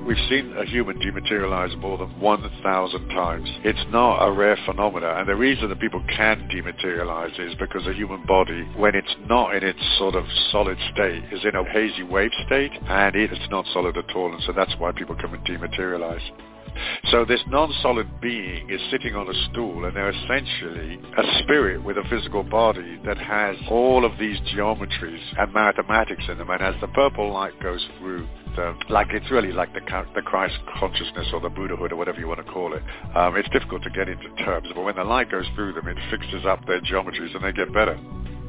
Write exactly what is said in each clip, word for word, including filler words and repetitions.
We've seen a human dematerialize more than one thousand times. It's not a rare phenomenon, and the reason that people can dematerialize is because the human body, when it's not in its sort of solid state, is in a hazy wave state, and it is not solid at all, and so that's why people come and dematerialize. So this non-solid being is sitting on a stool, and they're essentially a spirit with a physical body that has all of these geometries and mathematics in them. And as the purple light goes through, the, like it's really like the, the Christ consciousness or the Buddhahood or whatever you want to call it. Um, it's difficult to get into terms, but when the light goes through them, it fixes up their geometries and they get better.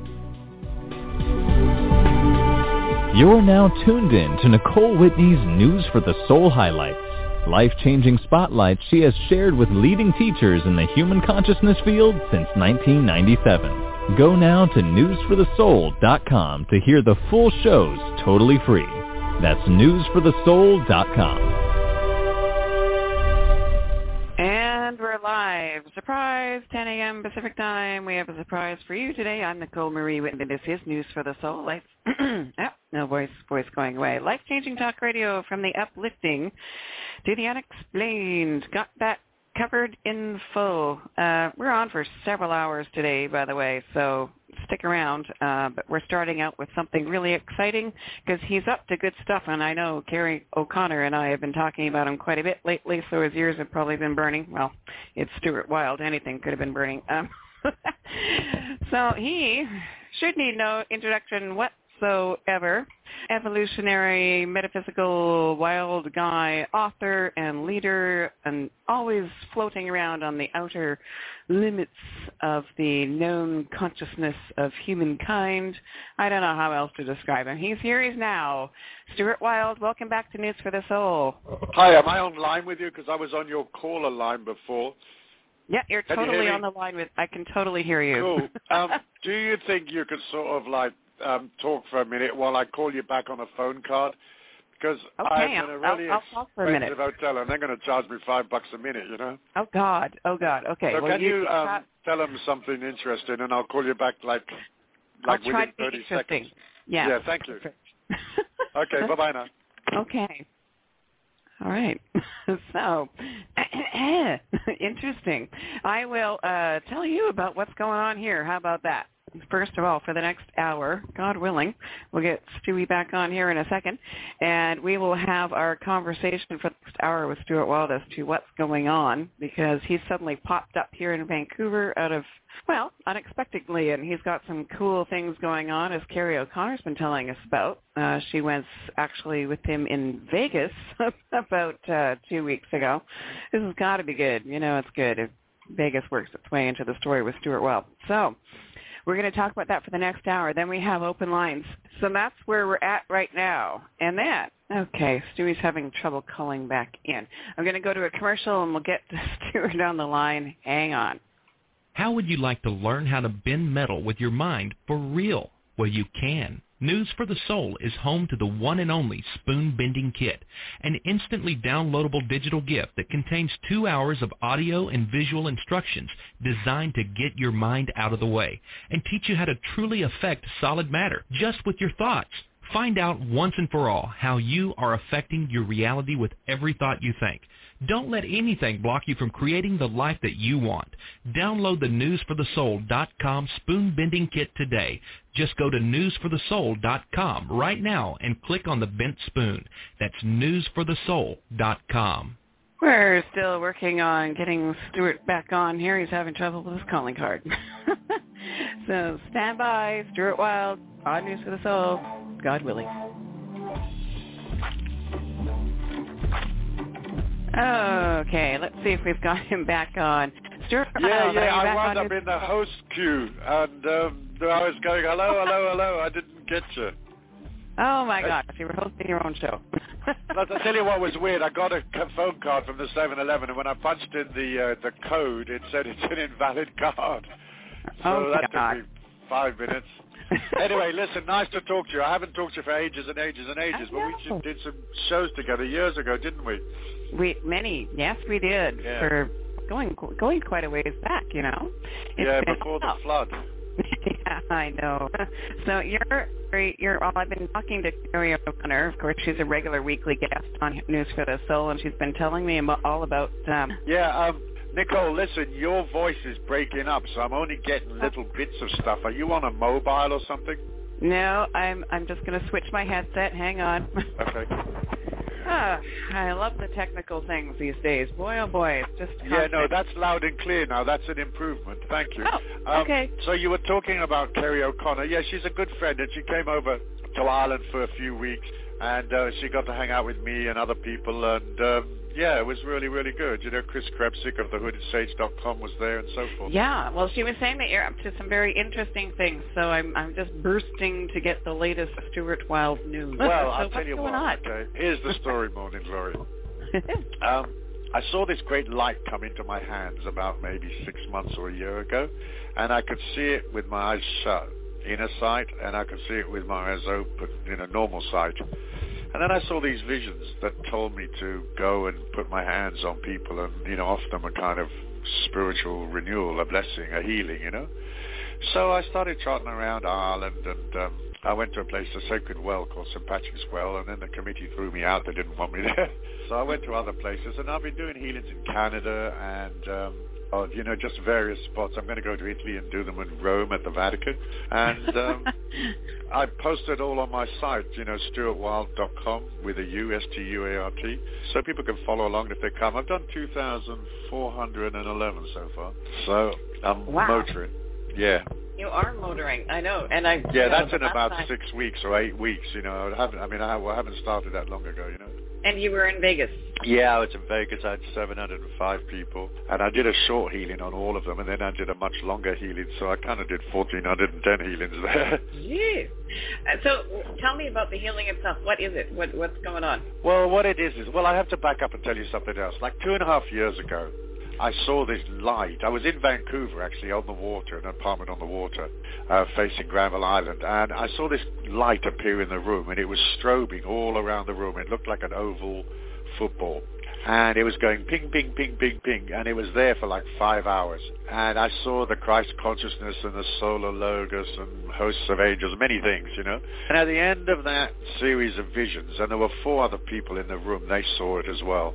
You're now tuned in to Nicole Whitney's News for the Soul highlights. Life-changing spotlights she has shared with leading teachers in the human consciousness field since nineteen ninety-seven. Go now to news for the soul dot com to hear the full shows totally free. That's news for the soul dot com. And we're live. Surprise, ten a.m. Pacific time. We have a surprise for you today. I'm Nicole Marie Whitney. This is News for the Soul. Life. oh, no voice, voice going away. Life-changing talk radio from the uplifting to the unexplained. Got that covered in full. Uh, we're on for several hours today, by the way, so stick around. Uh, but we're starting out with something really exciting because he's up to good stuff, and I know Carrie O'Connor and I have been talking about him quite a bit lately, so his ears have probably been burning. Well, it's Stuart Wilde. Anything could have been burning. Um, so he should need no introduction whatsoever. Evolutionary, metaphysical, wild guy, author and leader, and always floating around on the outer limits of the known consciousness of humankind. I don't know how else to describe him. He's here, he's now. Stuart Wilde, welcome back to News for the Soul. Hi, am I on line with you? Because I was on your caller line before. Yeah, you're Can totally you on the line with, I can totally hear you. Cool. Um, do you think you could sort of like um, talk for a minute while I call you back on a phone card? Because okay, I'm in a really I'll, I'll expensive hotel and they're going to charge me five bucks a minute, you know? Oh, God. Oh, God. Okay. So well, can you, you um, try, tell them something interesting and I'll call you back like, like I'll try within to be thirty interesting. seconds? Yeah. Yeah, thank you. Okay, bye-bye now. Okay. All right. So, interesting. I will uh, tell you about what's going on here. How about that? First of all, for the next hour, God willing, we'll get Stewie back on here in a second, and we will have our conversation for the next hour with Stuart Wilde as to what's going on, because he's suddenly popped up here in Vancouver out of, well, unexpectedly, and he's got some cool things going on, as Carrie O'Connor's been telling us about. Uh, she went actually with him in Vegas about uh, two weeks ago. This has got to be good. You know it's good if Vegas works its way into the story with Stuart Wilde. So, we're going to talk about that for the next hour. Then we have open lines. So that's where we're at right now. And then, okay, Stewie's having trouble calling back in. I'm going to go to a commercial, and we'll get Stuart on the line. Hang on. How would you like to learn how to bend metal with your mind for real? Well, you can. News for the Soul is home to the one and only Spoon Bending Kit, an instantly downloadable digital gift that contains two hours of audio and visual instructions designed to get your mind out of the way and teach you how to truly affect solid matter just with your thoughts. Find out once and for all how you are affecting your reality with every thought you think. Don't let anything block you from creating the life that you want. Download the news for the soul dot com Spoon Bending Kit today. Just go to news for the soul dot com right now and click on the bent spoon. That's news for the soul dot com. We're still working on getting Stuart back on here. He's having trouble with his calling card. So stand by. Stuart Wilde on News for the Soul. God willing. Okay, let's see if we've got him back on. Stuart, yeah, oh, yeah, I wound up his... in the host queue, and um, I was going, hello, hello, hello, I didn't get you. Oh, my gosh, you were hosting your own show. I'll tell you what was weird. I got a phone card from the seven eleven, and when I punched in the uh, the code, it said it's an invalid card. So oh, that God. took me five minutes. Anyway, listen, nice to talk to you. I haven't talked to you for ages and ages and ages, but we did some shows together years ago, didn't we? We many, yes, we did. Yeah. For going going quite a ways back, you know. It's yeah, been, before oh. the flood. Yeah. I know. So you're, you're. Well, I've been talking to Carrie O'Connor. Of course, she's a regular weekly guest on News for the Soul, and she's been telling me all about. Um, yeah, um, Nicole, listen, your voice is breaking up, so I'm only getting little bits of stuff. Are you on a mobile or something? No, I'm. I'm just going to switch my headset. Hang on. Okay. Ah, I love the technical things these days. Boy, oh boy, it's just constant. Yeah, no, that's loud and clear now. That's an improvement. Thank you. Oh, um, okay. So you were talking about Carrie O'Connor. Yeah, she's a good friend, and she came over to Ireland for a few weeks, and uh, she got to hang out with me and other people, and um, yeah, it was really, really good. You know, Chris Krebsick of the hooded sage dot com was there and so forth. Yeah, well, she was saying that you're up to some very interesting things, so I'm I'm just bursting to get the latest Stuart Wilde news. Well, so I'll what's tell you going what, on? okay. Here's the story, Morning Glory. um, I saw this great light come into my hands about maybe six months or a year ago, and I could see it with my eyes shut, inner sight, and I could see it with my eyes open, in a normal sight. And then I saw these visions that told me to go and put my hands on people and, you know, offer them a kind of spiritual renewal, a blessing, a healing, you know. So I started trotting around Ireland, and um, I went to a place, a sacred well called Saint Patrick's Well, and then the committee threw me out. They didn't want me there. So I went to other places, and I've been doing healings in Canada and, um, oh, you know, just various spots. I'm going to go to Italy and do them in Rome at the Vatican. And um, I posted all on my site, you know, stuart wilde dot com with a U, S T U A R T, so people can follow along if they come. I've done two thousand four hundred eleven so far. So I'm wow. motoring. Yeah. You are motoring, I know, and I. Yeah, you know, that's in about time. six weeks or eight weeks. You know, I haven't. I mean, I, I haven't started that long ago. You know. And you were in Vegas. Yeah, I was in Vegas. I had seven hundred five people, and I did a short healing on all of them, and then I did a much longer healing. So I kind of did one thousand four hundred ten healings there. Jeez. Uh, so tell me about the healing itself. What is it? What, what's going on? Well, what it is is, well, I have to back up and tell you something else. Like two and a half years ago, I saw this light. I was in Vancouver, actually, on the water, an apartment on the water, uh, facing Granville Island, and I saw this light appear in the room, and it was strobing all around the room. It looked like an oval football, and it was going ping, ping, ping, ping, ping, and it was there for like five hours. And I saw the Christ consciousness and the solar logos and hosts of angels, many things, you know. And at the end of that series of visions, and there were four other people in the room, they saw it as well.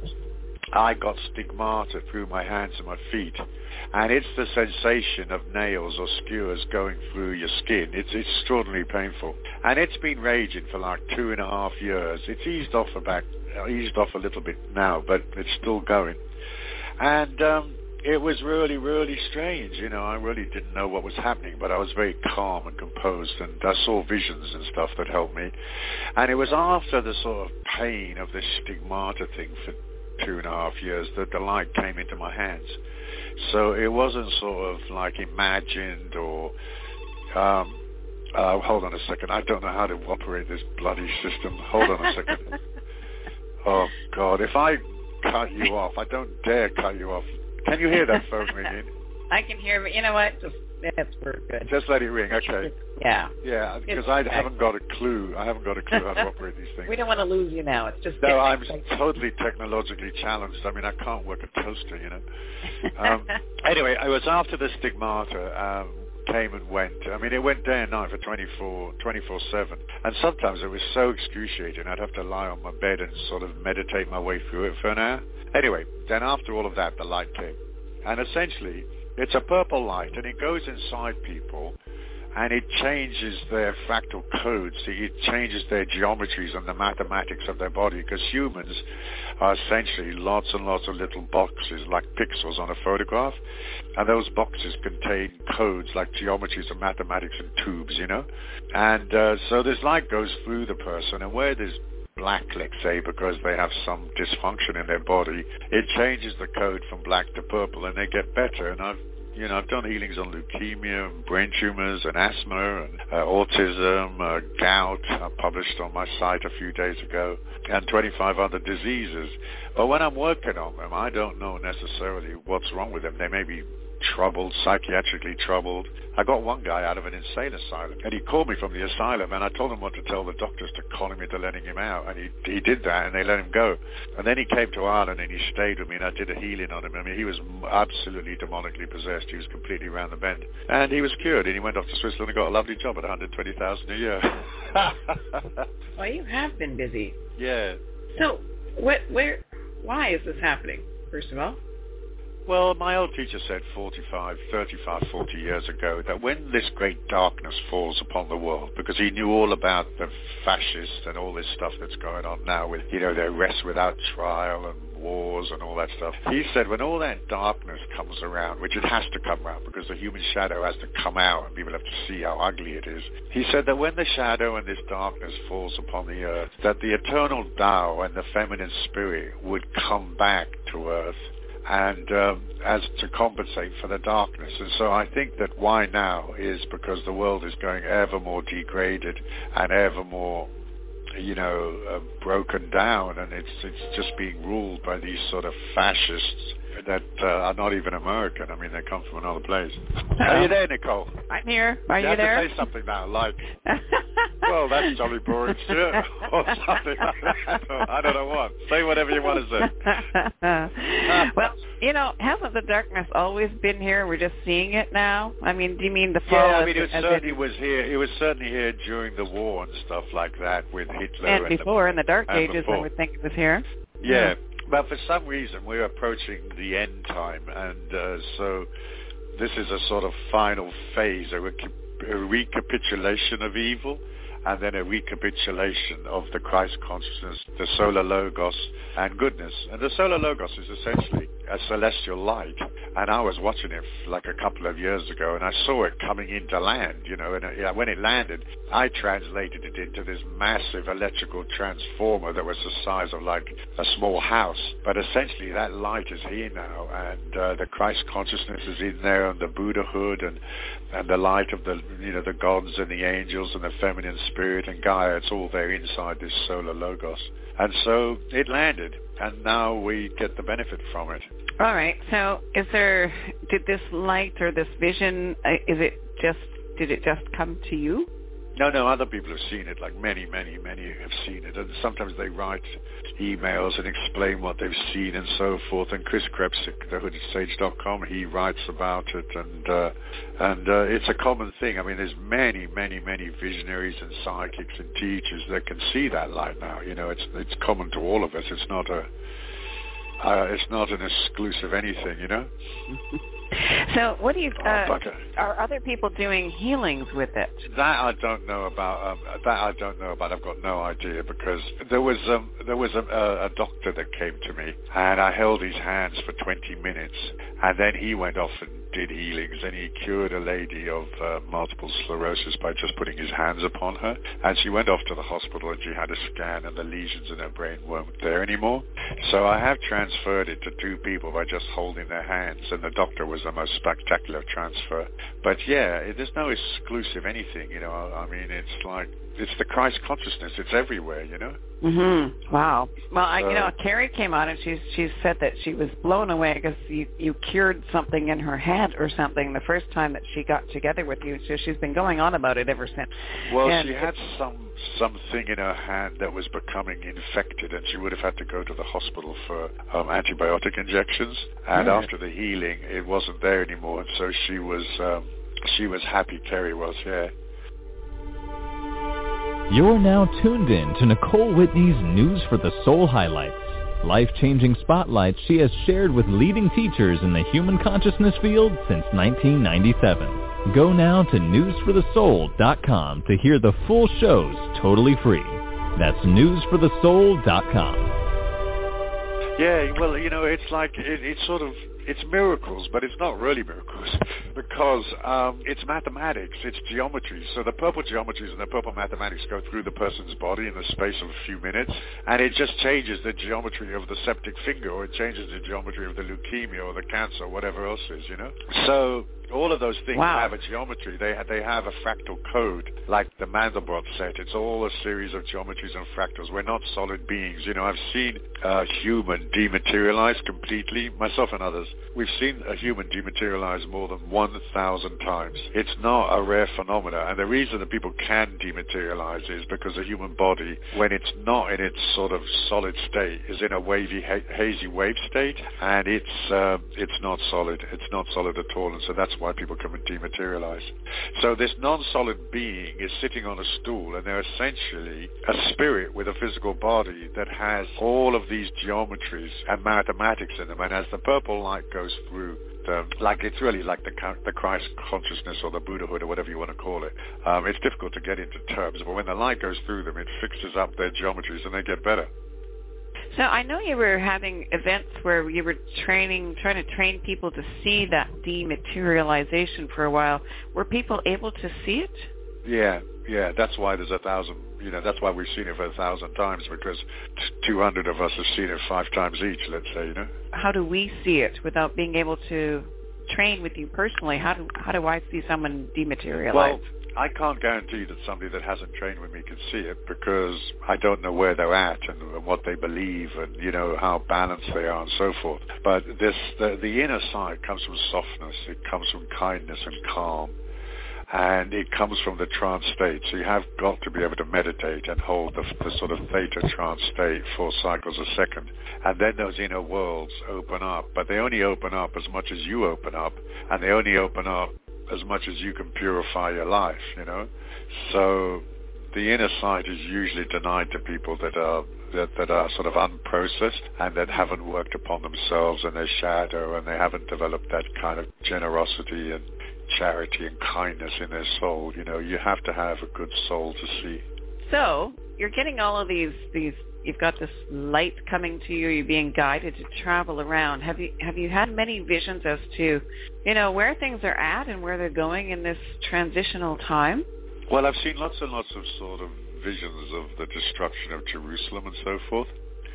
I got stigmata through my hands and my feet, and it's the sensation of nails or skewers going through your skin. It's extraordinarily painful, and it's been raging for like two and a half years. It's eased off about, eased off a little bit now, but it's still going. And um, it was really, really strange. You know, I really didn't know what was happening, but I was very calm and composed, and I saw visions and stuff that helped me. And it was after the sort of pain of this stigmata thing for two and a half years that the light came into my hands. So it wasn't sort of like imagined or um uh hold on a second, I don't know how to operate this bloody system. Hold on a second. Oh God, if I cut you off, I don't dare cut you off. Can you hear that phone ringing? I can hear, but you know what? Just that's very good. Just let it ring, okay. Yeah. Yeah, because I haven't got a clue. I haven't got a clue how to operate these things. We don't want to lose you now. It's just no. I'm totally technologically challenged. I mean, I can't work a toaster, you know. Um, anyway, it was after the stigmata um, came and went. I mean, it went day and night for twenty-four, twenty-four seven, and sometimes it was so excruciating. I'd have to lie on my bed and sort of meditate my way through it for an hour. Anyway, then after all of that, the light came, and essentially, it's a purple light, and it goes inside people, and it changes their fractal codes. It changes their geometries and the mathematics of their body, because humans are essentially lots and lots of little boxes, like pixels on a photograph, and those boxes contain codes like geometries and mathematics and tubes, you know. And uh, so this light goes through the person, and where there's black, let's say, because they have some dysfunction in their body, it changes the code from black to purple, and they get better. And I've, you know, I've done healings on leukemia and brain tumors and asthma and uh, autism, uh, gout. I published on my site a few days ago, and twenty-five other diseases. But when I'm working on them, I don't know necessarily what's wrong with them. They may be troubled, psychiatrically troubled. I got one guy out of an insane asylum, and he called me from the asylum, and I told him what to tell the doctors to call him into letting him out, and he he did that, and they let him go. And then he came to Ireland, and he stayed with me, and I did a healing on him. I mean, he was absolutely demonically possessed. He was completely around the bend. And he was cured, and he went off to Switzerland and got a lovely job at one hundred twenty thousand dollars a year. Well, you have been busy. Yeah. So, what, where, why is this happening, first of all? Well, my old teacher said forty-five, thirty-five, forty years ago that when this great darkness falls upon the world, because he knew all about the fascists and all this stuff that's going on now with, you know, the arrest without trial and wars and all that stuff. He said when all that darkness comes around, which it has to come around because the human shadow has to come out and people have to see how ugly it is. He said that when the shadow and this darkness falls upon the earth, that the eternal Tao and the feminine spirit would come back to earth and um, as to compensate for the darkness. And so I think that why now is because the world is going ever more degraded and ever more, you know, uh, broken down, and it's it's just being ruled by these sort of fascists that uh, are not even American. I mean, they come from another place. Uh-oh. Are you there, Nicole? I'm here. Are you, you have there? To say something now, like, well, that's jolly boring shit, or something like that. Or, I don't know what. Say whatever you want to say. Well, you know, hasn't the darkness always been here? We're just seeing it now? I mean, do you mean the fall? Yeah, I mean, it as certainly it, was here. It was certainly here during the war and stuff like that with Hitler. And, and before, the, in the Dark Ages, before. I would think it was here. Yeah. yeah. But for some reason, we're approaching the end time, and uh, so this is a sort of final phase, a, rec- a recapitulation of evil, and then a recapitulation of the Christ consciousness, the solar logos, and goodness. And the solar logos is essentially a celestial light, and I was watching it like a couple of years ago, and I saw it coming into land, you know, and uh, when it landed, I translated it into this massive electrical transformer that was the size of like a small house. But essentially that light is here now, and uh, the Christ consciousness is in there, and the Buddhahood, and and the light of the, you know, the gods and the angels and the feminine spirit and Gaia, it's all there inside this solar logos. And so it landed, and now we get the benefit from it. All right. So is there, did this light or this vision, uh, is it just, did it just come to you? No, no, other people have seen it, like many, many, many have seen it. And sometimes they write emails and explain what they've seen and so forth. And Chris Krebs at the hooded sage dot com, he writes about it. And uh, and uh, it's a common thing. I mean, there's many, many, many visionaries and psychics and teachers that can see that light now. You know, it's it's common to all of us. It's not a, uh, it's not an exclusive anything, you know? So what do you, uh, oh, are other people doing healings with it? That I don't know about. Um, that I don't know about. I've got no idea, because there was um, there was a, a, a doctor that came to me, and I held his hands for twenty minutes, and then he went off and did healings, and he cured a lady of uh, multiple sclerosis by just putting his hands upon her. And she went off to the hospital, and she had a scan, and the lesions in her brain weren't there anymore. So I have transferred it to two people by just holding their hands, and the doctor was the most spectacular transfer. But yeah, it, there's no exclusive anything, you know. I, I mean, it's like, it's the Christ consciousness. It's everywhere, you know. Mhm. Wow. Well, I, so, you know, Carrie came on and she she said that she was blown away because you you cured something in her head or something the first time that she got together with you. So she's been going on about it ever since. Well, and she had some something in her hand that was becoming infected, and she would have had to go to the hospital for um, antibiotic injections. And yeah. after the healing, it wasn't there anymore, and so she was um, she was happy. Carrie was, yeah. You're now tuned in to Nicole Whitney's News for the Soul highlights, life-changing spotlights she has shared with leading teachers in the human consciousness field since nineteen ninety-seven. Go now to news for the soul dot com to hear the full shows totally free. That's news for the soul dot com. Yeah, well, you know, it's like, it, it's sort of, it's miracles, but it's not really miracles, because um, it's mathematics, it's geometry. So the purple geometries and the purple mathematics go through the person's body in the space of a few minutes, and it just changes the geometry of the septic finger, or it changes the geometry of the leukemia or the cancer or whatever else is, you know. So All of those things wow. have a geometry. They have, they have a fractal code, like the Mandelbrot set. It's all a series of geometries and fractals. We're not solid beings. You know, I've seen a human dematerialize completely, myself and others. We've seen a human dematerialize more than one thousand times. It's not a rare phenomena, and the reason that people can dematerialize is because the human body, when it's not in its sort of solid state, is in a wavy, ha- hazy wave state, and it's uh, it's not solid. It's not solid at all, and so that's why people come and dematerialize. So this non-solid being is sitting on a stool, and they're essentially a spirit with a physical body that has all of these geometries and mathematics in them. And as the purple light goes through, the, like it's really like the the Christ consciousness or the Buddhahood or whatever you want to call it. Um, it's difficult to get into terms, but when the light goes through them, it fixes up their geometries and they get better. So I know you were having events where you were training, trying to train people to see that dematerialization for a while. Were people able to see it? Yeah, yeah. That's why there's a thousand. You know, that's why we've seen it for a thousand times, because two hundred of us have seen it five times each. Let's say, you know. How do we see it without being able to train with you personally? How do how do I see someone dematerialize? Well, I can't guarantee that somebody that hasn't trained with me can see it, because I don't know where they're at and, and what they believe and, you know, how balanced they are and so forth. But this, the, the inner side comes from softness. It comes from kindness and calm. And it comes from the trance state. So you have got to be able to meditate and hold the, the sort of theta trance state, four cycles a second. And then those inner worlds open up. But they only open up as much as you open up. And they only open up as much as you can purify your life, you know. So the inner side is usually denied to people that are that, that are sort of unprocessed and that haven't worked upon themselves and their shadow, and they haven't developed that kind of generosity and charity and kindness in their soul. You know, you have to have a good soul to see. So you're getting all of these these you've got this light coming to you, you're being guided to travel around. Have you have you had many visions as to, you know, where things are at and where they're going in this transitional time? Well, I've seen lots and lots of sort of visions of the destruction of Jerusalem and so forth.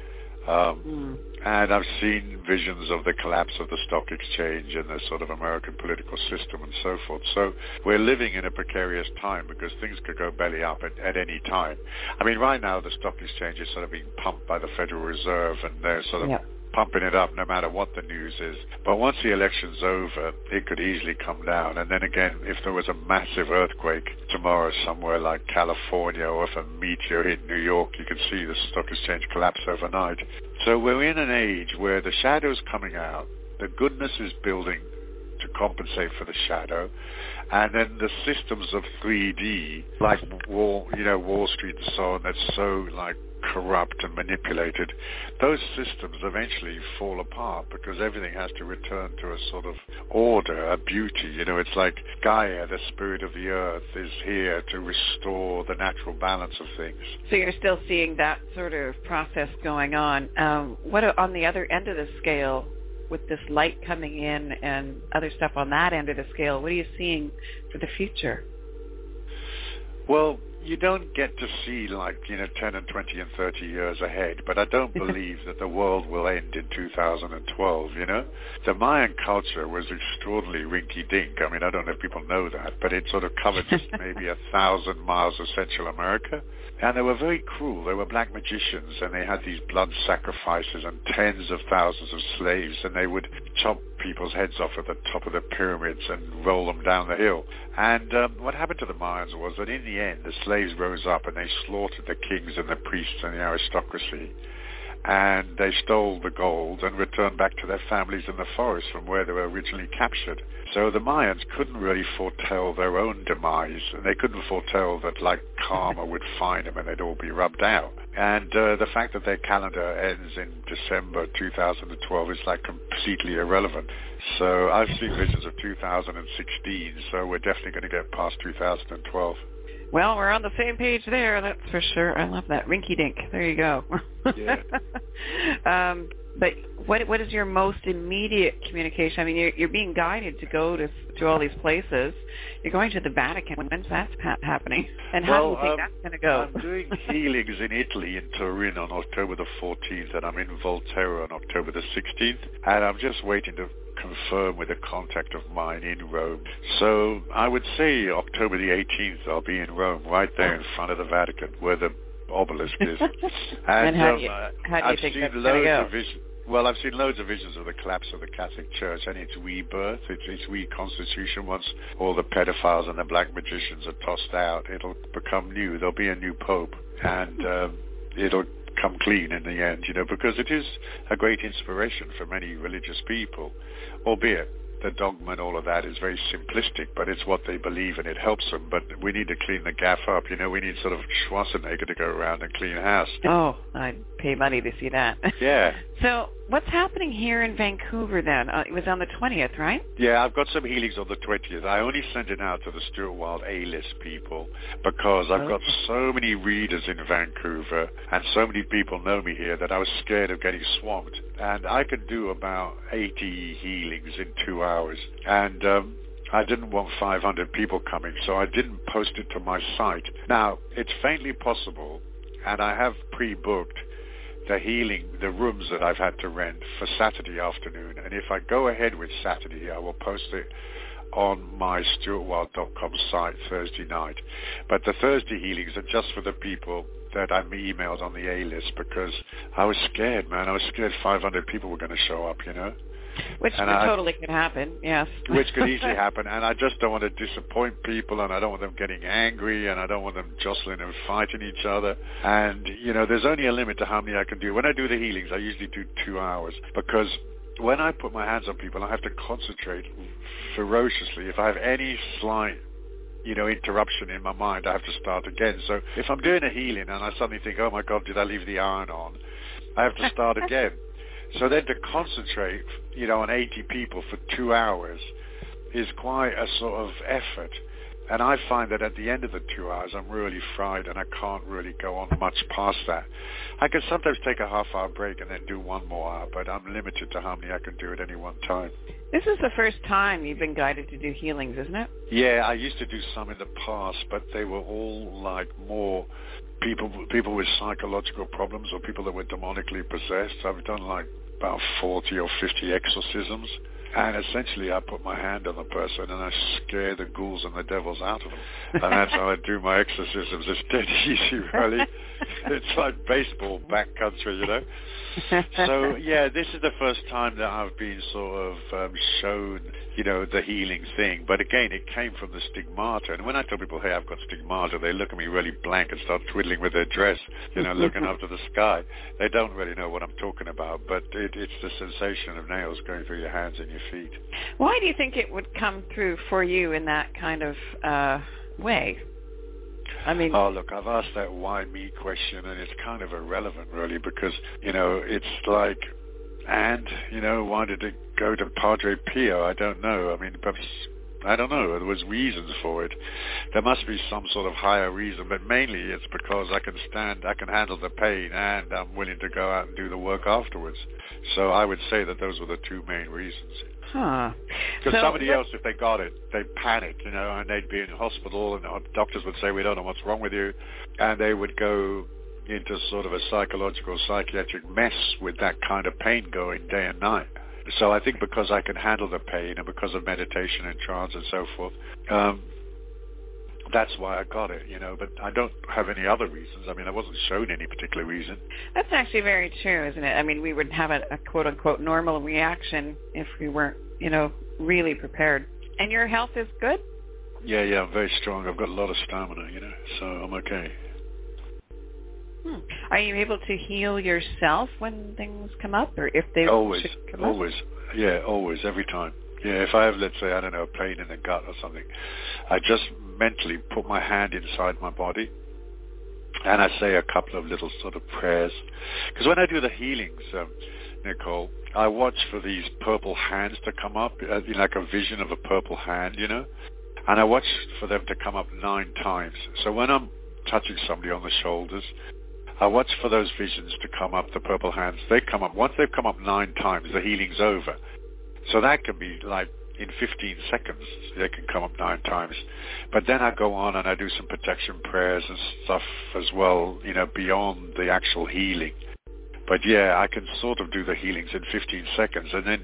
Um, mm. And I've seen visions of the collapse of the stock exchange and the sort of American political system and so forth. So we're living in a precarious time because things could go belly up at, at any time. I mean, right now the stock exchange is sort of being pumped by the Federal Reserve, and they're sort of yep. pumping it up no matter what the news is. But once the election's over, it could easily come down. And then again, if there was a massive earthquake tomorrow somewhere like California, or if a meteor hit New York, you could see the stock exchange collapse overnight. So we're in an age where the shadow's coming out, the goodness is building to compensate for the shadow, and then the systems of three D, like Wall, you know, Wall Street and so on, that's so like corrupt and manipulated, those systems eventually fall apart because everything has to return to a sort of order, a beauty. You know, it's like Gaia, the spirit of the earth, is here to restore the natural balance of things. So you're still seeing that sort of process going on. Um, what on the other end of the scale, with this light coming in and other stuff on that end of the scale, what are you seeing for the future? Well, you don't get to see like, you know, ten and twenty and thirty years ahead, but I don't believe that the world will end in two thousand twelve, you know. The Mayan culture was extraordinarily rinky-dink. I mean, I don't know if people know that, but it sort of covered just maybe a thousand miles of Central America. And they were very cruel. They were black magicians, and they had these blood sacrifices and tens of thousands of slaves, and they would chop people's heads off at the top of the pyramids and roll them down the hill. And um, what happened to the Mayans was that in the end, the slaves rose up and they slaughtered the kings and the priests and the aristocracy. And they stole the gold and returned back to their families in the forest from where they were originally captured. So the Mayans couldn't really foretell their own demise, and they couldn't foretell that, like, karma would find them and they'd all be rubbed out. And uh, the fact that their calendar ends in December two thousand twelve is, like, completely irrelevant. So I've seen visions of two thousand sixteen, so we're definitely going to get past two thousand twelve. Well, we're on the same page there, that's for sure. I love that. Rinky-dink. There you go. Yeah. um, but what what is your most immediate communication? I mean, you're, you're being guided to go to to all these places. You're going to the Vatican. When's that ha- happening? And how well, do you think um, that's going to go? I'm doing healings in Italy, in Turin, on October the fourteenth, and I'm in Volterra on October the sixteenth. And I'm just waiting to confirm with a contact of mine in Rome. So I would say October the eighteenth, I'll be in Rome, right there in front of the Vatican, where the obelisk is. And, and how, um, do you, how do you I've think seen that's loads go? of visions. Well, I've seen loads of visions of the collapse of the Catholic Church and its rebirth, its, its reconstitution. Once all the pedophiles and the black magicians are tossed out, it'll become new. There'll be a new pope, and um, it'll come clean in the end, you know, because it is a great inspiration for many religious people, albeit the dogma and all of that is very simplistic, but it's what they believe and it helps them. But we need to clean the gaff up, you know. We need sort of Schwarzenegger to go around and clean house. Oh, I'd pay money to see that. Yeah. So what's happening here in Vancouver then? Uh, it was on the twentieth, right? Yeah, I've got some healings on the twentieth. I only sent it out to the Stuart Wilde A-list people because I've got so many readers in Vancouver and so many people know me here that I was scared of getting swamped. And I could do about eighty healings in two hours. And um, I didn't want five hundred people coming, so I didn't post it to my site. Now, it's faintly possible, and I have pre-booked the healing, the rooms that I've had to rent for Saturday afternoon. And if I go ahead with Saturday, I will post it on my stuart wilde dot com site Thursday night. But the Thursday healings are just for the people that I emailed on the A-list because I was scared, man. I was scared five hundred people were going to show up, you know. Which and I, totally could happen, yes. Which could easily happen, and I just don't want to disappoint people, and I don't want them getting angry, and I don't want them jostling and fighting each other. And, you know, there's only a limit to how many I can do. When I do the healings, I usually do two hours, because when I put my hands on people, I have to concentrate ferociously. If I have any slight, you know, interruption in my mind, I have to start again. So if I'm doing a healing and I suddenly think, oh my God, did I leave the iron on? I have to start again. So then to concentrate, you know, on eighty people for two hours is quite a sort of effort. And I find that at the end of the two hours, I'm really fried and I can't really go on much past that. I can sometimes take a half-hour break and then do one more hour, but I'm limited to how many I can do at any one time. This is the first time you've been guided to do healings, isn't it? Yeah, I used to do some in the past, but they were all like more people people with psychological problems or people that were demonically possessed. I've done like about forty or fifty exorcisms. And essentially I put my hand on the person and I scare the ghouls and the devils out of them. And that's how I do my exorcisms. It's dead easy, really. It's like baseball backcountry, you know. So, yeah, this is the first time that I've been sort of um, shown, you know, the healing thing. But again, it came from the stigmata. And when I tell people, hey, I've got stigmata, they look at me really blank and start twiddling with their dress, you know, looking up to the sky. They don't really know what I'm talking about. But it, it's the sensation of nails going through your hands and your feet. Why do you think it would come through for you in that kind of uh, way? I mean, oh, look, I've asked that why me question, and it's kind of irrelevant, really, because, you know, it's like, and, you know, why did it go to Padre Pio? I don't know. I mean, perhaps, I don't know. There was reasons for it. There must be some sort of higher reason, but mainly it's because I can stand, I can handle the pain, and I'm willing to go out and do the work afterwards. So I would say that those were the two main reasons. Huh. Because so, somebody else, if they got it, they'd panic, you know, and they'd be in hospital, and the doctors would say, we don't know what's wrong with you, and they would go into sort of a psychological, psychiatric mess with that kind of pain going day and night. So I think because I can handle the pain and because of meditation and trance and so forth, um, that's why I got it, you know, but I don't have any other reasons. I mean, I wasn't shown any particular reason. That's actually very true, isn't it? I mean, we would have a, a quote-unquote normal reaction if we weren't, you know, really prepared. And your health is good? Yeah, yeah, I'm very strong. I've got a lot of stamina, you know, so I'm okay. Hmm. Are you able to heal yourself when things come up, or if they always, should come always, up? yeah, always, every time. Yeah, if I have, let's say, I don't know, a pain in the gut or something, I just mentally put my hand inside my body and I say a couple of little sort of prayers. Because when I do the healings, um, Nicole, I watch for these purple hands to come up, uh, like a vision of a purple hand, you know, and I watch for them to come up nine times. So when I'm touching somebody on the shoulders, I watch for those visions to come up, the purple hands. They come up. Once they've come up nine times, the healing's over. So that can be like in fifteen seconds, they can come up nine times. But then I go on and I do some protection prayers and stuff as well, you know, beyond the actual healing. But yeah, I can sort of do the healings in fifteen seconds. And then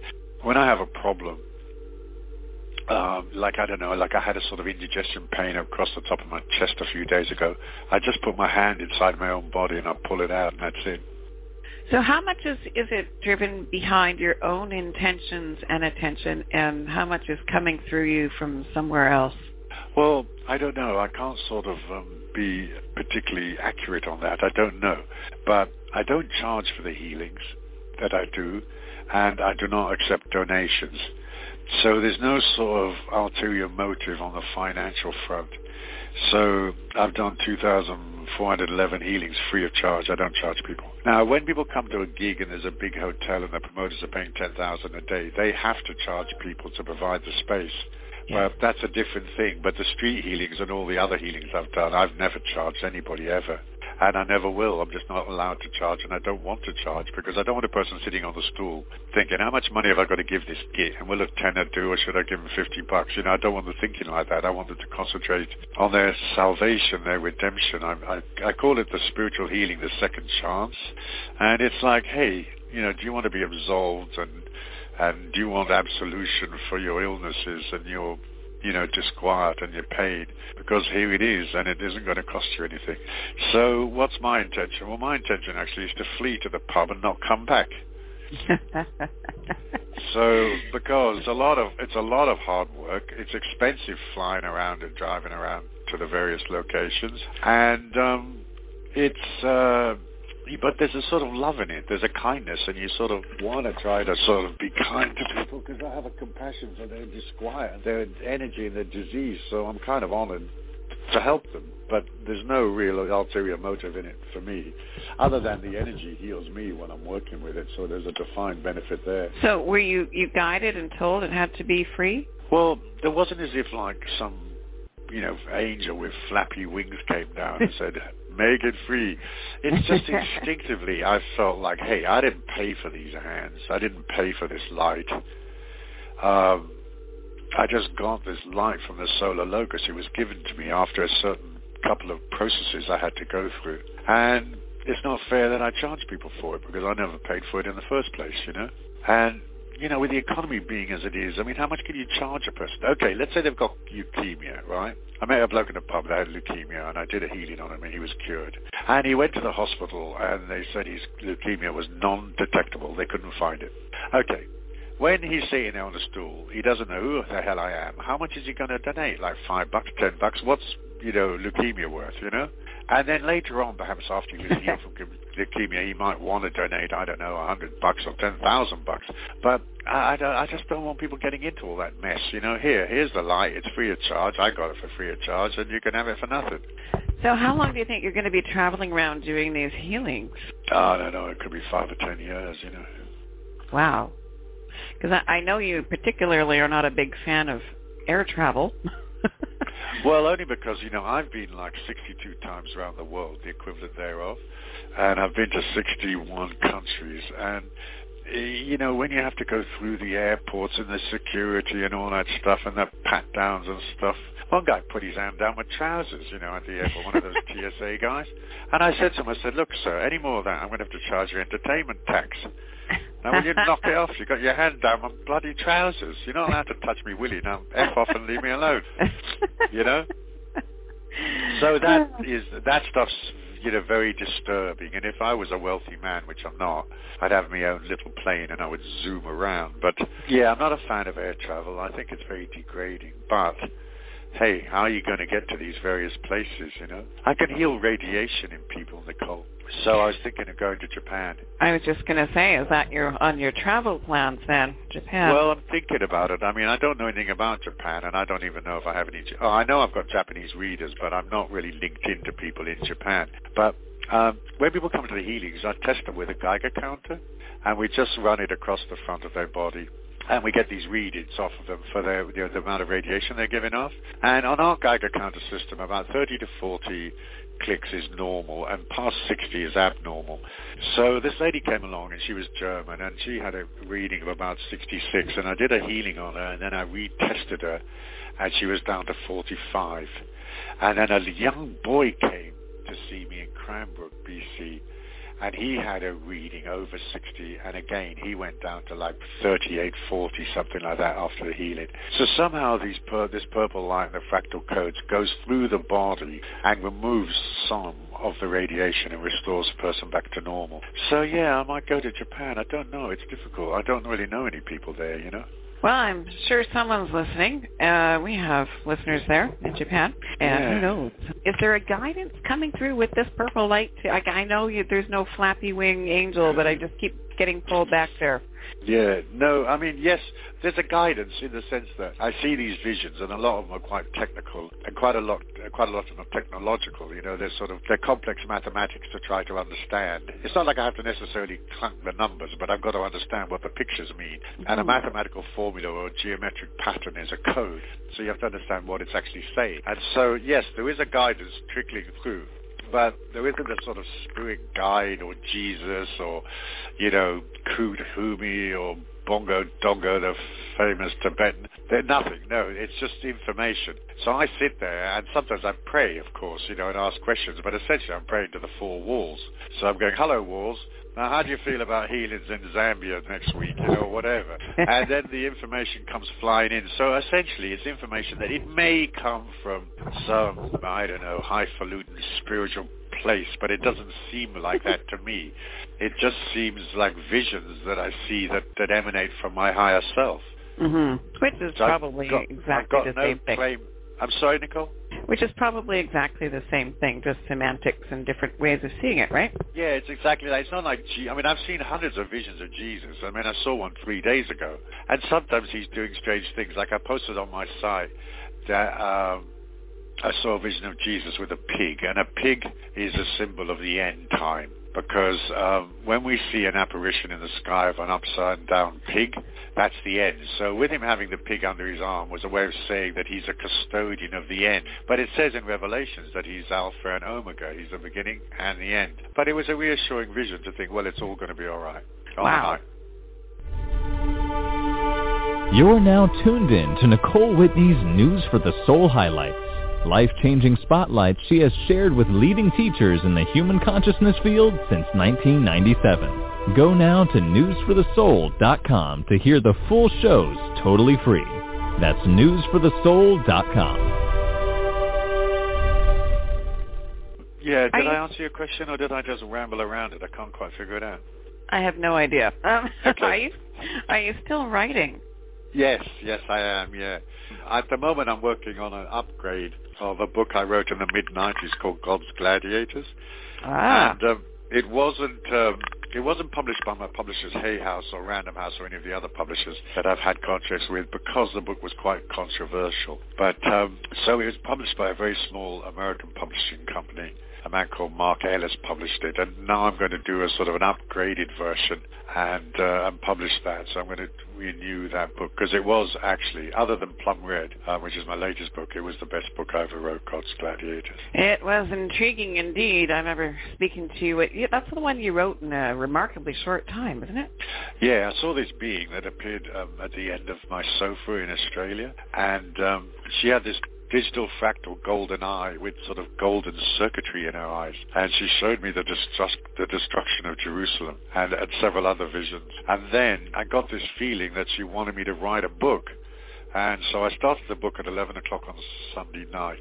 when I have a problem, um, like, I don't know, like I had a sort of indigestion pain across the top of my chest a few days ago, I just put my hand inside my own body and I pull it out, and that's it. So how much is, is it driven behind your own intentions and attention, and how much is coming through you from somewhere else? Well, I don't know. I can't sort of um, be particularly accurate on that. I don't know. But I don't charge for the healings that I do, and I do not accept donations. So there's no sort of ulterior motive on the financial front. So I've done two thousand four hundred eleven healings free of charge. I don't charge people. Now, when people come to a gig and there's a big hotel and the promoters are paying ten thousand dollars a day, they have to charge people to provide the space. Yeah. Well, that's a different thing. But the street healings and all the other healings I've done, I've never charged anybody ever. And I never will. I'm just not allowed to charge, and I don't want to charge because I don't want a person sitting on the stool thinking, how much money have I got to give this git? And will a tenner do, or should I give them fifty bucks? You know, I don't want them thinking like that. I want them to concentrate on their salvation, their redemption. I, I, I call it the spiritual healing, the second chance. And it's like, hey, you know, do you want to be absolved, and and do you want absolution for your illnesses and your, you know, disquiet and your pain? Because here it is, and it isn't going to cost you anything. So what's my intention? Well, my intention actually is to flee to the pub and not come back. So, because a lot of, it's a lot of hard work. It's expensive flying around and driving around to the various locations. And um, it's... Uh, But there's a sort of love in it. There's a kindness, and you sort of want to try to sort of be kind to people because I have a compassion for their disquiet, their energy and their disease. So I'm kind of honored to help them. But there's no real ulterior motive in it for me, other than the energy heals me when I'm working with it. So there's a defined benefit there. So were you, you guided and told it had to be free? Well, there wasn't as if like some, you know, angel with flappy wings came down and said, make it free. It's just instinctively I felt like, hey, I didn't pay for these hands. I didn't pay for this light. Um, I just got this light from the solar locus. It was given to me after a certain couple of processes I had to go through. And it's not fair that I charge people for it because I never paid for it in the first place, you know. And you know, with the economy being as it is, I mean, how much can you charge a person? Okay, let's say they've got leukemia, right? I met a bloke in a pub that had leukemia, and I did a healing on him, and he was cured. And he went to the hospital, and they said his leukemia was non-detectable. They couldn't find it. Okay, when he's sitting there on a stool, he doesn't know who the hell I am. How much is he going to donate? Like five bucks, ten bucks? What's, you know, leukemia worth, you know? And then later on, perhaps after he was healed from leukemia, he might want to donate, I don't know, a hundred bucks or ten thousand bucks. But I, I, I just don't want people getting into all that mess. You know, here, here's the light. It's free of charge. I got it for free of charge, and you can have it for nothing. So how long do you think you're going to be traveling around doing these healings? Oh, I don't know. It could be five or ten years, you know. Wow. Because I, I know you particularly are not a big fan of air travel. Well, only because, you know, I've been like sixty-two times around the world, the equivalent thereof, and I've been to sixty-one countries. And, you know, when you have to go through the airports and the security and all that stuff and the pat-downs and stuff, one guy put his hand down with trousers, you know, at the airport, one of those T S A guys. And I said to him, I said, look, sir, any more of that, I'm going to have to charge you entertainment tax. Now, will you knock it off? You got your hand down my bloody trousers. You're not allowed to touch me, willy. Now, F off and leave me alone. You know? So that is, that stuff's, you know, very disturbing. And if I was a wealthy man, which I'm not, I'd have my own little plane and I would zoom around. But, yeah, I'm not a fan of air travel. I think it's very degrading. But, hey, how are you going to get to these various places, you know? I can heal radiation in people, Nicole. So I was thinking of going to Japan. I was just going to say, is that your on your travel plans then, Japan? Well, I'm thinking about it. I mean, I don't know anything about Japan, and I don't even know if I have any... Oh, I know I've got Japanese readers, but I'm not really linked into people in Japan. But um, when people come to the healings, I test them with a Geiger counter, and we just run it across the front of their body. And we get these readings off of them for their, you know, the amount of radiation they're giving off. And on our Geiger counter system, about thirty to forty clicks is normal, and past sixty is abnormal. So this lady came along, and she was German, and she had a reading of about sixty-six, and I did a healing on her, and then I retested her, and she was down to forty-five. And then a young boy came to see me in Cranbrook, B C, and he had a reading over sixty, and again, he went down to like thirty-eight, forty, something like that after the healing. So somehow these pur- this purple light in the fractal codes goes through the body and removes some of the radiation and restores the person back to normal. So yeah, I might go to Japan. I don't know. It's difficult. I don't really know any people there, you know. Well, I'm sure someone's listening. Uh, we have listeners there in Japan, and Yeah. who knows? Is there a guidance coming through with this purple light? I, I know you, there's no flappy wing angel, but I just keep getting pulled back there. Yeah, no, I mean, yes, there's a guidance in the sense that I see these visions, and a lot of them are quite technical, and quite a lot, quite a lot of them are technological. You know, they're sort of they're complex mathematics to try to understand. It's not like I have to necessarily clunk the numbers, but I've got to understand what the pictures mean. Mm-hmm. And a mathematical formula or a geometric pattern is a code, so you have to understand what it's actually saying. And so, yes, there is a guidance trickling through. But there isn't a sort of spirit guide or Jesus or, you know, Koot Humi or Bongo Dongo, the famous Tibetan. They're nothing. No, it's just information. So I sit there, and sometimes I pray, of course, you know, and ask questions. But essentially I'm praying to the four walls. So I'm going, hello, walls. Now, how do you feel about healings in Zambia next week, you know, whatever? And then the information comes flying in. So essentially, it's information that it may come from some, I don't know, highfalutin spiritual place, but it doesn't seem like that to me. It just seems like visions that I see that, that emanate from my higher self. Mm-hmm. Which is So probably I've got, exactly I've got the no same thing. claim. I'm sorry, Nicole? Which is probably exactly the same thing, just semantics and different ways of seeing it, right? Yeah, it's exactly that. It's not like, Je- I mean, I've seen hundreds of visions of Jesus. I mean, I saw one three days ago. And sometimes he's doing strange things. Like I posted on my site that um, I saw a vision of Jesus with a pig. And a pig is a symbol of the end time. Because um, when we see an apparition in the sky of an upside-down pig, that's the end. So with him having the pig under his arm was a way of saying that he's a custodian of the end. But it says in Revelations that he's Alpha and Omega. He's the beginning and the end. But it was a reassuring vision to think, well, it's all going to be all right. Oh, wow. You're now tuned in to Nicole Whitney's News for the Soul highlights. Life-changing spotlights she has shared with leading teachers in the human consciousness field since nineteen ninety-seven. Go now to news for the soul dot com to hear the full shows totally free. That's news for the soul dot com. Yeah, did I, I answer your question, or did I just ramble around it? I can't quite figure it out. I have no idea. Um, Okay. Are you, are you still writing? Yes, yes, I am, yeah. At the moment, I'm working on an upgrade of a book I wrote in the mid nineties called God's Gladiators. Ah. And um, it wasn't um, it wasn't published by my publishers Hay House or Random House or any of the other publishers that I've had contracts with, because the book was quite controversial. But um, so it was published by a very small American publishing company. A man called Mark Ellis published it, and now I'm going to do a sort of an upgraded version and uh, and publish that. So I'm going to renew that book, because it was actually, other than Plum Red, uh, which is my latest book, it was the best book I ever wrote, God's Gladiators. It was intriguing indeed. I remember speaking to you. Yeah, that's the one you wrote in a remarkably short time, isn't it? Yeah, I saw this being that appeared um, at the end of my sofa in Australia, and um, she had this digital fractal golden eye with sort of golden circuitry in her eyes. And she showed me the, destrust, the destruction of Jerusalem and, and several other visions. And then I got this feeling that she wanted me to write a book. And so I started the book at eleven o'clock on Sunday night.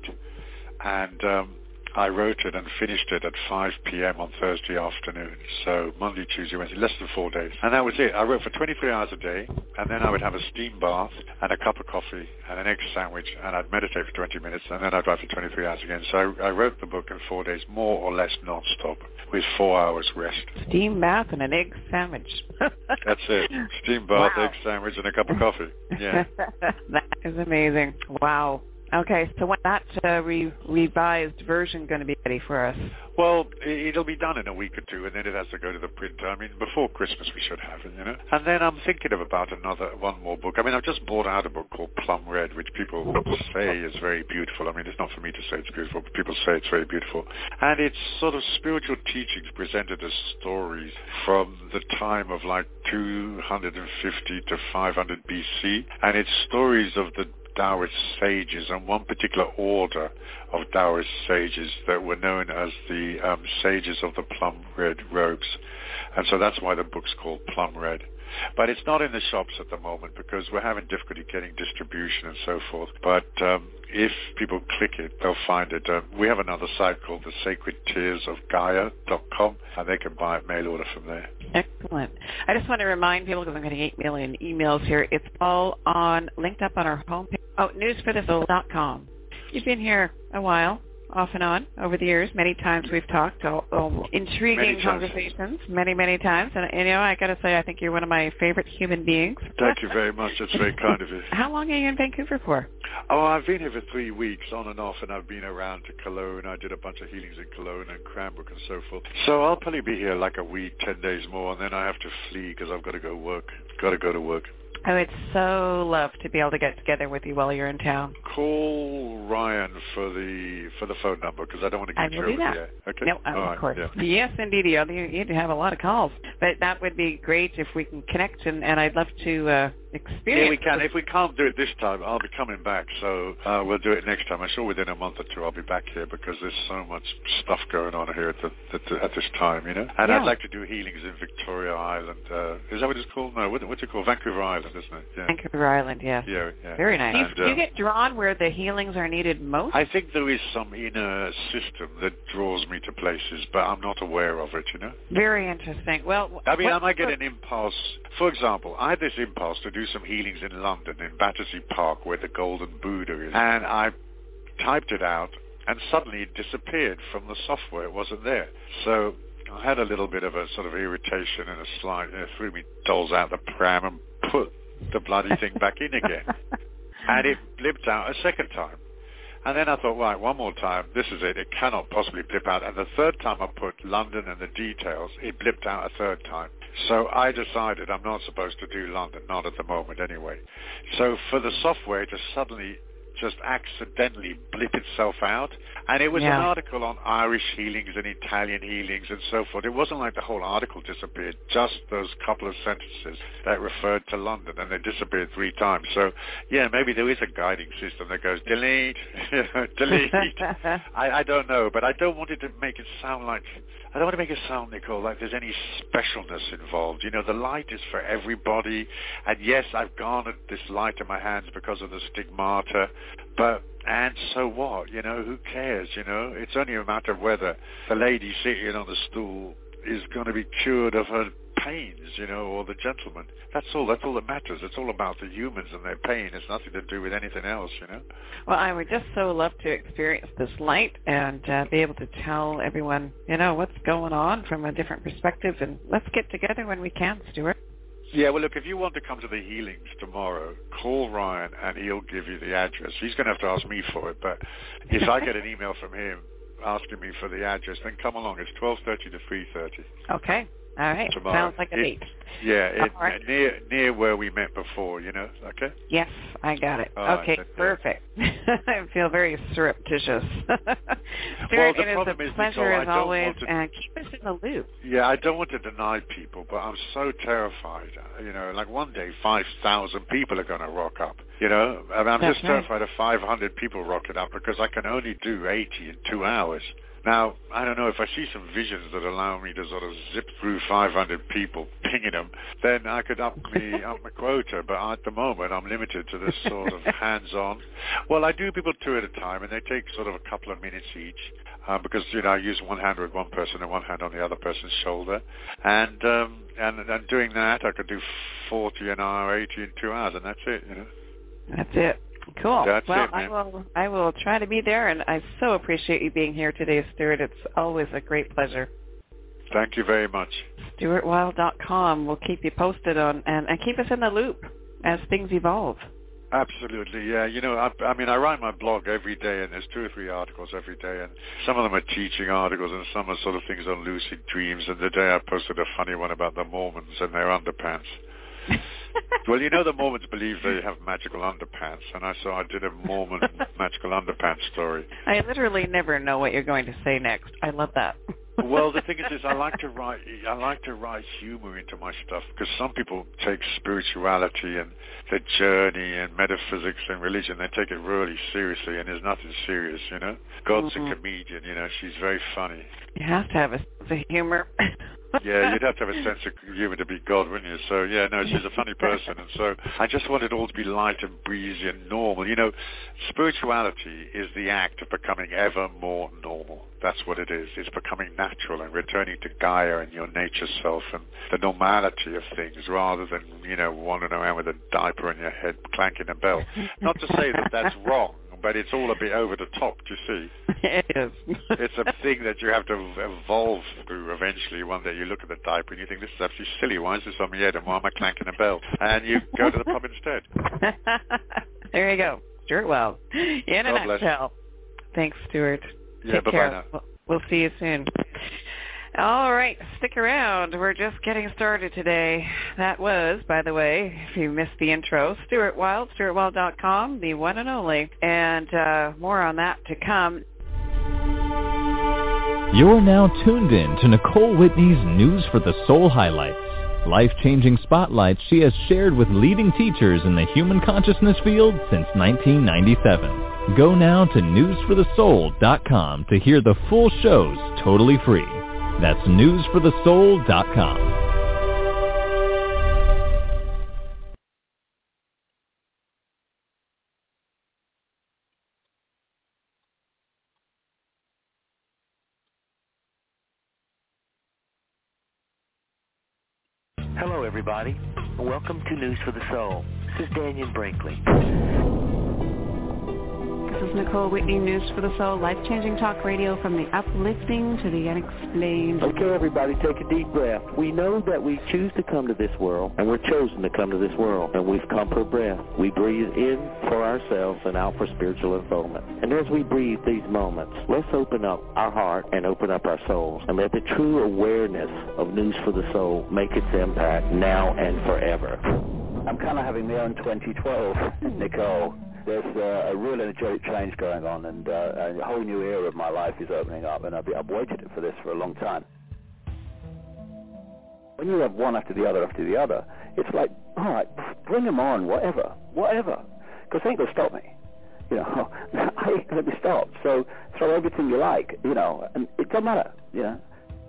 And um, I wrote it and finished it at five p.m. on Thursday afternoon. So Monday, Tuesday, Wednesday, less than four days. And that was it. I wrote for twenty-three hours a day, and then I would have a steam bath and a cup of coffee and an egg sandwich, and I'd meditate for twenty minutes, and then I'd write for twenty-three hours again. So I, I wrote the book in four days, more or less non-stop, with four hours rest. Steam bath and an egg sandwich. That's it. Steam bath, Wow. egg sandwich, and a cup of coffee. Yeah. That is amazing. Wow. Okay, so when that uh, re- revised version going to be ready for us? Well, it'll be done in a week or two, and then it has to go to the printer. I mean, before Christmas we should have it, you know. And then I'm thinking of about another, one more book. I mean, I've just bought out a book called Plum Red, which people say is very beautiful. I mean, it's not for me to say it's beautiful, but people say it's very beautiful. And it's sort of spiritual teachings presented as stories from the time of like two hundred fifty to five hundred B C. And it's stories of the Taoist sages and one particular order of Taoist sages that were known as the um, sages of the plum red robes. And so that's why the book's called Plum Red. But it's not in the shops at the moment because we're having difficulty getting distribution and so forth. But um, if people click it, they'll find it. Uh, we have another site called the Sacred Tears of Gaia dot com, and they can buy it mail order from there. Excellent. I just want to remind people, because I'm getting eight million emails here, it's all on linked up on our homepage. Oh, news for the soul dot com. You've been here a while, off and on, over the years. Many times we've talked, all, all intriguing many conversations, many, many times. And, and, you know, I got to say, I think you're one of my favorite human beings. Thank you very much. That's very kind of you. How long are you in Vancouver for? Oh, I've been here for three weeks, on and off, and I've been around to Cologne. I did a bunch of healings in Cologne and Cranbrook and so forth. So I'll probably be here like a week, ten days more, and then I have to flee because I've got to go work. Got to go to work. I would so love to be able to get together with you while you're in town. Call Ryan for the for the phone number because I don't want to get you over that. the air. Okay. No, oh, All of course. Right, yeah. Yes, indeed. You need to have a lot of calls, but that would be great if we can connect, and, and I'd love to uh, experience. Yeah, we can. If we can't do it this time, I'll be coming back, so uh, we'll do it next time. I'm sure within a month or two I'll be back here because there's so much stuff going on here at, the, at, the, at this time, you know. And yeah. I'd like to do healings in Victoria Island. Uh, is that what it's called? No, what, what's it called? Vancouver Island, isn't it? Yeah. Vancouver Island, yes. Yeah, yeah. Very nice. And, do, you, do you um, get drawn where the healings are needed most? I think there is some inner system that draws me to places, but I'm not aware of it, you know. Very interesting. Well, I mean, what, I might get an impulse. For example, I had this impulse to do some healings in London, in Battersea Park, where the Golden Buddha is. And I typed it out, and suddenly it disappeared from the software. It wasn't there. So I had a little bit of a sort of irritation and a slight, you know, threw me dolls out the pram and put the bloody thing back in again. And it blipped out a second time. And then I thought, right, one more time, this is it. It cannot possibly blip out. And the third time I put London and the details, it blipped out a third time. So I decided I'm not supposed to do London, not at the moment anyway. So for the software to suddenly just accidentally blip itself out. And it was yeah. an article on Irish healings and Italian healings and so forth. It wasn't like the whole article disappeared, just those couple of sentences that referred to London, and they disappeared three times. So, yeah, maybe there is a guiding system that goes, delete, delete. I, I don't know, but I don't want it to make it sound like, I don't want to make it sound, Nicole, like there's any specialness involved. You know, the light is for everybody, and yes, I've garnered this light in my hands because of the stigmata, but, and so what? You know, who cares, you know? It's only a matter of whether the lady sitting on the stool is going to be cured of her pains, you know, or the gentleman. That's all. That's all that matters. It's all about the humans and their pain. It's nothing to do with anything else, you know. Well, I would just so love to experience this light and uh, be able to tell everyone, you know, what's going on from a different perspective. And let's get together when we can, Stuart. Yeah, well, look, if you want to come to the healings tomorrow, call Ryan and he'll give you the address. He's going to have to ask me for it, but if I get an email from him asking me for the address, then come along. It's twelve thirty to three thirty. Okay. All right. Tomorrow. Sounds like a it, date. Yeah, it, right. near near where we met before, you know, okay? Yes, I got it. All okay, right, perfect. I feel very surreptitious. Well, the it problem is a is, pleasure Nicole, I as don't always, want to, and keep us in the loop. Yeah, I don't want to deny people, but I'm so terrified. You know, like one day five thousand people are going to rock up. You know, and I'm That's just right. terrified of five hundred people rocking up because I can only do eighty in two hours. Now, I don't know, if I see some visions that allow me to sort of zip through five hundred people, pinging them, then I could up me up my quota. But at the moment, I'm limited to this sort of hands-on. Well, I do people two at a time, and they take sort of a couple of minutes each, uh, because, you know, I use one hand with one person and one hand on the other person's shoulder. And, um, and, and doing that, I could do forty an hour, eighty in two hours, and that's it, you know. That's it. Cool. That's well, it, I will. I will try to be there, and I so appreciate you being here today, Stuart. It's always a great pleasure. Thank you very much. Stuart Wild dot com. We'll keep you posted on, and, and keep us in the loop as things evolve. Absolutely, yeah. You know, I, I mean, I write my blog every day, and there's two or three articles every day, and some of them are teaching articles, and some are sort of things on lucid dreams. And today I posted a funny one about the Mormons and their underpants. Well, you know, the Mormons believe they have magical underpants, and I so I did a Mormon magical underpants story. I literally never know what you're going to say next. I love that. Well, the thing is, is I like to write. I like to write humor into my stuff because some people take spirituality and their journey and metaphysics and religion. They take it really seriously, and there's nothing serious, you know. God's mm-hmm. a comedian, you know. She's very funny. You have to have a sense of humor. Yeah, you'd have to have a sense of humor to be God, wouldn't you? So, yeah, no, she's a funny person. And so I just want it all to be light and breezy and normal. You know, spirituality is the act of becoming ever more normal. That's what it is. It's becoming natural and returning to Gaia and your nature self and the normality of things rather than, you know, wandering around with a diaper on your head clanking a bell. Not to say that that's wrong, but it's all a bit over the top, do you see? It is. It's a thing that you have to evolve through eventually. One day you look at the diaper and you think, this is actually silly. Why is this on my head and why am I clanking a bell? And you go to the pub instead. There you go. Stuart Wells. In a nutshell. Thanks, Stuart. Yeah, Take bye-bye care. now. We'll, we'll see you soon. All right, stick around. We're just getting started today. That was, by the way, if you missed the intro, Stuart Wild, stuart wild dot com, the one and only. And uh, more on that to come. You're now tuned in to Nicole Whitney's News for the Soul highlights. Life-changing spotlights she has shared with leading teachers in the human consciousness field since nineteen ninety-seven. Go now to news for the soul dot com to hear the full shows totally free. That's news for the soul dot com. Hello, everybody. Welcome to News for the Soul. This is Daniel Brinkley. This is Nicole Whitney, News for the Soul, life-changing talk radio from the uplifting to the unexplained. Okay, everybody, take a deep breath. We know that we choose to come to this world, and we're chosen to come to this world, and we've come for breath. We breathe in for ourselves and out for spiritual unfoldment. And as we breathe these moments, let's open up our heart and open up our souls, and let the true awareness of News for the Soul make its impact now and forever. I'm kind of having my own twenty twelve, Nicole. There's uh, a real energetic change going on, and uh, a whole new era of my life is opening up, and I've, I've waited for this for a long time. When you have one after the other after the other, it's like, all right, bring them on, whatever, whatever, because they ain't going to stop me. You know, I ain't going to be stopped, so throw everything you like, you know, and it doesn't matter, you know.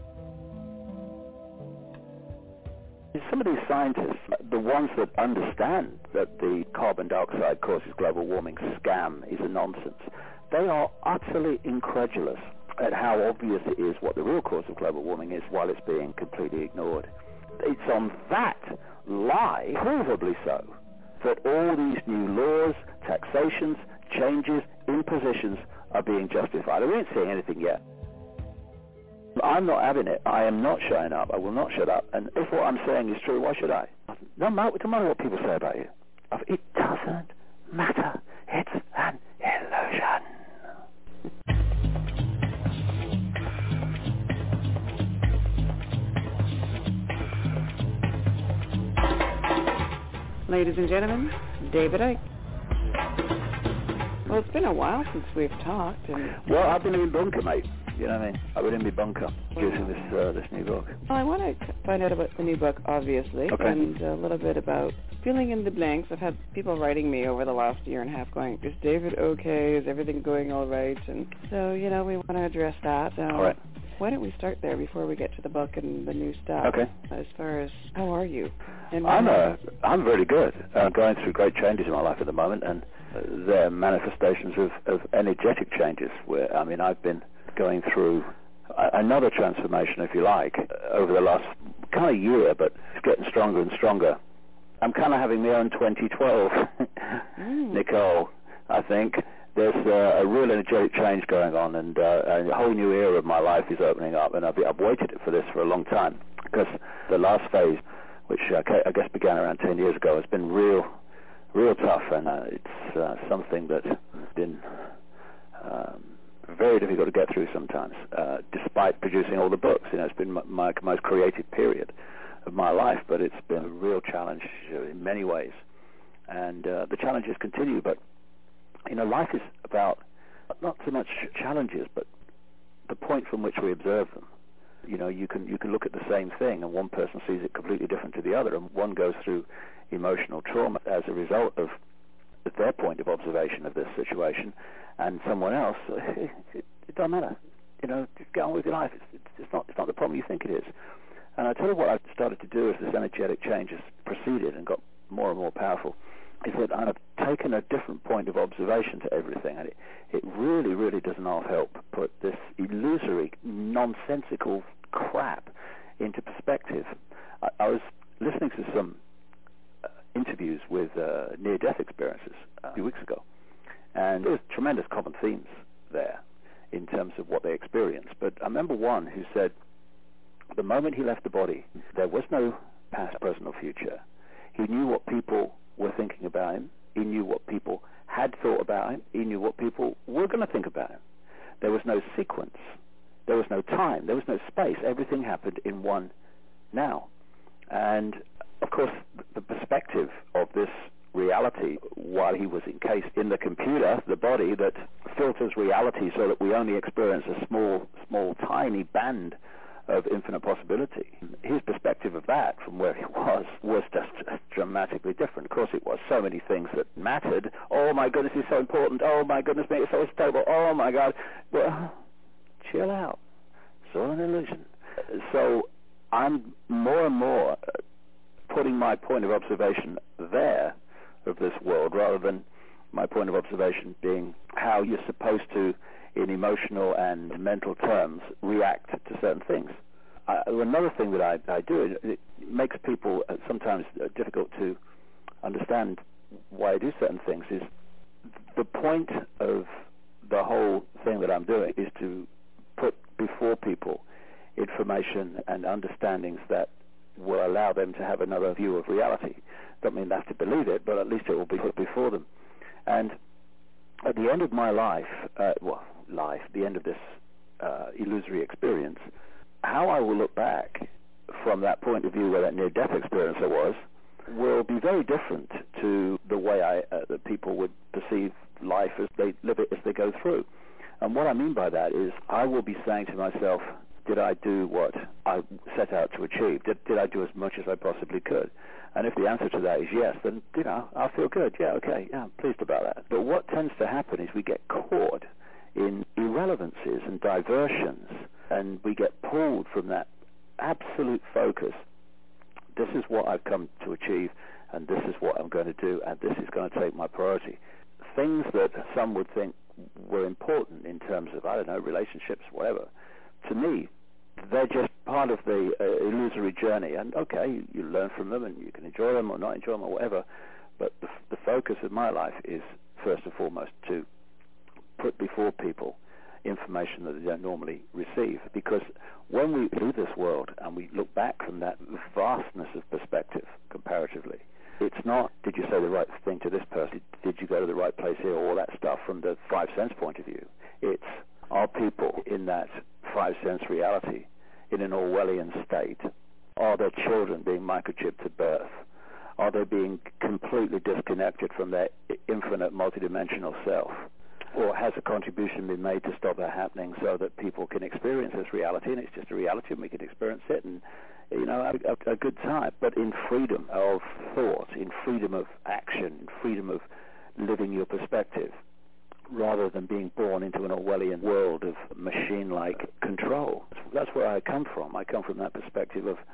Some of these scientists, the ones that understand that the carbon dioxide causes global warming scam is a nonsense, they are utterly incredulous at how obvious it is what the real cause of global warming is while it's being completely ignored. It's on that lie, provably so, that all these new laws, taxations, changes, impositions are being justified. We ain't seeing anything yet. I'm not having it. I am not showing up. I will not shut up. And if what I'm saying is true, why should I? No matter, no matter what people say about you. It doesn't matter. It's an illusion. Ladies and gentlemen, David Icke. Well, it's been a while since we've talked. And well, I've been in bunker, mate. You know what I mean? I've been in my bunker using this uh, this new book. Well, I want to find out about the new book, obviously, okay. and a little bit about filling in the blanks. I've had people writing me over the last year and a half going, is David okay? Is everything going all right? And so, you know, we want to address that. So all right. Why don't we start there before we get to the book and the new stuff? Okay. As far as, how are you? And I'm uh, I'm very good. I'm going through great changes in my life at the moment, and uh, they're manifestations of, of energetic changes. Where I mean, I've been going through another transformation, if you like, over the last kind of year, but it's getting stronger and stronger. I'm kind of having my own twenty twelve, mm. Nicole, I think. There's uh, a real energetic change going on, and uh, a whole new era of my life is opening up, and I've, I've waited for this for a long time, because the last phase, which uh, I guess began around ten years ago, has been real, real tough, and uh, it's uh, something that's been um, very difficult to get through sometimes, uh, despite producing all the books. You know, it's been my, my most creative period of my life, but it's been a real challenge in many ways, and uh, the challenges continue. But you know, life is about not so much challenges, but the point from which we observe them. You know, you can you can look at the same thing, and one person sees it completely different to the other, and one goes through emotional trauma as a result of their point of observation of this situation, and someone else, it, it, it doesn't matter. You know, just get on with your life. It's, it's, it's not it's not the problem you think it is. And I tell you what I've started to do as this energetic change has proceeded and got more and more powerful, is that I've taken a different point of observation to everything, and it, it really, really does not help put this illusory, nonsensical crap into perspective. I, I was listening to some uh, interviews with uh, near-death experiences a few weeks ago, and there was tremendous common themes there in terms of what they experienced. But I remember one who said, the moment he left the body, there was no past, present, or future. He knew what people were thinking about him. He knew what people had thought about him. He knew what people were going to think about him. There was no sequence. There was no time. There was no space. Everything happened in one now. And, of course, the perspective of this reality, while he was encased in the computer, the body that filters reality so that we only experience a small, small, tiny band of infinite possibility. His perspective of that from where he was was just dramatically different. Of course it was. So many things that mattered. Oh my goodness, it's so important. Oh my goodness me, it's so stable. Oh my God. Well, chill out. It's all an illusion. So I'm more and more putting my point of observation there of this world rather than my point of observation being how you're supposed to, in emotional and mental terms, react to certain things. Uh, another thing that I, I do, it, it makes people uh, sometimes uh, difficult to understand why I do certain things, is the point of the whole thing that I'm doing is to put before people information and understandings that will allow them to have another view of reality. Don't mean they have to believe it, but at least it will be put before them. And at the end of my life, uh, well, life, the end of this uh, illusory experience, how I will look back from that point of view where that near-death experience I was, will be very different to the way I, uh, that people would perceive life as they live it as they go through. And what I mean by that is I will be saying to myself, did I do what I set out to achieve? Did, did I do as much as I possibly could? And if the answer to that is yes, then, you know, I'll feel good. Yeah, okay, yeah, I'm pleased about that. But what tends to happen is we get caught in irrelevancies and diversions, and we get pulled from that absolute focus. This is what I've come to achieve, and this is what I'm going to do, and this is going to take my priority. Things that some would think were important in terms of, I don't know, relationships, whatever, to me, they're just part of the uh, illusory journey. And okay, you, you learn from them, and you can enjoy them or not enjoy them or whatever, but the, the focus of my life is, first and foremost, to put before people information that they don't normally receive. Because when we leave this world and we look back from that vastness of perspective comparatively, it's not, did you say the right thing to this person? Did you go to the right place here? All that stuff from the five sense point of view. It's, are people in that five sense reality in an Orwellian state? Are their children being microchipped at birth? Are they being completely disconnected from their infinite multidimensional self? Or has a contribution been made to stop that happening so that people can experience this reality, and it's just a reality and we can experience it and, you know, have a, a good time, but in freedom of thought, in freedom of action, in freedom of living your perspective, rather than being born into an Orwellian world of machine-like control. That's where I come from. I come from that perspective of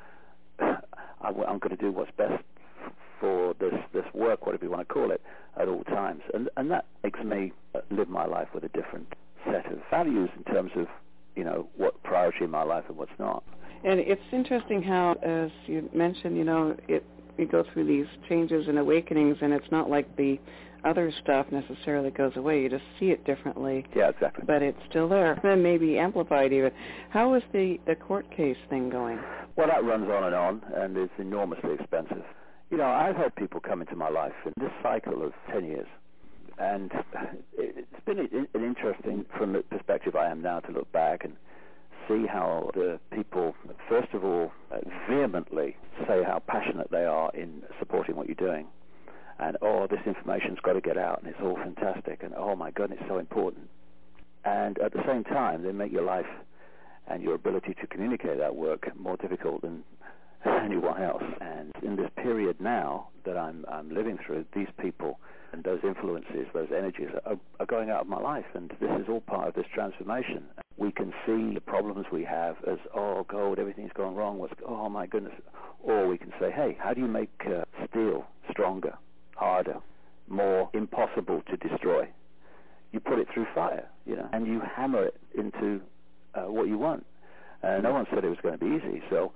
I'm going to do what's best for this, this work, whatever you want to call it, at all times. And, and that makes me live my life with a different set of values in terms of, you know, what priority in my life and what's not. And it's interesting how, as you mentioned, you know, it we go through these changes and awakenings, and it's not like the other stuff necessarily goes away. You just see it differently. Yeah, exactly. But it's still there, and maybe amplified even. How is the, the court case thing going? Well, that runs on and on, and it's enormously expensive. You know, I've had people come into my life in this cycle of ten years, and it's been an interesting, from the perspective I am now, to look back and see how the people, first of all, vehemently say how passionate they are in supporting what you're doing. And, oh, this information's got to get out, and it's all fantastic, and, oh, my goodness, it's so important. And at the same time, they make your life and your ability to communicate that work more difficult than anyone else. And in this period now that I'm, I'm living through, these people and those influences, those energies are, are going out of my life, and this is all part of this transformation. We can see the problems we have as, oh, God, everything's gone wrong, what's, oh, my goodness. Or we can say, hey, how do you make uh, steel stronger, harder, more impossible to destroy? You put it through fire, you know, and you hammer it into uh, what you want. And no one said it was going to be easy, so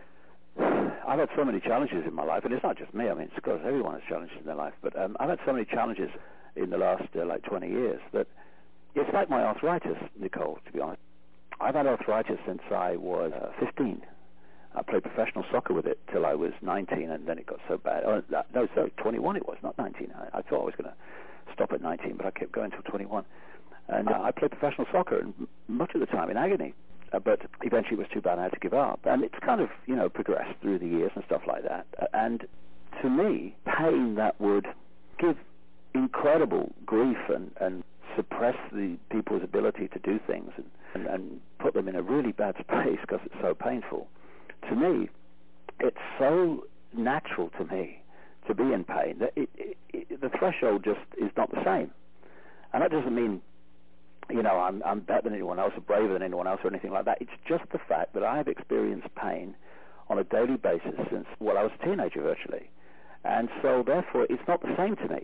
I've had so many challenges in my life, and it's not just me. I mean, it's because everyone has challenges in their life. But um, I've had so many challenges in the last uh, like twenty years that it's like my arthritis, Nicole. To be honest, I've had arthritis since I was uh, fifteen. I played professional soccer with it till I was nineteen, and then it got so bad. Oh, no, sorry, twenty-one. It was not nineteen. I, I thought I was going to stop at nineteen, but I kept going till twenty-one. And uh, I played professional soccer, and much of the time in agony. Uh, but eventually it was too bad I had to give up. And it's kind of, you know, progressed through the years and stuff like that. Uh, and to me, pain that would give incredible grief and, and suppress the people's ability to do things and, and, and put them in a really bad space because it's so painful. To me, it's so natural to me to be in pain that it, it, it, the threshold just is not the same. And that doesn't mean, you know, I'm, I'm better than anyone else or braver than anyone else or anything like that. It's just the fact that I have experienced pain on a daily basis since, well, I was a teenager virtually. And so, therefore, it's not the same to me.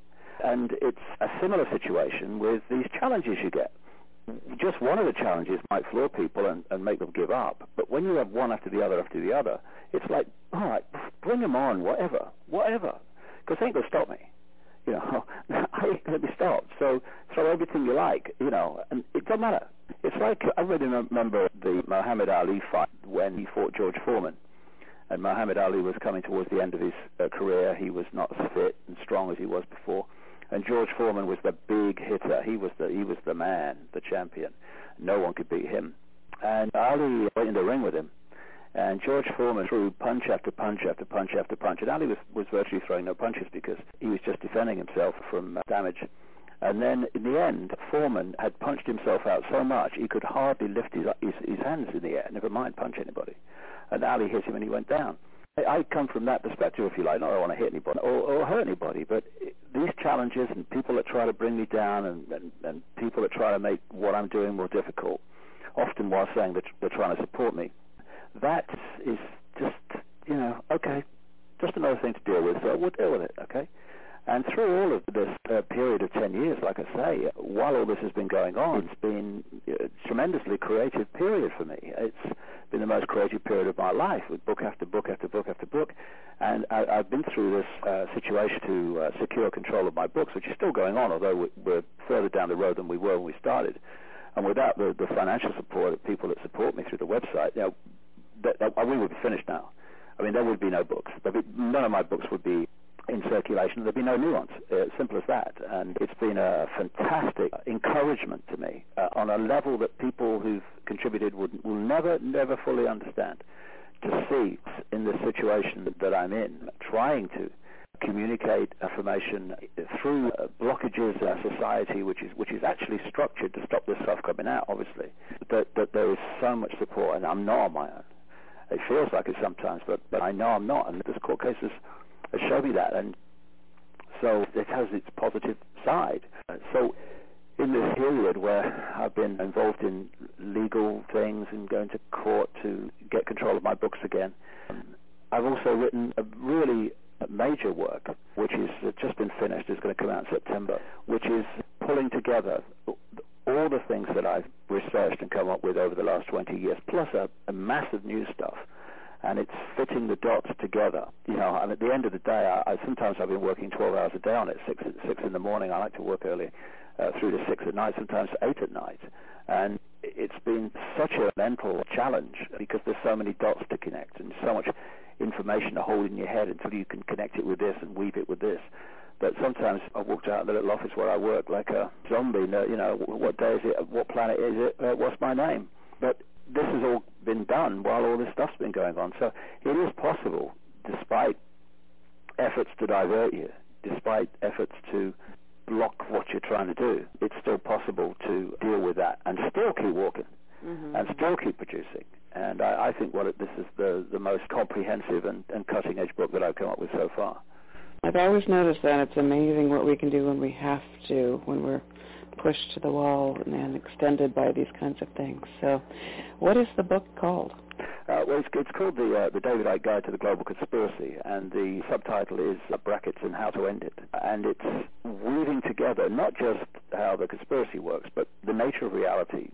And it's a similar situation with these challenges you get. Just one of the challenges might floor people and, and make them give up. But when you have one after the other after the other, it's like, all right, bring them on, whatever, whatever. Because they ain't going to stop me. You know, let me stop. So throw everything you like, you know, and it doesn't matter. It's like, I really remember the Muhammad Ali fight when he fought George Foreman. And Muhammad Ali was coming towards the end of his uh, career. He was not as fit and strong as he was before. And George Foreman was the big hitter. He was the he was the man, the champion. No one could beat him. And Ali went in the ring with him. And George Foreman threw punch after punch after punch after punch. And Ali was, was virtually throwing no punches because he was just defending himself from uh, damage. And then in the end, Foreman had punched himself out so much he could hardly lift his, his, his hands in the air, never mind punch anybody. And Ali hit him and he went down. I, I come from that perspective, if you like. Not that I want to hit anybody or, or hurt anybody, but these challenges and people that try to bring me down and, and, and people that try to make what I'm doing more difficult, often while saying that they're trying to support me, that is just, you know, okay, just another thing to deal with, so we'll deal with it, okay? And through all of this uh, period of ten years, like I say, while all this has been going on, it's been a tremendously creative period for me. It's been the most creative period of my life, with book after book after book after book. And I, I've been through this uh, situation to uh, secure control of my books, which is still going on, although we're further down the road than we were when we started. And without the, the financial support of people that support me through the website, you know, that, that, we would be finished now. I mean, there would be no books. There'd be, none of my books would be in circulation. There'd be no new ones. Uh, simple as that. And it's been a fantastic encouragement to me uh, on a level that people who've contributed would, will never, never fully understand. To see in the situation that I'm in, trying to communicate information through uh, blockages in our society, which is which is actually structured to stop this stuff coming out, obviously, that, that there is so much support, and I'm not on my own. It feels like it sometimes, but, but I know I'm not, and this court case has, has shown me that, and so it has its positive side. So in this period where I've been involved in legal things and going to court to get control of my books again, I've also written a really major work, which is just been finished, is going to come out in September, which is pulling together all the things that I've researched and come up with over the last twenty years, plus a, a massive new stuff, and it's fitting the dots together. You know, and at the end of the day, I, I sometimes I've been working twelve hours a day on it, six six in the morning. I like to work early uh, through to six at night, sometimes eight at night, and it's been such a mental challenge because there's so many dots to connect and so much information to hold in your head until you can connect it with this and weave it with this. But sometimes I've walked out of the little office where I work like a zombie. You know, what day is it? What planet is it? Uh, what's my name? But this has all been done while all this stuff's been going on. So it is possible, despite efforts to divert you, despite efforts to block what you're trying to do, it's still possible to deal with that and still keep walking. mm-hmm. and still keep producing. And I, I think what it, this is the, the most comprehensive and, and cutting-edge book that I've come up with so far. I've always noticed that it's amazing what we can do when we have to, when we're pushed to the wall and, and extended by these kinds of things. So what is the book called? Uh, well, it's, it's called the uh, the David Icke Guide to the Global Conspiracy, and the subtitle is uh, Brackets and How to End It. And it's weaving together not just how the conspiracy works, but the nature of reality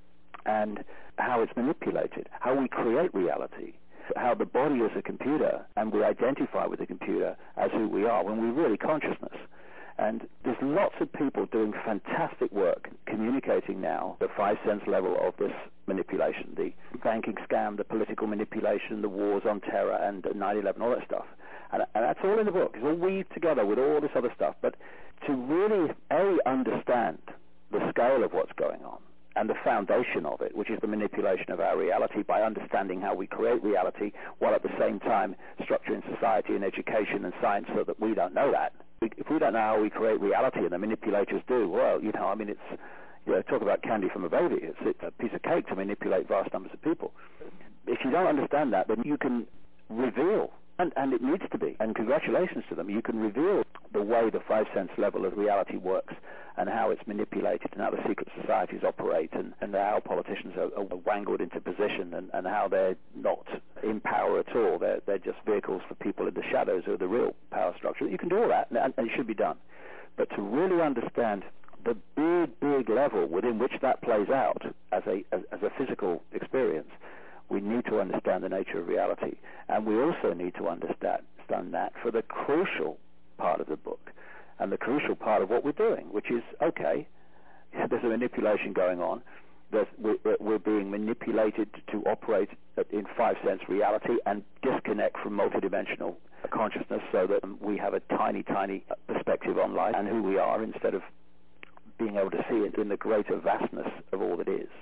and how it's manipulated, how we create reality, how the body is a computer, and we identify with the computer as who we are when we're really consciousness. And there's lots of people doing fantastic work communicating now the five sense level of this manipulation, the banking scam, the political manipulation, the wars on terror, and nine eleven, all that stuff. And, and that's all in the book. It's all weaved together with all this other stuff. But to really, A, understand the scale of what's going on, and the foundation of it, which is the manipulation of our reality by understanding how we create reality, while at the same time structuring society and education and science so that we don't know that. If we don't know how we create reality, and the manipulators do, well, you know, I mean, it's, you know, talk about candy from a baby. It's, it's a piece of cake to manipulate vast numbers of people. If you don't understand that, then you can reveal, and, and it needs to be, and congratulations to them, you can reveal the way the five sense level of reality works and how it's manipulated and how the secret societies operate and, and how politicians are, are wangled into position and, and how they're not in power at all. They're, they're just vehicles for people in the shadows of the real power structure. You can do all that, and, and it should be done. But to really understand the big, big level within which that plays out as a, as, as a physical experience, we need to understand the nature of reality. And we also need to understand, understand that for the crucial part of the book, and the crucial part of what we're doing, which is, okay, there's a manipulation going on. There's, we're, we're being manipulated to operate in five-sense reality and disconnect from multidimensional consciousness so that we have a tiny, tiny perspective on life and who we are instead of being able to see it in the greater vastness of all that is.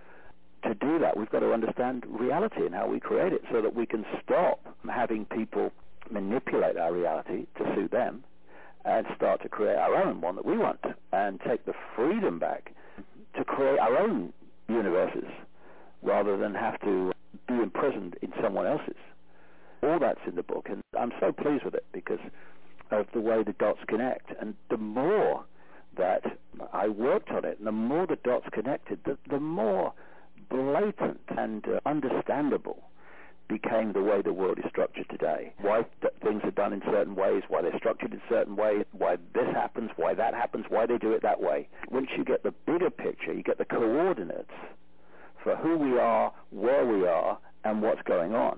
To do that, we've got to understand reality and how we create it so that we can stop having people manipulate our reality to suit them and start to create our own one that we want and take the freedom back to create our own universes rather than have to be imprisoned in someone else's. All that's in the book, and I'm so pleased with it because of the way the dots connect. And the more that I worked on it, and the more the dots connected, the, the more blatant and uh, understandable became the way the world is structured today. Why th- things are done in certain ways, why they're structured in certain ways, why this happens, why that happens, why they do it that way. Once you get the bigger picture, you get the coordinates for who we are, where we are, and what's going on,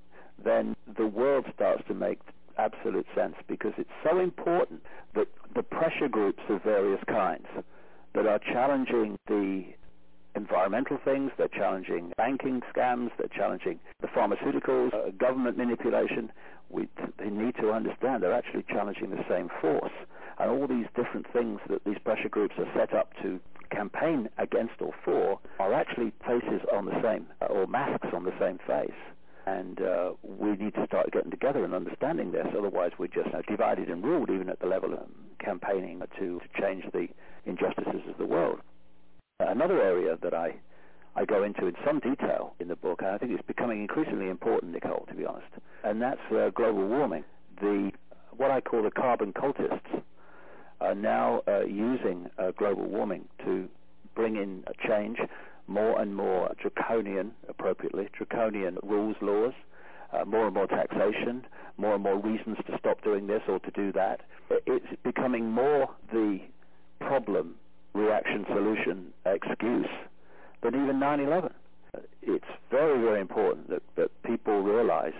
then the world starts to make absolute sense because it's so important that the pressure groups of various kinds that are challenging the environmental things, they're challenging banking scams, they're challenging the pharmaceuticals, uh, government manipulation. We, they need to understand they're actually challenging the same force. And all these different things that these pressure groups are set up to campaign against or for are actually faces on the same, uh, or masks on the same face. And uh, we need to start getting together and understanding this, otherwise we're just uh, divided and ruled even at the level of campaigning to, to change the injustices of the world. Another area that I, I go into in some detail in the book, and I think it's becoming increasingly important, Nicole, to be honest, and that's uh, global warming. The what I call the carbon cultists are now uh, using uh, global warming to bring in a change, more and more draconian, appropriately, draconian rules, laws, uh, more and more taxation, more and more reasons to stop doing this or to do that. It's becoming more the problem reaction, solution, excuse than even nine eleven. It's very, very important that, that people realize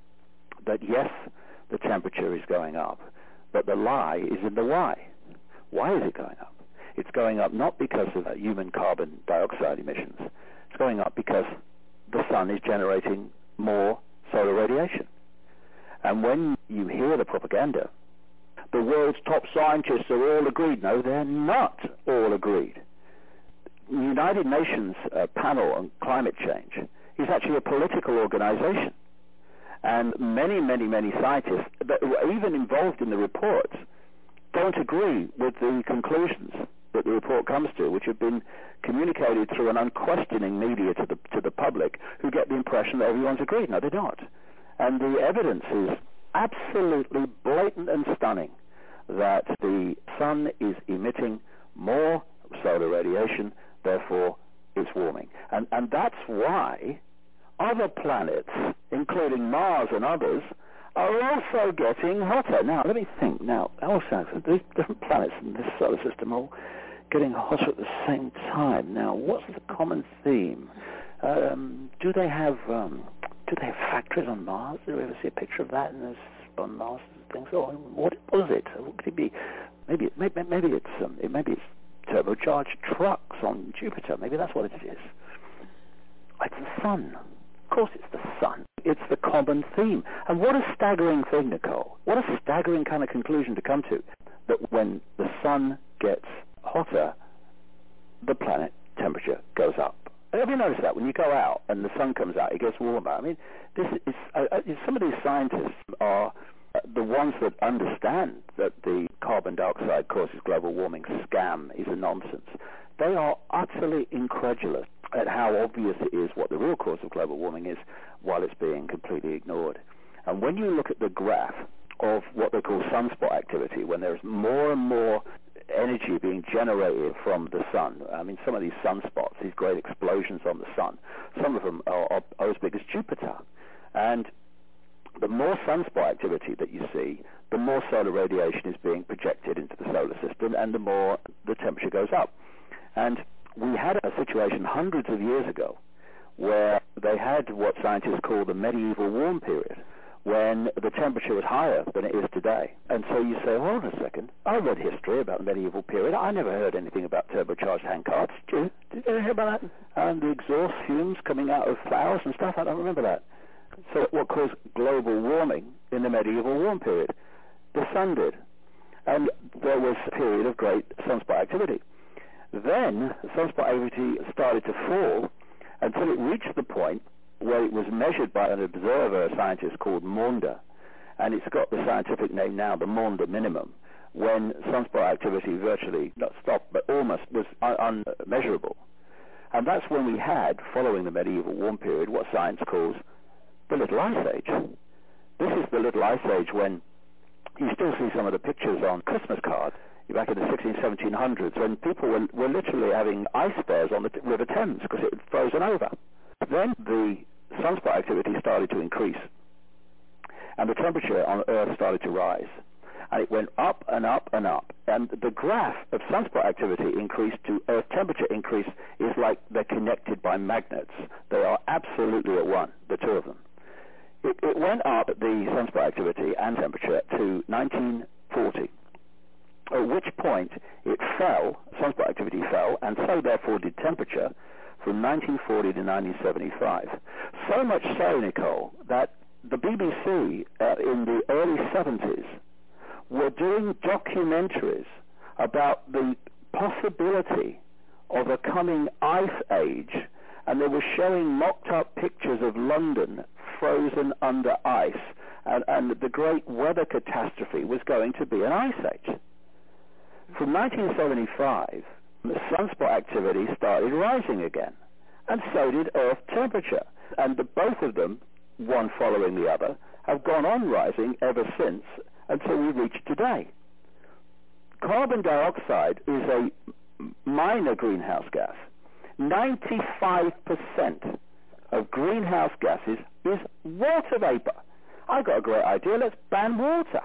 that, yes, the temperature is going up, but the lie is in the why. Why is it going up? It's going up not because of uh, human carbon dioxide emissions. It's going up because the sun is generating more solar radiation. And when you hear the propaganda, the world's top scientists are all agreed. No, they're not all agreed. The United Nations uh, panel on climate change is actually a political organization. And many, many, many scientists that were even involved in the reports don't agree with the conclusions that the report comes to, which have been communicated through an unquestioning media to the to the public, who get the impression that everyone's agreed. No, they're not. And the evidence is absolutely blatant and stunning that the sun is emitting more solar radiation, therefore it's warming. And, and that's why other planets, including Mars and others, are also getting hotter. Now, let me think. Now, also, these different planets in this solar system are all getting hotter at the same time. Now, what's the common theme? Um, do they have um, do they have factories on Mars? Do we ever see a picture of that in this, on Mars and things? Or what was it? What could it be? Maybe maybe maybe it's um, it, maybe it's turbocharged trucks on Jupiter. Maybe that's what it is. It's the sun. Of course it's the sun. It's the common theme. And what a staggering thing, Nicole. What a staggering kind of conclusion to come to, that when the sun gets hotter, the planet temperature goes up. Have you noticed that? When you go out and the sun comes out, it gets warmer. I mean, this is, uh, uh, some of these scientists are uh, the ones that understand that the carbon dioxide causes global warming scam is a nonsense. They are utterly incredulous at how obvious it is what the real cause of global warming is, while it's being completely ignored. And when you look at the graph of what they call sunspot activity, when there's more and more energy being generated from the sun, I mean, some of these sunspots, these great explosions on the sun, some of them are, are, are as big as Jupiter. And the more sunspot activity that you see, the more solar radiation is being projected into the solar system, and the more the temperature goes up. And we had a situation hundreds of years ago where they had what scientists call the medieval warm period, when the temperature was higher than it is today. And so you say, hold on a second, I read history about the medieval period. I never heard anything about turbocharged handcarts. Did you? Did you hear about that? And the exhaust fumes coming out of flowers and stuff? I don't remember that. So what caused global warming in the medieval warm period? The sun did. And there was a period of great sunspot activity. Then sunspot activity started to fall until it reached the point where it was measured by an observer, a scientist called Maunder, and it's got the scientific name now, the Maunder minimum, when sunspot activity virtually not stopped, but almost was un- unmeasurable. And that's when we had, following the medieval warm period, what science calls the Little Ice Age. This is the Little Ice Age when you still see some of the pictures on Christmas cards back in the sixteen, seventeen hundreds, when people were, were literally having ice bears on the t- River Thames because it had frozen over. Then the sunspot activity started to increase, and the temperature on Earth started to rise, and it went up and up and up, and the graph of sunspot activity increase to Earth temperature increase is like they're connected by magnets. They are absolutely at one, the two of them. It, it went up, the sunspot activity and temperature, to nineteen forty, at which point it fell, sunspot activity fell, and so therefore did temperature, from nineteen forty to nineteen seventy-five. So much so, Nicole, that the B B C uh, in the early seventies were doing documentaries about the possibility of a coming ice age, and they were showing mocked-up pictures of London frozen under ice, and, and the great weather catastrophe was going to be an ice age. From nineteen seventy-five, the sunspot activity started rising again, and so did Earth temperature. And the, both of them, one following the other, have gone on rising ever since until we reach today. Carbon dioxide is a minor greenhouse gas. ninety-five percent of greenhouse gases is water vapor. I've got a great idea. Let's ban water.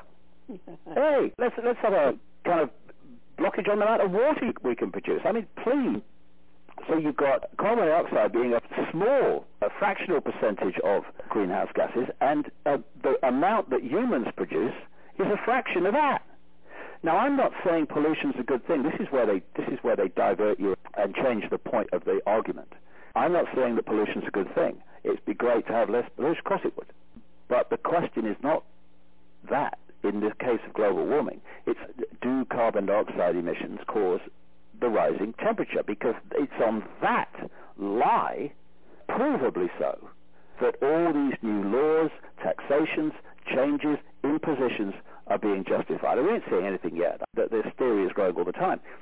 Hey, let's let's have a kind of blockage on the amount of water we can produce. I mean, please. So you've got carbon dioxide being a small, a fractional percentage of greenhouse gases, and uh, the amount that humans produce is a fraction of that. Now, I'm not saying pollution's a good thing. This is where they this is where they divert you and change the point of the argument. I'm not saying that pollution's a good thing. It'd be great to have less pollution. Of course it would. But the question is not that. In the case of global warming, it's do carbon dioxide emissions cause the rising temperature? Because it's on that lie, provably so, that all these new laws, taxations, changes, impositions are being justified. We ain't seeing anything yet. This theory is growing all the time.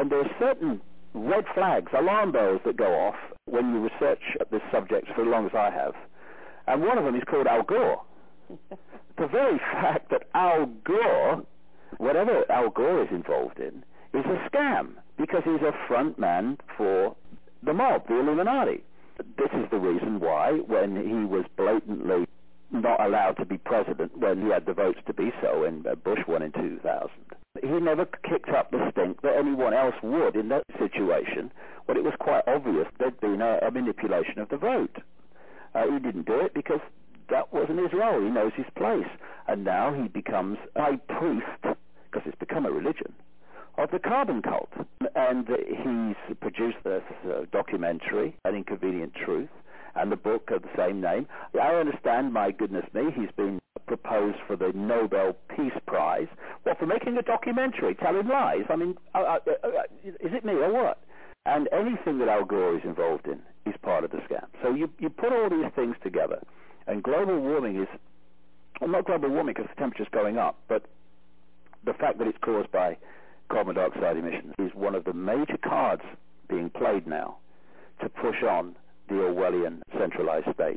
And there are certain red flags, alarm bells that go off when you research this subject for as long as I have. And one of them is called Al Gore. The very fact that Al Gore, whatever Al Gore is involved in, is a scam because he's a front man for the mob, the Illuminati. This is the reason why, when he was blatantly not allowed to be president, when he had the votes to be so, and Bush won in two thousand, he never kicked up the stink that anyone else would in that situation, when it was quite obvious there'd been a, a manipulation of the vote. Uh, he didn't do it because that wasn't his role. He knows his place. And now he becomes high priest, because it's become a religion, of the carbon cult. And he's produced this uh, documentary, An Inconvenient Truth, and the book of the same name. I understand, my goodness me, he's been proposed for the Nobel Peace Prize. What, for making a documentary, telling lies? I mean, uh, uh, uh, is it me or what? And anything that Al Gore is involved in is part of the scam. So you, you put all these things together, and global warming is, well, not global warming because the temperature's going up, but the fact that it's caused by carbon dioxide emissions is one of the major cards being played now to push on the Orwellian centralized state.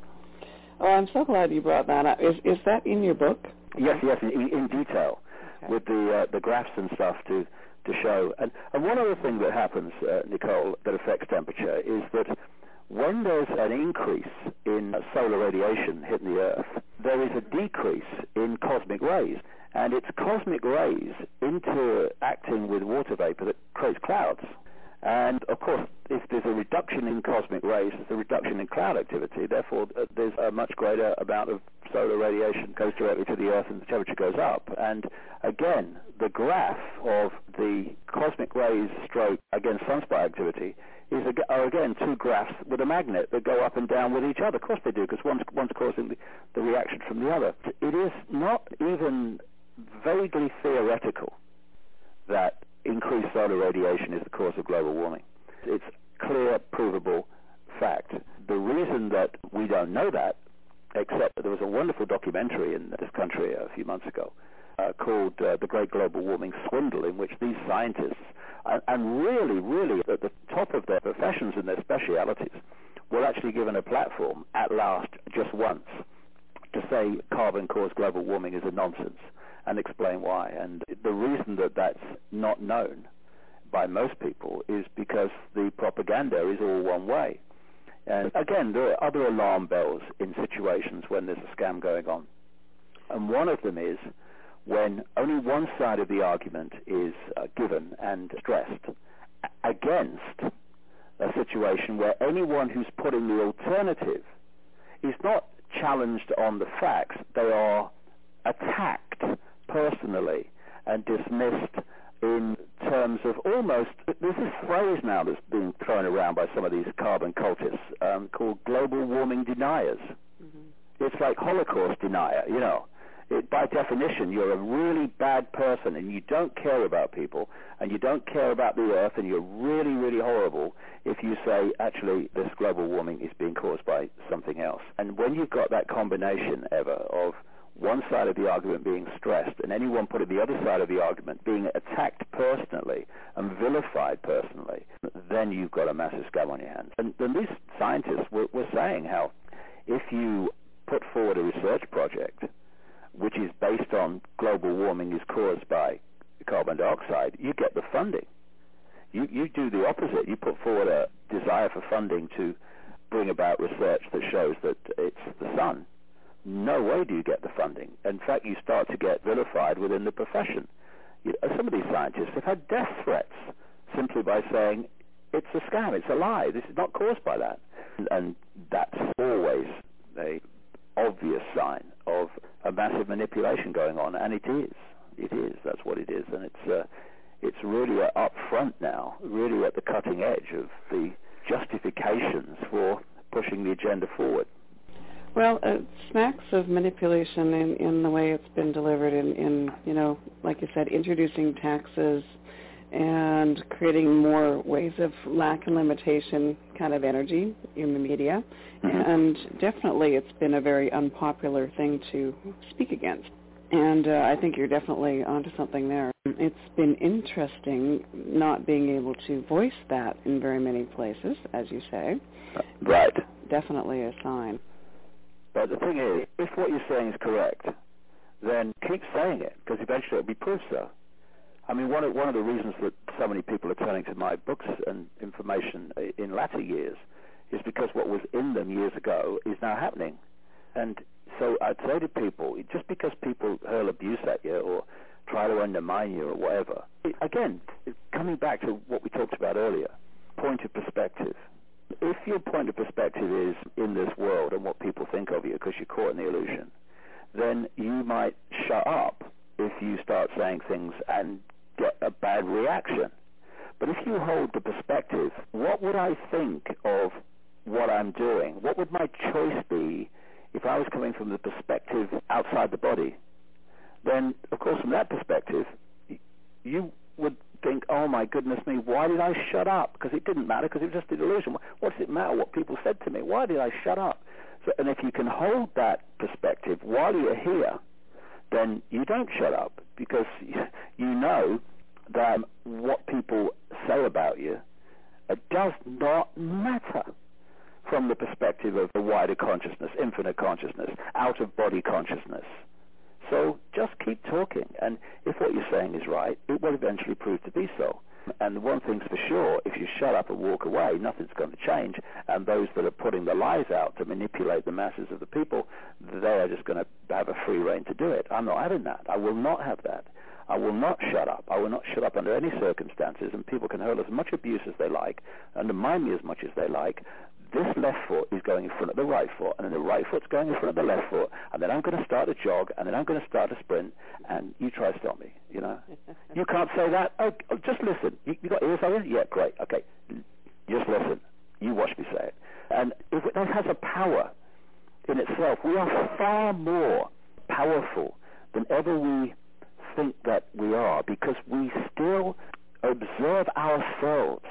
Oh, I'm so glad you brought that up. Is is that in your book? Yes, yes, in, in detail, okay. With the uh, the graphs and stuff to to show. And, and one other thing that happens, uh, Nicole, that affects temperature is that when there's an increase in solar radiation hitting the Earth, there is a decrease in cosmic rays. And it's cosmic rays interacting with water vapor that creates clouds. And, of course, if there's a reduction in cosmic rays, there's a reduction in cloud activity. Therefore, uh, there's a much greater amount of solar radiation goes directly to the Earth and the temperature goes up. And, again, the graph of the cosmic rays stroke against sunspot activity is, are, again, two graphs with a magnet that go up and down with each other. Of course they do, because one's, one's causing the, the reaction from the other. It is not even vaguely theoretical that increased solar radiation is the cause of global warming. It's clear, provable fact. The reason that we don't know that, except that there was a wonderful documentary in this country a few months ago uh, called uh, The Great Global Warming Swindle, in which these scientists, and, and really, really at the top of their professions and their specialities, were actually given a platform at last, just once, to say carbon caused global warming is a nonsense, and explain why. And the reason that that's not known by most people is because the propaganda is all one way. And again, there are other alarm bells in situations when there's a scam going on. And one of them is when only one side of the argument is uh, given and stressed against a situation where anyone who's putting the alternative is not challenged on the facts, they are attacked personally and dismissed in terms of almost, there's this phrase now that's being thrown around by some of these carbon cultists um, called global warming deniers. Mm-hmm. It's like Holocaust denier, you know. It, by definition, you're a really bad person and you don't care about people and you don't care about the Earth, and you're really, really horrible if you say, actually, this global warming is being caused by something else. And when you've got that combination ever of one side of the argument being stressed and anyone putting the other side of the argument being attacked personally and vilified personally, then you've got a massive scam on your hands. And, and these scientists were, were saying how if you put forward a research project which is based on global warming is caused by carbon dioxide, you get the funding. You, you do the opposite. You put forward a desire for funding to bring about research that shows that it's the sun. No way do you get the funding. In fact, you start to get vilified within the profession. You, some of these scientists have had death threats simply by saying, it's a scam, it's a lie, this is not caused by that. And, and that's always an obvious sign of a massive manipulation going on, and it is. It is, that's what it is. And it's, uh, it's really uh, up front now, really at the cutting edge of the justifications for pushing the agenda forward. Well, it smacks of manipulation in, in the way it's been delivered in, in, you know, like you said, introducing taxes and creating more ways of lack and limitation kind of energy in the media. Mm-hmm. And definitely it's been a very unpopular thing to speak against. And uh, I think you're definitely onto something there. it's been interesting not being able to voice that in very many places, as you say. Right. Definitely a sign. But the thing is, if what you're saying is correct, then keep saying it, because eventually it'll be proved so. I mean, one of, one of the reasons that so many people are turning to my books and information in latter years is because what was in them years ago is now happening. And so I'd say to people, just because people hurl abuse at you or try to undermine you or whatever, again, coming back to what we talked about earlier, point of perspective. If your point of perspective is in this world and what people think of you because you're caught in the illusion, then you might shut up if you start saying things and get a bad reaction. But if you hold the perspective, what would I think of what I'm doing? What would my choice be if I was coming from the perspective outside the body? Then, of course, from that perspective, you would think, oh my goodness me, why did I shut up? Because it didn't matter, because it was just an illusion. What does it matter what people said to me? Why did I shut up? So, and if you can hold that perspective while you're here, then you don't shut up, because you know that what people say about you it does not matter from the perspective of the wider consciousness, infinite consciousness, out-of-body consciousness. So just keep talking, and if what you're saying is right, it will eventually prove to be so. And one thing's for sure, if you shut up and walk away, nothing's going to change, and those that are putting the lies out to manipulate the masses of the people, they are just going to have a free rein to do it. I'm not having that. I will not have that. I will not shut up. I will not shut up under any circumstances, and people can hurl as much abuse as they like, undermine me as much as they like. This left foot is going in front of the right foot, and then the right foot's going in front of the left foot, and then I'm going to start a jog, and then I'm going to start a sprint, and you try to stop me, you know? You can't say that. Oh, oh just listen. You, you got ears, have you? Yeah, great. Okay. Just listen. You watch me say it. And if it, that has a power in itself. We are far more powerful than ever we think that we are, because we still observe ourselves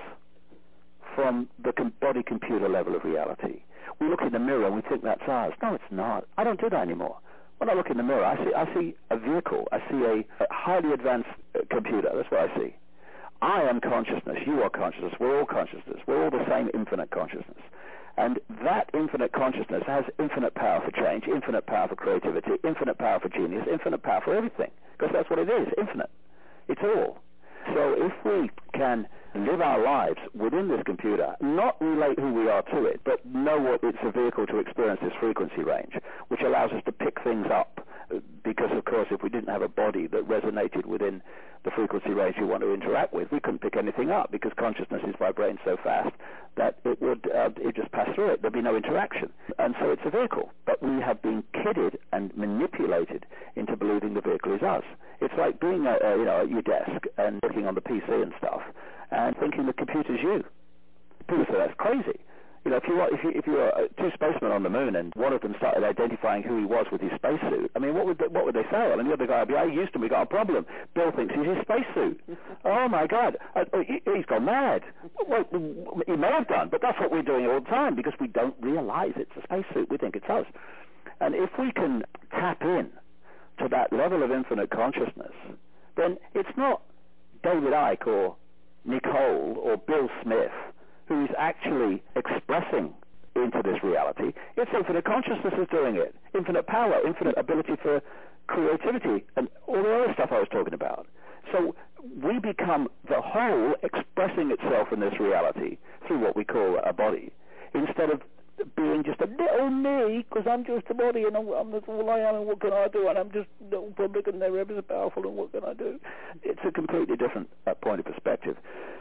from the com- body computer level of reality. We look in the mirror and we think that's ours. No, it's not. I don't do that anymore. When I look in the mirror, I see I see a vehicle. I see a, a highly advanced uh, computer. That's what I see. I am consciousness. You are consciousness. We're all consciousness. We're all the same infinite consciousness. And that infinite consciousness has infinite power for change, infinite power for creativity, infinite power for genius, infinite power for everything. Because that's what it is, infinite. It's all. So if we can live our lives within this computer, not relate who we are to it, but know what it's a vehicle to experience this frequency range, which allows us to pick things up, because, of course, if we didn't have a body that resonated within the frequency range you want to interact with, we couldn't pick anything up, because consciousness is vibrating so fast that it would uh, it just pass through it. There'd be no interaction. And so it's a vehicle. But we have been kidded and manipulated into believing the vehicle is us. It's like being at, uh, you know, at your desk and working on the P C and stuff and thinking the computer's you. People say that's crazy. You know, if you were, if you if you were two spacemen on the moon and one of them started identifying who he was with his spacesuit, I mean, what would they, what would they say? Well, and the other guy would be, "Hey, Houston, we got a problem. Bill thinks he's his spacesuit." Oh my God, uh, he, he's gone mad. Well, he may have done, but that's what we're doing all the time, because we don't realize it's a spacesuit. We think it's us. And if we can tap in to that level of infinite consciousness, then it's not David Icke or Nicole or Bill Smith who is actually expressing into this reality. It's infinite consciousness is doing it. Infinite power, infinite ability for creativity, and all the other stuff I was talking about. So we become the whole expressing itself in this reality through what we call a body, instead of being just a little me, because I'm just a body and I'm, I'm that's all I am, and what can I do, and I'm just little public and they're ever so powerful, and what can I do? It's a completely different uh, point of perspective.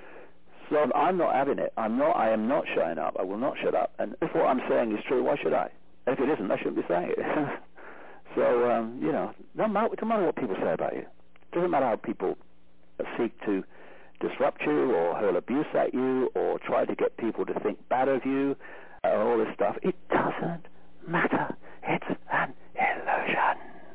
So I'm not having it. I'm not. I am not shutting up. I will not shut up. And if what I'm saying is true, why should I? And if it isn't, I shouldn't be saying it. So um, you know, no matter, no matter what people say about you, it doesn't matter how people seek to disrupt you or hurl abuse at you or try to get people to think bad of you, uh, all this stuff. It doesn't matter. It's an illusion.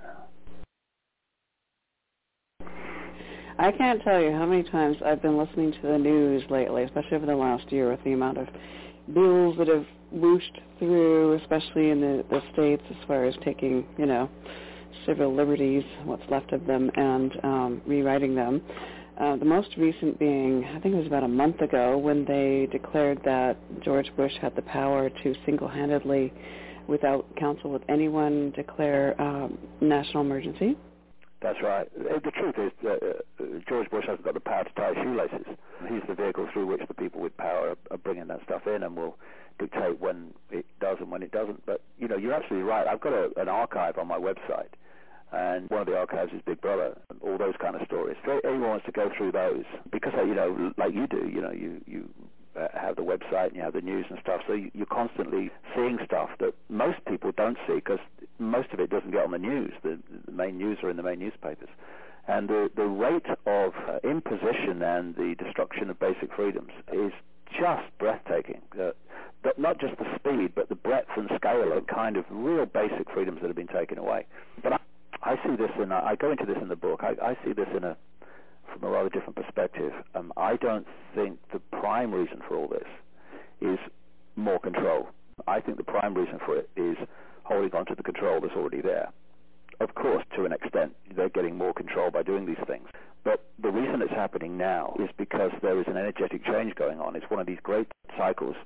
I can't tell you how many times I've been listening to the news lately, especially over the last year, with the amount of bills that have whooshed through, especially in the, the States, as far as taking, you know, civil liberties, what's left of them, and um, rewriting them. Uh, the most recent being, I think it was about a month ago, when they declared that George Bush had the power to single-handedly, without counsel with anyone, declare um, national emergency. That's right. The truth is, uh, George Bush hasn't got the power to tie shoelaces. He's the vehicle through which the people with power are, are bringing that stuff in and will dictate when it does and when it doesn't. But, you know, you're absolutely right. I've got a, an archive on my website, and one of the archives is Big Brother, all those kind of stories. If anyone wants to go through those, because, you know, like you do, you know, you... you Uh, have the website and you have the news and stuff, so you, you're constantly seeing stuff that most people don't see because most of it doesn't get on the news. The, the main news are in the main newspapers. And the, the rate of uh, imposition and the destruction of basic freedoms is just breathtaking. Uh, but not just the speed, but the breadth and scale of kind of real basic freedoms that have been taken away. But I, I see this, and I go into this in the book, I, I see this in a from a rather different perspective. Um, I don't think the prime reason for all this is more control. I think the prime reason for it is holding on to the control that's already there. Of course, to an extent, they're getting more control by doing these things. But the reason it's happening now is because there is an energetic change going on. It's one of these great cycles.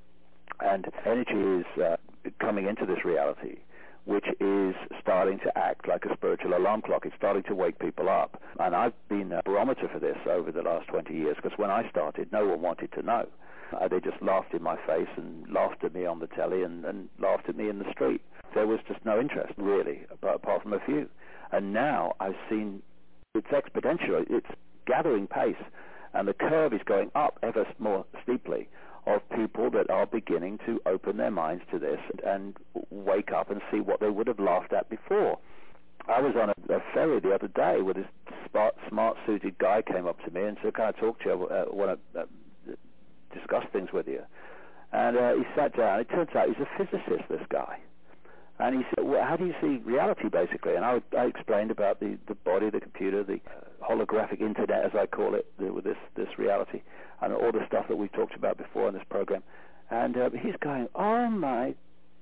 And energy is uh, coming into this reality, which is starting to act like a spiritual alarm clock. It's starting to wake people up. And I've been a barometer for this over the last twenty years, because when I started, no one wanted to know. Uh, they just laughed in my face and laughed at me on the telly and, and laughed at me in the street. There was just no interest, really, apart, apart from a few. And now I've seen it's exponential. It's gathering pace, and the curve is going up ever more steeply, of people that are beginning to open their minds to this and wake up and see what they would have laughed at before. I was on a, a ferry the other day where this smart, smart-suited guy came up to me and said, "Can I talk to you? I uh, want to uh, discuss things with you." And uh, he sat down. It turns out he's a physicist, this guy. And he said, "Well, how do you see reality, basically?" And I, I explained about the, the body, the computer, the uh, holographic internet, as I call it, the, with this, this reality, and all the stuff that we've talked about before in this program. And uh, he's going, "Oh, my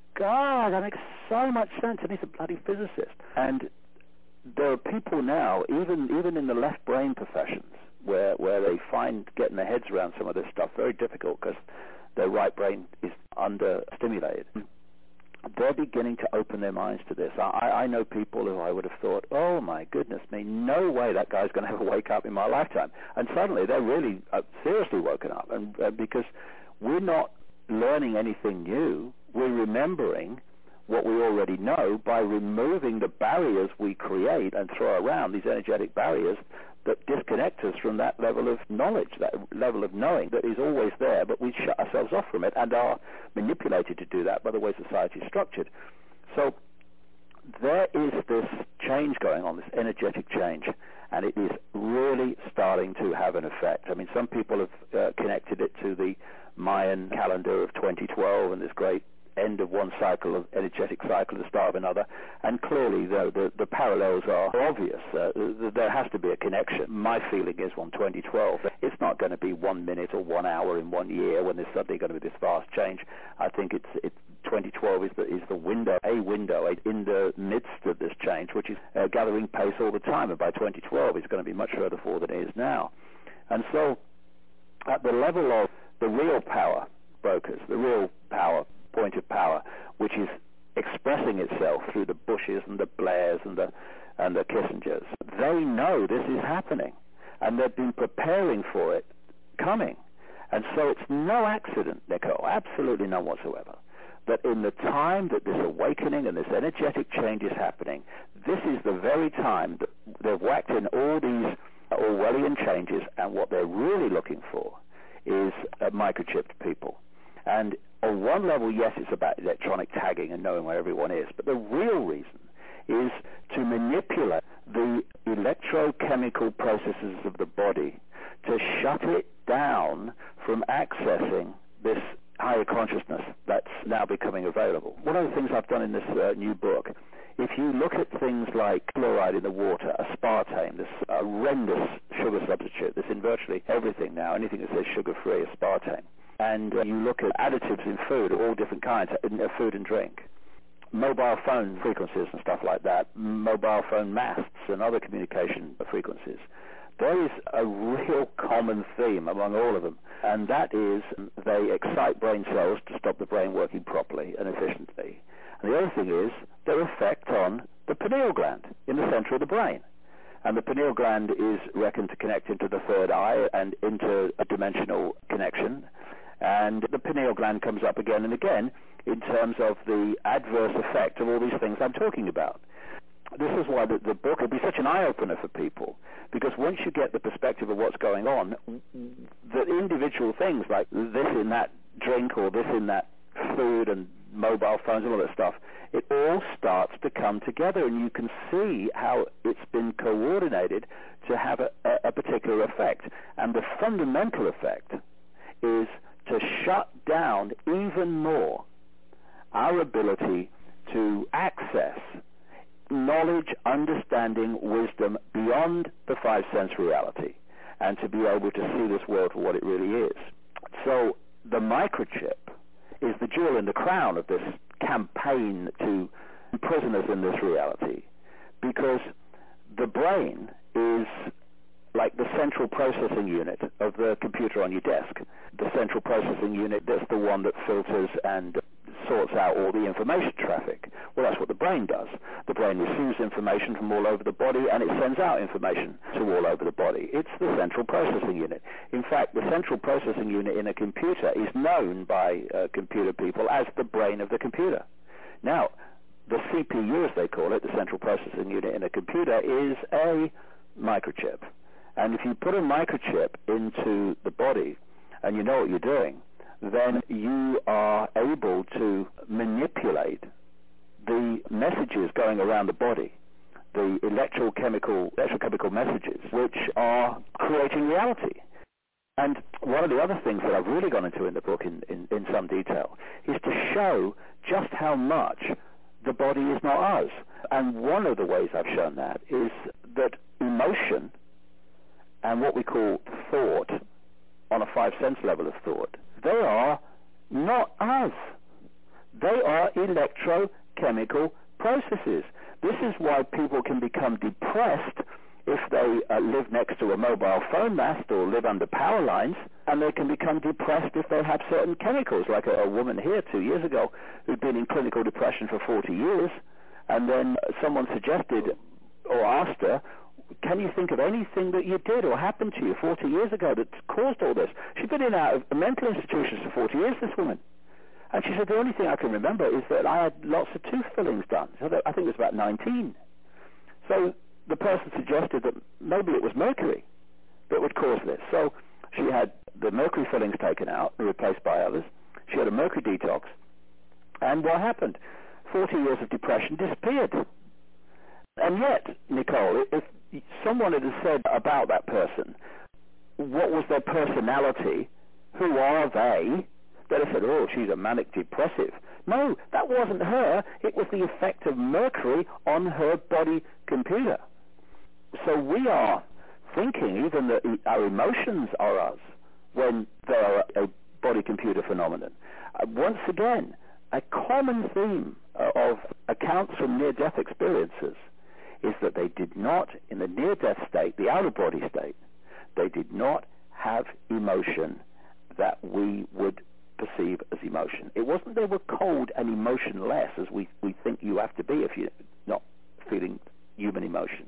God, that makes so much sense." And he's a bloody physicist. And there are people now, even even in the left brain professions, where, where they find getting their heads around some of this stuff very difficult because their right brain is under-stimulated. They're beginning to open their minds to this. I, I know people who I would have thought, "Oh, my goodness me, no way that guy's going to ever wake up in my lifetime." And suddenly they're really uh, seriously woken up, and uh, because we're not learning anything new. We're remembering what we already know by removing the barriers we create and throw around, these energetic barriers that disconnect us from that level of knowledge, that level of knowing that is always there, but we shut ourselves off from it and are manipulated to do that by the way society is structured. So there is this change going on, this energetic change, and it is really starting to have an effect. I mean, some people have uh, connected it to the Mayan calendar of twenty twelve and this great end of one cycle, of energetic cycle, the start of another, and clearly the, the, the parallels are obvious. Uh, there has to be a connection. My feeling is on twenty twelve, it's not going to be one minute or one hour in one year when there's suddenly going to be this vast change. I think it's, it's twenty twelve is the, is the window, a window in the midst of this change, which is uh, gathering pace all the time, and by twenty twelve it's going to be much further forward than it is now. And so at the level of the real power brokers, the real power point of power, which is expressing itself through the Bushes and the Blairs and the and the Kissingers, they know this is happening, and they've been preparing for it coming. And so it's no accident, Nicole, absolutely none whatsoever, that in the time that this awakening and this energetic change is happening, this is the very time that they've whacked in all these Orwellian changes, and what they're really looking for is uh, microchipped people. And on one level, yes, it's about electronic tagging and knowing where everyone is, but the real reason is to manipulate the electrochemical processes of the body to shut it down from accessing this higher consciousness that's now becoming available. One of the things I've done in this uh, new book, if you look at things like fluoride in the water, aspartame, this horrendous sugar substitute that's in virtually everything now, anything that says sugar-free, aspartame, and uh, you look at additives in food of all different kinds, in uh, food and drink, mobile phone frequencies and stuff like that, mobile phone masts and other communication frequencies, there is a real common theme among all of them, and that is they excite brain cells to stop the brain working properly and efficiently. And the other thing is their effect on the pineal gland in the center of the brain. And the pineal gland is reckoned to connect into the third eye and into a dimensional connection. And the pineal gland comes up again and again in terms of the adverse effect of all these things I'm talking about. This is why the, the book will be such an eye-opener for people, because once you get the perspective of what's going on, the individual things like this in that drink or this in that food and mobile phones and all that stuff, it all starts to come together, and you can see how it's been coordinated to have a, a, a particular effect. And the fundamental effect is to shut down even more our ability to access knowledge, understanding, wisdom beyond the five-sense reality, and to be able to see this world for what it really is. So the microchip is the jewel in the crown of this campaign to imprison us in this reality, because the brain is like the central processing unit of the computer on your desk. The central processing unit, that's the one that filters and sorts out all the information traffic. Well, that's what the brain does. The brain receives information from all over the body, and it sends out information to all over the body. It's the central processing unit. In fact, the central processing unit in a computer is known by uh, computer people as the brain of the computer. Now, the C P U, as they call it, the central processing unit in a computer, is a microchip. And if you put a microchip into the body and you know what you're doing, then you are able to manipulate the messages going around the body, the electrochemical, electrochemical messages, which are creating reality. And one of the other things that I've really gone into in the book in, in, in some detail is to show just how much the body is not us. And one of the ways I've shown that is that emotion and what we call thought, on a five-sense level of thought, they are not us. They are electrochemical processes. This is why people can become depressed if they uh, live next to a mobile phone mast or live under power lines, and they can become depressed if they have certain chemicals, like a, a woman here two years ago who'd been in clinical depression for forty years, and then someone suggested or asked her, can you think of anything that you did or happened to you forty years ago that caused all this? She'd been in and out of mental institutions for forty years, this woman. And she said, the only thing I can remember is that I had lots of tooth fillings done. So that, I think it was about nineteen. So the person suggested that maybe it was mercury that would cause this. So she had the mercury fillings taken out and replaced by others. She had a mercury detox. And what happened? forty years of depression disappeared. And yet, Nicole, if someone had said about that person, what was their personality, who are they, they'd have said, oh, she's a manic depressive. No, that wasn't her. It was the effect of mercury on her body computer. So we are thinking even that our emotions are us when they are a body computer phenomenon. Uh, once again, a common theme uh, of accounts from near-death experiences is that they did not, in the near-death state, the out-of-body state, they did not have emotion that we would perceive as emotion. It wasn't they were cold and emotionless, as we, we think you have to be if you're not feeling human emotion.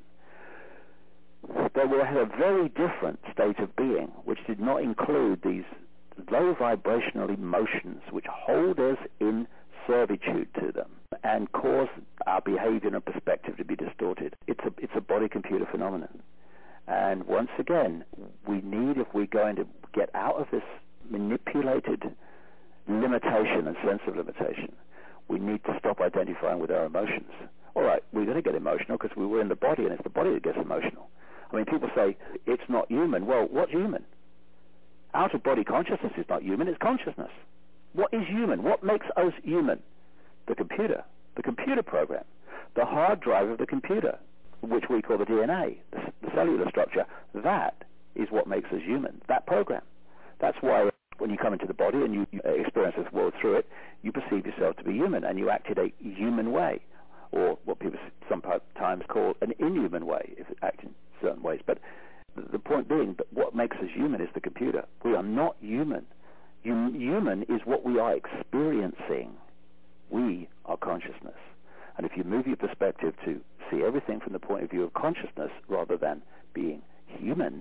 They were at a very different state of being, which did not include these low vibrational emotions which hold us in servitude to them and cause our behavior and perspective to be distorted. It's a, it's a body-computer phenomenon. And once again, we need, if we're going to get out of this manipulated limitation and sense of limitation, we need to stop identifying with our emotions. All right, we're going to get emotional because we were in the body, and it's the body that gets emotional. I mean, people say, it's not human. Well, what's human? Out-of-body consciousness is not human, it's consciousness. What is human? What makes us human? The computer, the computer program, the hard drive of the computer, which we call the D N A, the, the cellular structure. That is what makes us human, that program. That's why when you come into the body and you, you experience this world through it, you perceive yourself to be human, and you act in a human way, or what people sometimes call an inhuman way, if you act in certain ways. But the point being that what makes us human is the computer. We are not human. Hum- human is what we are experiencing. We are consciousness. And if you move your perspective to see everything from the point of view of consciousness rather than being human,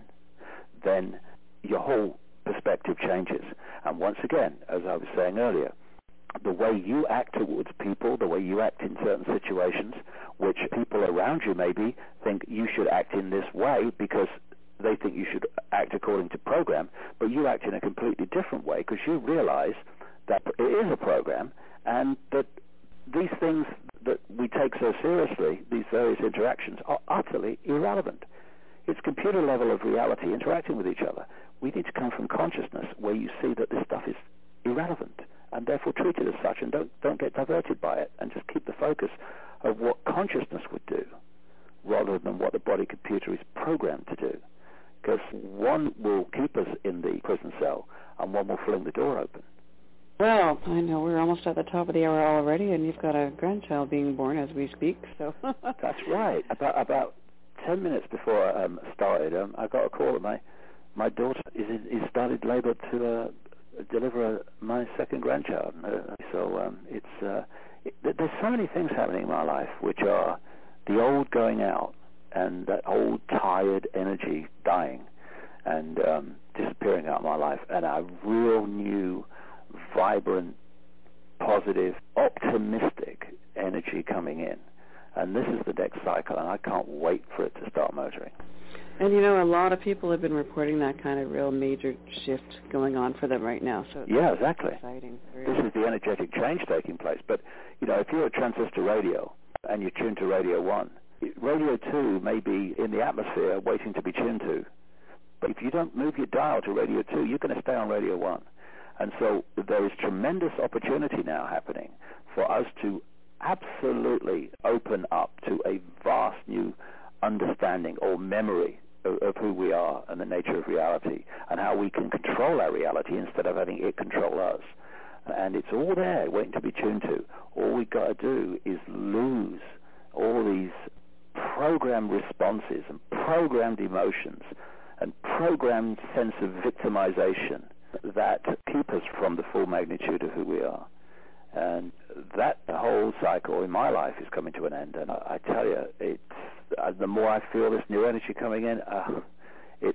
then your whole perspective changes. And once again, as I was saying earlier, the way you act towards people, the way you act in certain situations, which people around you maybe think you should act in this way because they think you should act according to program, but you act in a completely different way because you realize that it is a program and that these things that we take so seriously, these various interactions, are utterly irrelevant. It's computer level of reality interacting with each other. We need to come from consciousness where you see that this stuff is irrelevant and therefore treat it as such, and don't, don't get diverted by it, and just keep the focus of what consciousness would do rather than what the body computer is programmed to do. Because one will keep us in the prison cell and one will fling the door open. Well, I know we're almost at the top of the hour already, and you've got a grandchild being born as we speak. So that's right. About about ten minutes before I um, started, um, I got a call that my my daughter is is started labour to uh, deliver a, my second grandchild. Uh, so um, it's uh, it, there's so many things happening in my life which are the old going out and that old tired energy dying and um, disappearing out of my life, and a real new, vibrant, positive, optimistic energy coming in. And this is the next cycle, and I can't wait for it to start motoring. And, you know, a lot of people have been reporting that kind of real major shift going on for them right now. So yeah, exactly. Exciting. This is the energetic change taking place. But, you know, if you're a transistor radio and you're tuned to Radio one, Radio two may be in the atmosphere waiting to be tuned to. But if you don't move your dial to Radio two, you're going to stay on Radio one. And so there is tremendous opportunity now happening for us to absolutely open up to a vast new understanding or memory of, of who we are and the nature of reality and how we can control our reality instead of having it control us. And it's all there waiting to be tuned to. All we've got to do is lose all these programmed responses and programmed emotions and programmed sense of victimization that keep us from the full magnitude of who we are. And that whole cycle in my life is coming to an end. And I, I tell you, it's, uh, the more I feel this new energy coming in, uh, it's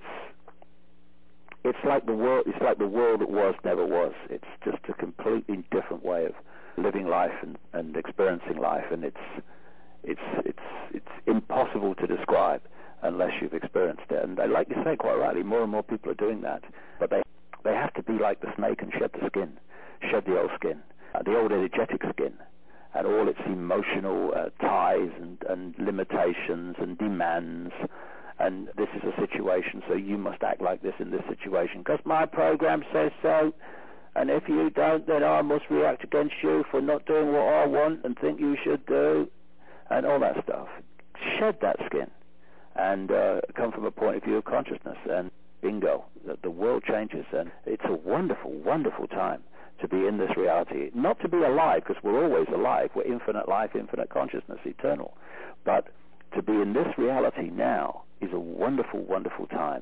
it's like the world. It's like the world that was never was. It's just a completely different way of living life and, and experiencing life. And it's it's it's it's impossible to describe unless you've experienced it. And like you say, quite rightly, more and more people are doing that. But they they have to be like the snake and shed the skin, shed the old skin. Uh, the old energetic skin and all its emotional uh, ties and, and limitations and demands, and this is a situation, so you must act like this in this situation because my program says so, and if you don't, then I must react against you for not doing what I want and think you should do, and all that stuff. Shed that skin and uh, come from a point of view of consciousness, and bingo, the, the world changes, and it's a wonderful, wonderful time to be in this reality. Not to be alive, because we're always alive. We're infinite life, infinite consciousness, eternal. But to be in this reality now is a wonderful, wonderful time.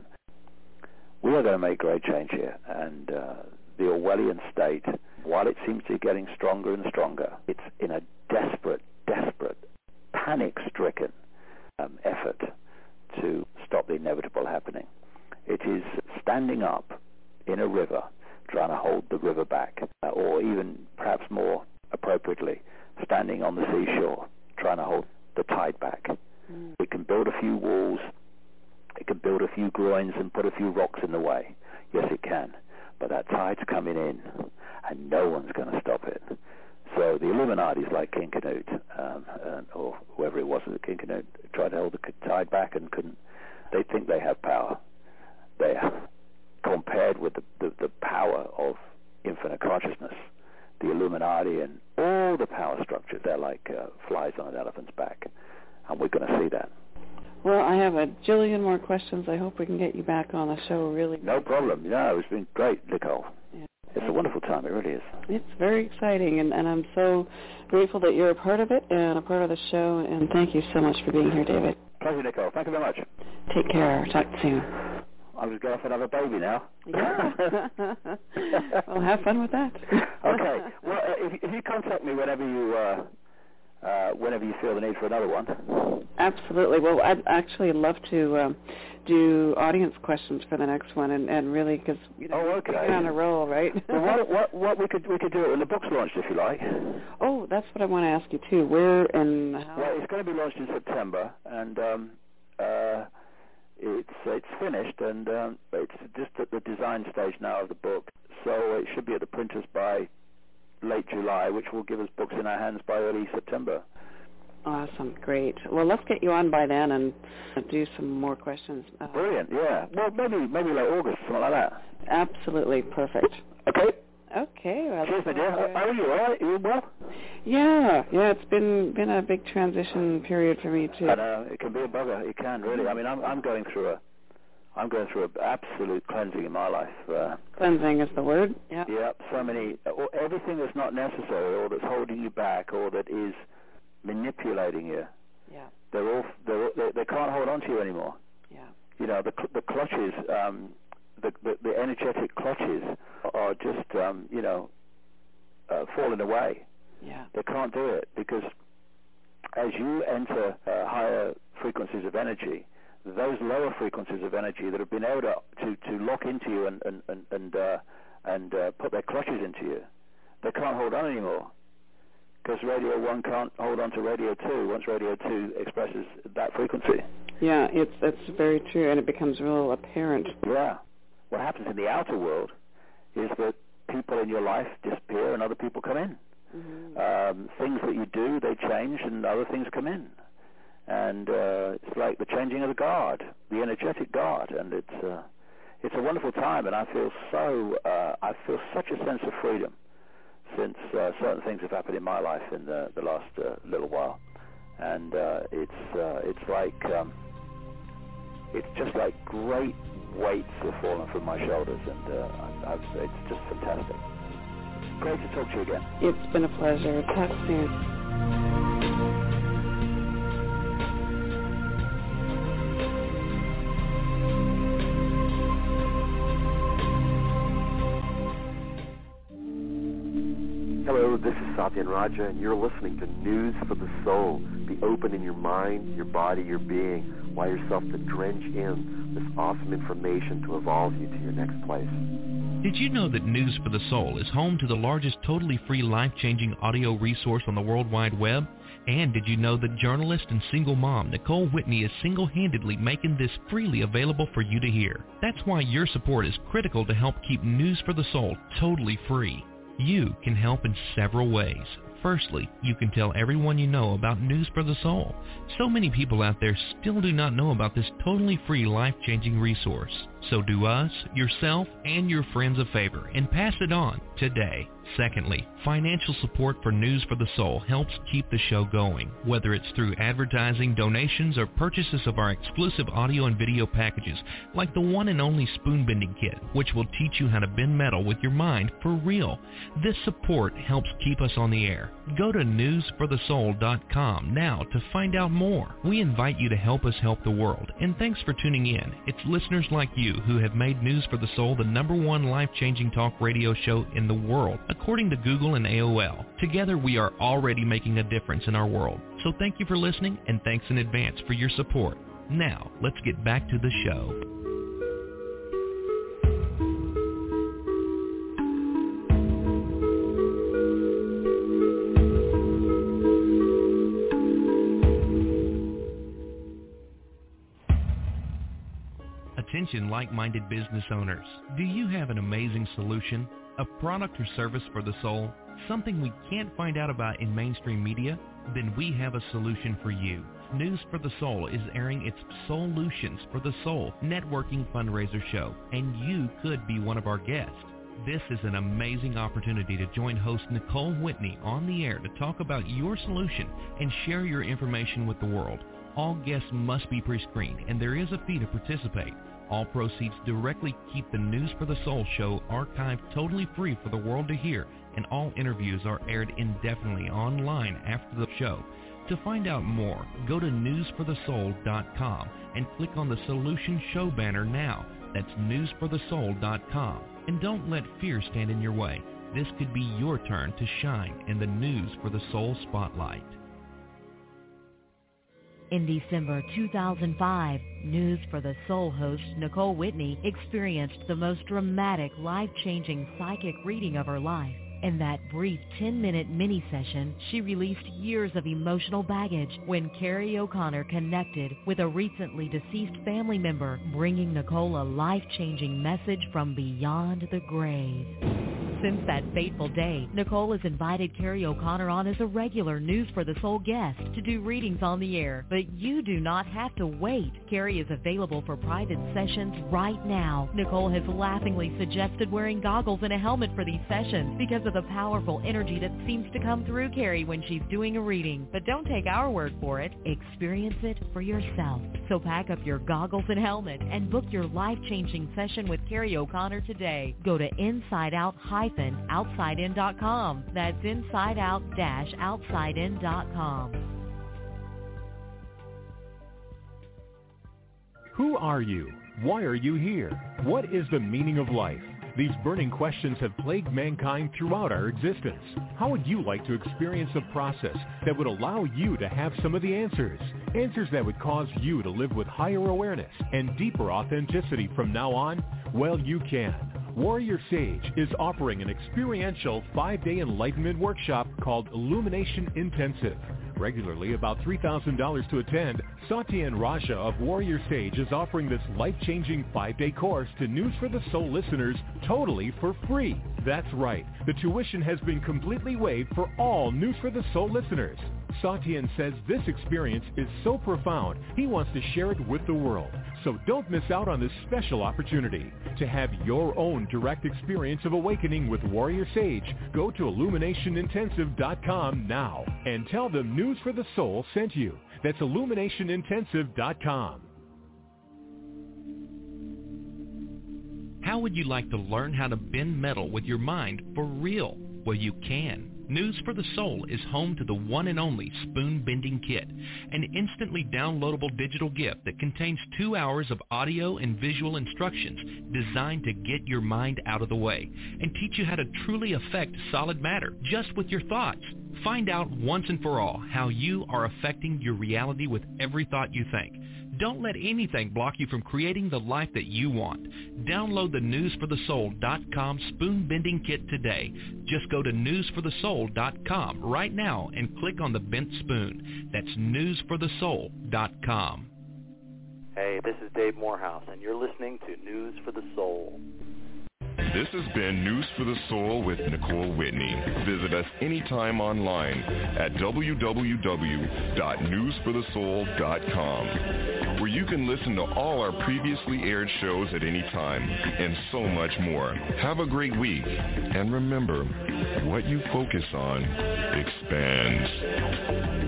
We are going to make great change here. And uh, the Orwellian state, while it seems to be getting stronger and stronger, it's in a desperate, desperate, panic-stricken um, effort to stop the inevitable happening. It is standing up in a river, trying to hold the river back, uh, or even perhaps more appropriately, standing on the seashore, trying to hold the tide back. Mm. It can build a few walls, it can build a few groins and put a few rocks in the way. Yes, it can. But that tide's coming in, and no one's going to stop it. So the Illuminati's like King Canute, um, uh, or whoever it was that King Canute tried to hold the tide back and couldn't. They think they have power. They have. Compared with the, the, the power of infinite consciousness, the Illuminati and all the power structures, they're like uh, flies on an elephant's back. And we're going to see that. Well, I have a jillion more questions. I hope we can get you back on the show really. No problem. No, it's been great, Nicole. Yeah. it's a wonderful time. It really is. It's very exciting, and, and I'm so grateful that you're a part of it and a part of the show, and thank you so much for being here, David. Pleasure, Nicole. Thank you very much. Take care. Talk soon. I'm just going off and have a baby now. Yeah. Well, have fun with that. Okay. Well, uh, if, if you contact me whenever you uh, uh, whenever you feel the need for another one. Absolutely. Well, I'd actually love to um, do audience questions for the next one, and, and really, because you know, oh, okay. you're on a roll, right? Well, what, what, what we could we could do it when the book's launched, if you like. Oh, that's what I want to ask you too. Where and how? Well, it's going to be launched in September, and um, uh, it's it's finished, and um, it's just at the design stage now of the book. So it should be at the printers by late July, which will give us books in our hands by early September. Awesome, great. Well, let's get you on by then and do some more questions. Uh, Brilliant, yeah. Well, maybe maybe late August, something like that. Absolutely, perfect. Okay. Okay. Well, cheers, my dear. How are you? All right? You well? Yeah, yeah. It's been been a big transition period for me too. And uh, it can be a bugger. It can really. I mean, I'm I'm going through a I'm going through an absolute cleansing in my life. Uh, cleansing is the word. Yeah. Yeah. So many, or everything that's not necessary, or that's holding you back, or that is manipulating you. Yeah. They're all they're all, they, they can't hold on to you anymore. Yeah. You know, the the clutches, um, the, the the energetic clutches are just um, you know uh, falling away. Yeah. They can't do it because as you enter uh, higher frequencies of energy, those lower frequencies of energy that have been able to to, to lock into you and and and and, uh, and uh, put their clutches into you, they can't hold on anymore. Because Radio one can't hold on to Radio two once Radio two expresses that frequency. Yeah, it's that's very true, and it becomes real apparent. Yeah. What happens in the outer world is that people in your life disappear and other people come in. Mm-hmm. Um, things that you do, they change, and other things come in. And uh, it's like the changing of the guard, the energetic guard, and it's uh, it's a wonderful time, and I feel so uh, I feel such a sense of freedom since uh, certain things have happened in my life in the, the last uh, little while, and uh, it's uh, it's like um, it's just like great weights have fallen from my shoulders, and uh, I, I've, it's just fantastic. Great to talk to you again. It's been a pleasure. Talk soon. Hello, this is Satyan Raja, and you're listening to News for the Soul. Be open in your mind, your body, your being. Allow yourself to drench in this awesome information to evolve you to your next place. Did you know that News for the Soul is home to the largest totally free life-changing audio resource on the World Wide Web? And did you know that journalist and single mom Nicole Whitney is single-handedly making this freely available for you to hear? That's why your support is critical to help keep News for the Soul totally free. You can help in several ways. Firstly, you can tell everyone you know about News for the Soul. So many people out there still do not know about this totally free life-changing resource. So do us, yourself, and your friends a favor and pass it on today. Secondly, financial support for News for the Soul helps keep the show going, whether it's through advertising, donations, or purchases of our exclusive audio and video packages, like the one and only Spoon Bending Kit, which will teach you how to bend metal with your mind for real. This support helps keep us on the air. Go to news for the soul dot com now to find out more. We invite you to help us help the world, and thanks for tuning in. It's listeners like you who have made News for the Soul the number one life-changing talk radio show in the world, according to Google and A O L. Together, we are already making a difference in our world. So thank you for listening, and thanks in advance for your support. Now, let's get back to the show. Attention like-minded business owners. Do you have an amazing solution? A product or service for the soul? Something we can't find out about in mainstream media? Then we have a solution for you. News for the Soul is airing its Solutions for the Soul networking fundraiser show, and you could be one of our guests. This is an amazing opportunity to join host Nicole Whitney on the air to talk about your solution and share your information with the world. All guests must be pre-screened, and there is a fee to participate. All proceeds directly keep the News for the Soul show archived totally free for the world to hear, and all interviews are aired indefinitely online after the show. To find out more, go to news for the soul dot com and click on the Solution Show banner now. That's news for the soul dot com. And don't let fear stand in your way. This could be your turn to shine in the News for the Soul spotlight. In December two thousand five, News for the Soul host Nicole Whitney experienced the most dramatic, life-changing psychic reading of her life. In that brief ten-minute mini-session, she released years of emotional baggage when Carrie O'Connor connected with a recently deceased family member, bringing Nicole a life-changing message from beyond the grave. Since that fateful day, Nicole has invited Carrie O'Connor on as a regular News for the Soul guest to do readings on the air. But you do not have to wait. Carrie is available for private sessions right now. Nicole has laughingly suggested wearing goggles and a helmet for these sessions because of the powerful energy that seems to come through Carrie when she's doing a reading. But don't take our word for it. Experience it for yourself. So pack up your goggles and helmet and book your life-changing session with Carrie O'Connor today. Go to inside out outside in dot com. That's inside out outside in dot com. Who are you? Why are you here? What is the meaning of life? These burning questions have plagued mankind throughout our existence. How would you like to experience a process that would allow you to have some of the answers? Answers that would cause you to live with higher awareness and deeper authenticity from now on? Well, you can. Warrior Sage is offering an experiential five-day enlightenment workshop called Illumination Intensive. Regularly about three thousand dollars to attend, Satyan Raja of Warrior Sage is offering this life-changing five-day course to News for the Soul listeners totally for free. That's right. The tuition has been completely waived for all News for the Soul listeners. Satyan says this experience is so profound, he wants to share it with the world. So don't miss out on this special opportunity. To have your own direct experience of awakening with Warrior Sage, go to illumination intensive dot com now and tell them News for the Soul sent you. That's illumination intensive dot com. How would you like to learn how to bend metal with your mind for real? Well, you can. News for the Soul is home to the one and only Spoon Bending Kit, an instantly downloadable digital gift that contains two hours of audio and visual instructions designed to get your mind out of the way and teach you how to truly affect solid matter just with your thoughts. Find out once and for all how you are affecting your reality with every thought you think. Don't let anything block you from creating the life that you want. Download the news for the soul dot com Spoon Bending Kit today. Just go to news for the soul dot com right now and click on the bent spoon. That's news for the soul dot com. Hey, this is Dave Morehouse, and you're listening to News for the Soul. This has been News for the Soul with Nicole Whitney. Visit us anytime online at w w w dot news for the soul dot com, where you can listen to all our previously aired shows at any time, and so much more. Have a great week, and remember, what you focus on expands.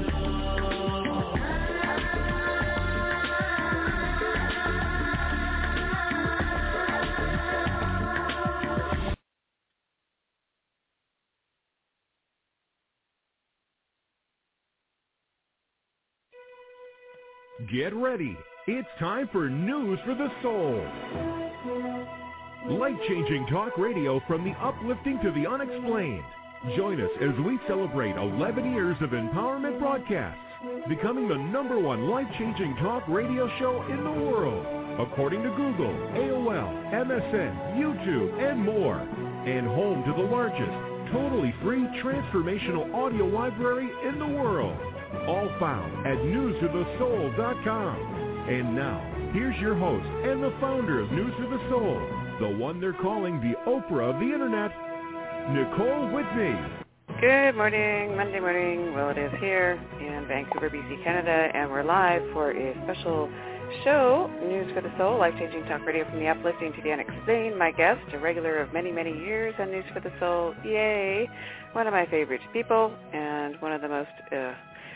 Get ready. It's time for News for the Soul. Life-changing talk radio from the uplifting to the unexplained. Join us as we celebrate eleven years of empowerment broadcasts, becoming the number one life-changing talk radio show in the world, according to Google, A O L, M S N, YouTube, and more. And home to the largest, totally free transformational audio library in the world. All found at news for the soul dot com. And now, here's your host and the founder of News for the Soul, the one they're calling the Oprah of the Internet, Nicole Whitney. Good morning, Monday morning. Well, it is here in Vancouver, B C, Canada, and we're live for a special show, News for the Soul, life-changing talk radio from the uplifting to the unexplained. My guest, a regular of many, many years on News for the Soul, yay, one of my favorite people, and one of the most... Uh,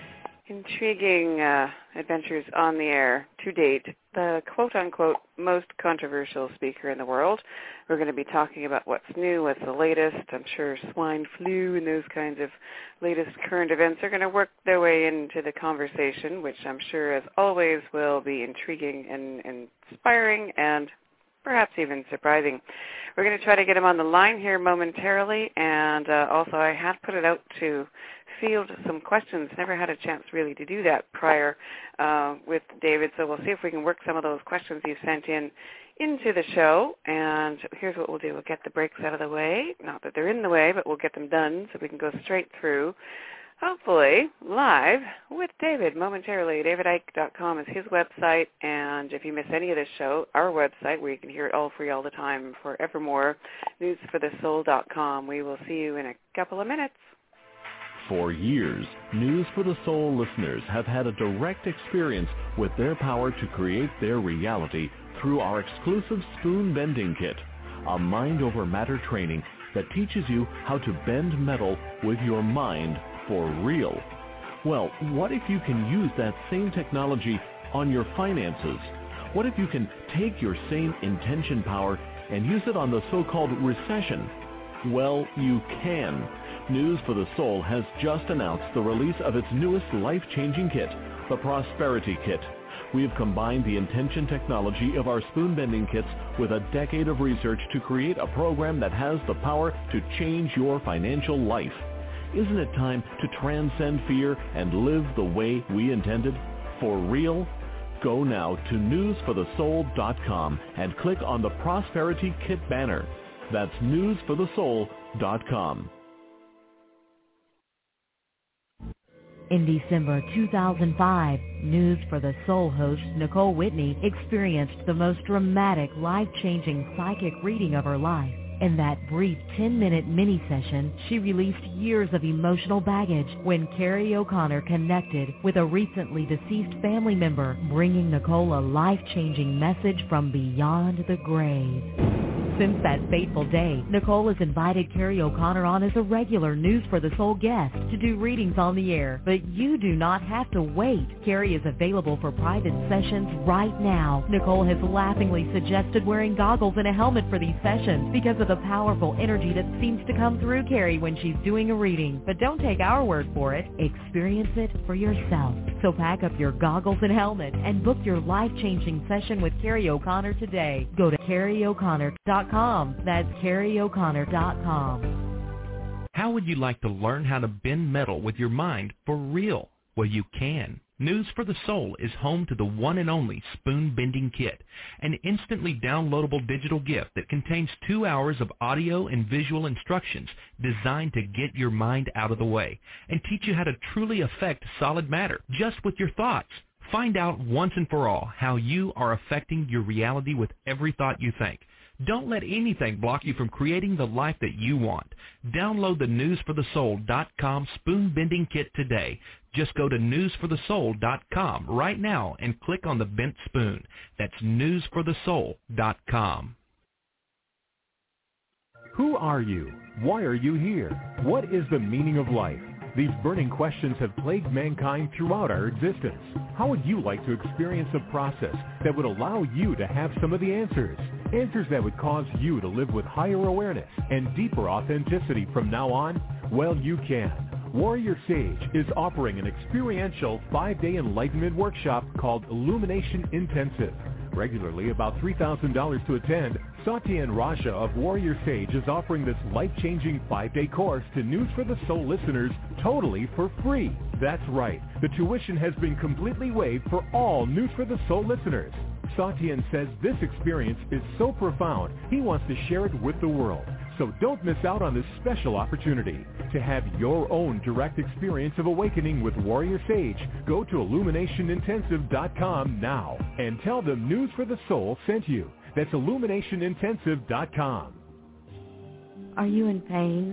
intriguing uh, adventures on the air to date. The quote-unquote most controversial speaker in the world. We're going to be talking about what's new, what's the latest. I'm sure swine flu and those kinds of latest current events are going to work their way into the conversation, which I'm sure, as always, will be intriguing and inspiring and perhaps even surprising. We're going to try to get him on the line here momentarily, and uh, also I have put it out to field some questions. Never had a chance really to do that prior uh, with David, so we'll see if we can work some of those questions you sent in into the show. And here's what we'll do. We'll get the breaks out of the way. Not that they're in the way, but we'll get them done so we can go straight through, hopefully live with David momentarily. david icke dot com is his website, and if you miss any of this show, our website, where you can hear it all free all the time forevermore, news for the soul dot com. We will see you in a couple of minutes. For years, News for the Soul listeners have had a direct experience with their power to create their reality through our exclusive Spoon Bending Kit, a mind-over-matter training that teaches you how to bend metal with your mind for real. Well, what if you can use that same technology on your finances? What if you can take your same intention power and use it on the so-called recession? Well, you can. News for the Soul has just announced the release of its newest life-changing kit, the Prosperity Kit. We have combined the intention technology of our spoon bending kits with a decade of research to create a program that has the power to change your financial life. Isn't it time to transcend fear and live the way we intended? For real? Go now to news for the soul dot com and click on the Prosperity Kit banner. That's news for the soul dot com. In December two thousand five, News for the Soul host Nicole Whitney experienced the most dramatic, life-changing psychic reading of her life. In that brief ten-minute mini-session, she released years of emotional baggage when Carrie O'Connor connected with a recently deceased family member, bringing Nicole a life-changing message from beyond the grave. Since that fateful day, Nicole has invited Carrie O'Connor on as a regular News for the Soul guest to do readings on the air. But you do not have to wait. Carrie is available for private sessions right now. Nicole has laughingly suggested wearing goggles and a helmet for these sessions because of the powerful energy that seems to come through Carrie when she's doing a reading. But don't take our word for it. Experience it for yourself. So pack up your goggles and helmet and book your life-changing session with Carrie O'Connor today. Go to carrie o'connor dot com. That's carrie o'connor dot com. How would you like to learn how to bend metal with your mind for real? Well, you can. News for the Soul is home to the one and only Spoon Bending Kit, an instantly downloadable digital gift that contains two hours of audio and visual instructions designed to get your mind out of the way and teach you how to truly affect solid matter just with your thoughts. Find out once and for all how you are affecting your reality with every thought you think. Don't let anything block you from creating the life that you want. Download the news for the soul dot com Spoon Bending Kit today. Just go to news for the soul dot com right now and click on the bent spoon. That's news for the soul dot com. Who are you? Why are you here? What is the meaning of life? These burning questions have plagued mankind throughout our existence. How would you like to experience a process that would allow you to have some of the answers? Answers that would cause you to live with higher awareness and deeper authenticity from now on? Well, you can. Warrior Sage is offering an experiential five-day enlightenment workshop called Illumination Intensive. Regularly about three thousand dollars to attend, Satyen Raja of Warrior Sage is offering this life-changing five-day course to News for the Soul listeners totally for free. That's right. The tuition has been completely waived for all News for the Soul listeners. Satyen says this experience is so profound, he wants to share it with the world. So don't miss out on this special opportunity. To have your own direct experience of awakening with Warrior Sage, go to illumination intensive dot com now and tell them News for the Soul sent you. That's illumination intensive dot com. Are you in pain?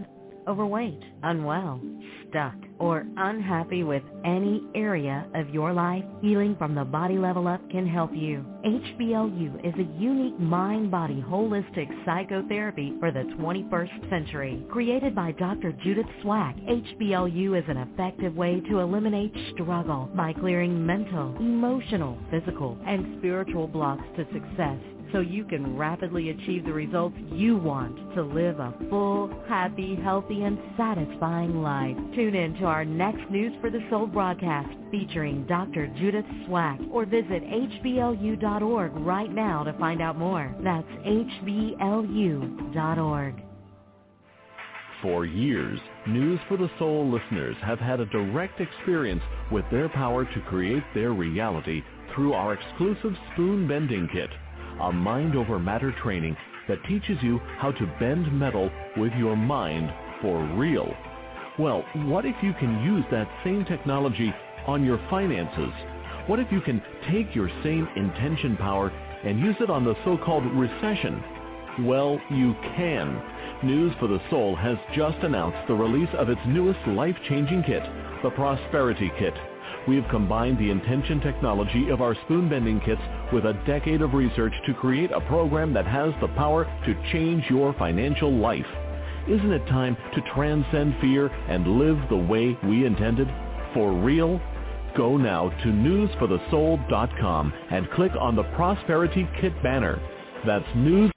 overweight, unwell, stuck, or unhappy with any area of your life, Healing from the Body Level Up can help you. H B L U is a unique mind-body holistic psychotherapy for the twenty-first century. Created by Doctor Judith Swack, H B L U is an effective way to eliminate struggle by clearing mental, emotional, physical, and spiritual blocks to success, so you can rapidly achieve the results you want to live a full, happy, healthy, and satisfying life. Tune in to our next News for the Soul broadcast featuring Doctor Judith Swack, or visit H B L U dot org right now to find out more. That's H B L U dot org. For years, News for the Soul listeners have had a direct experience with their power to create their reality through our exclusive Spoon Bending Kit, a mind over matter training that teaches you how to bend metal with your mind for real. Well, what if you can use that same technology on your finances? What if you can take your same intention power and use it on the so-called recession? Well, you can. News for the Soul has just announced the release of its newest life-changing kit, the Prosperity Kit. We have combined the intention technology of our spoon bending kits with a decade of research to create a program that has the power to change your financial life. Isn't it time to transcend fear and live the way we intended? For real? Go now to news for the soul dot com and click on the Prosperity Kit banner. That's news.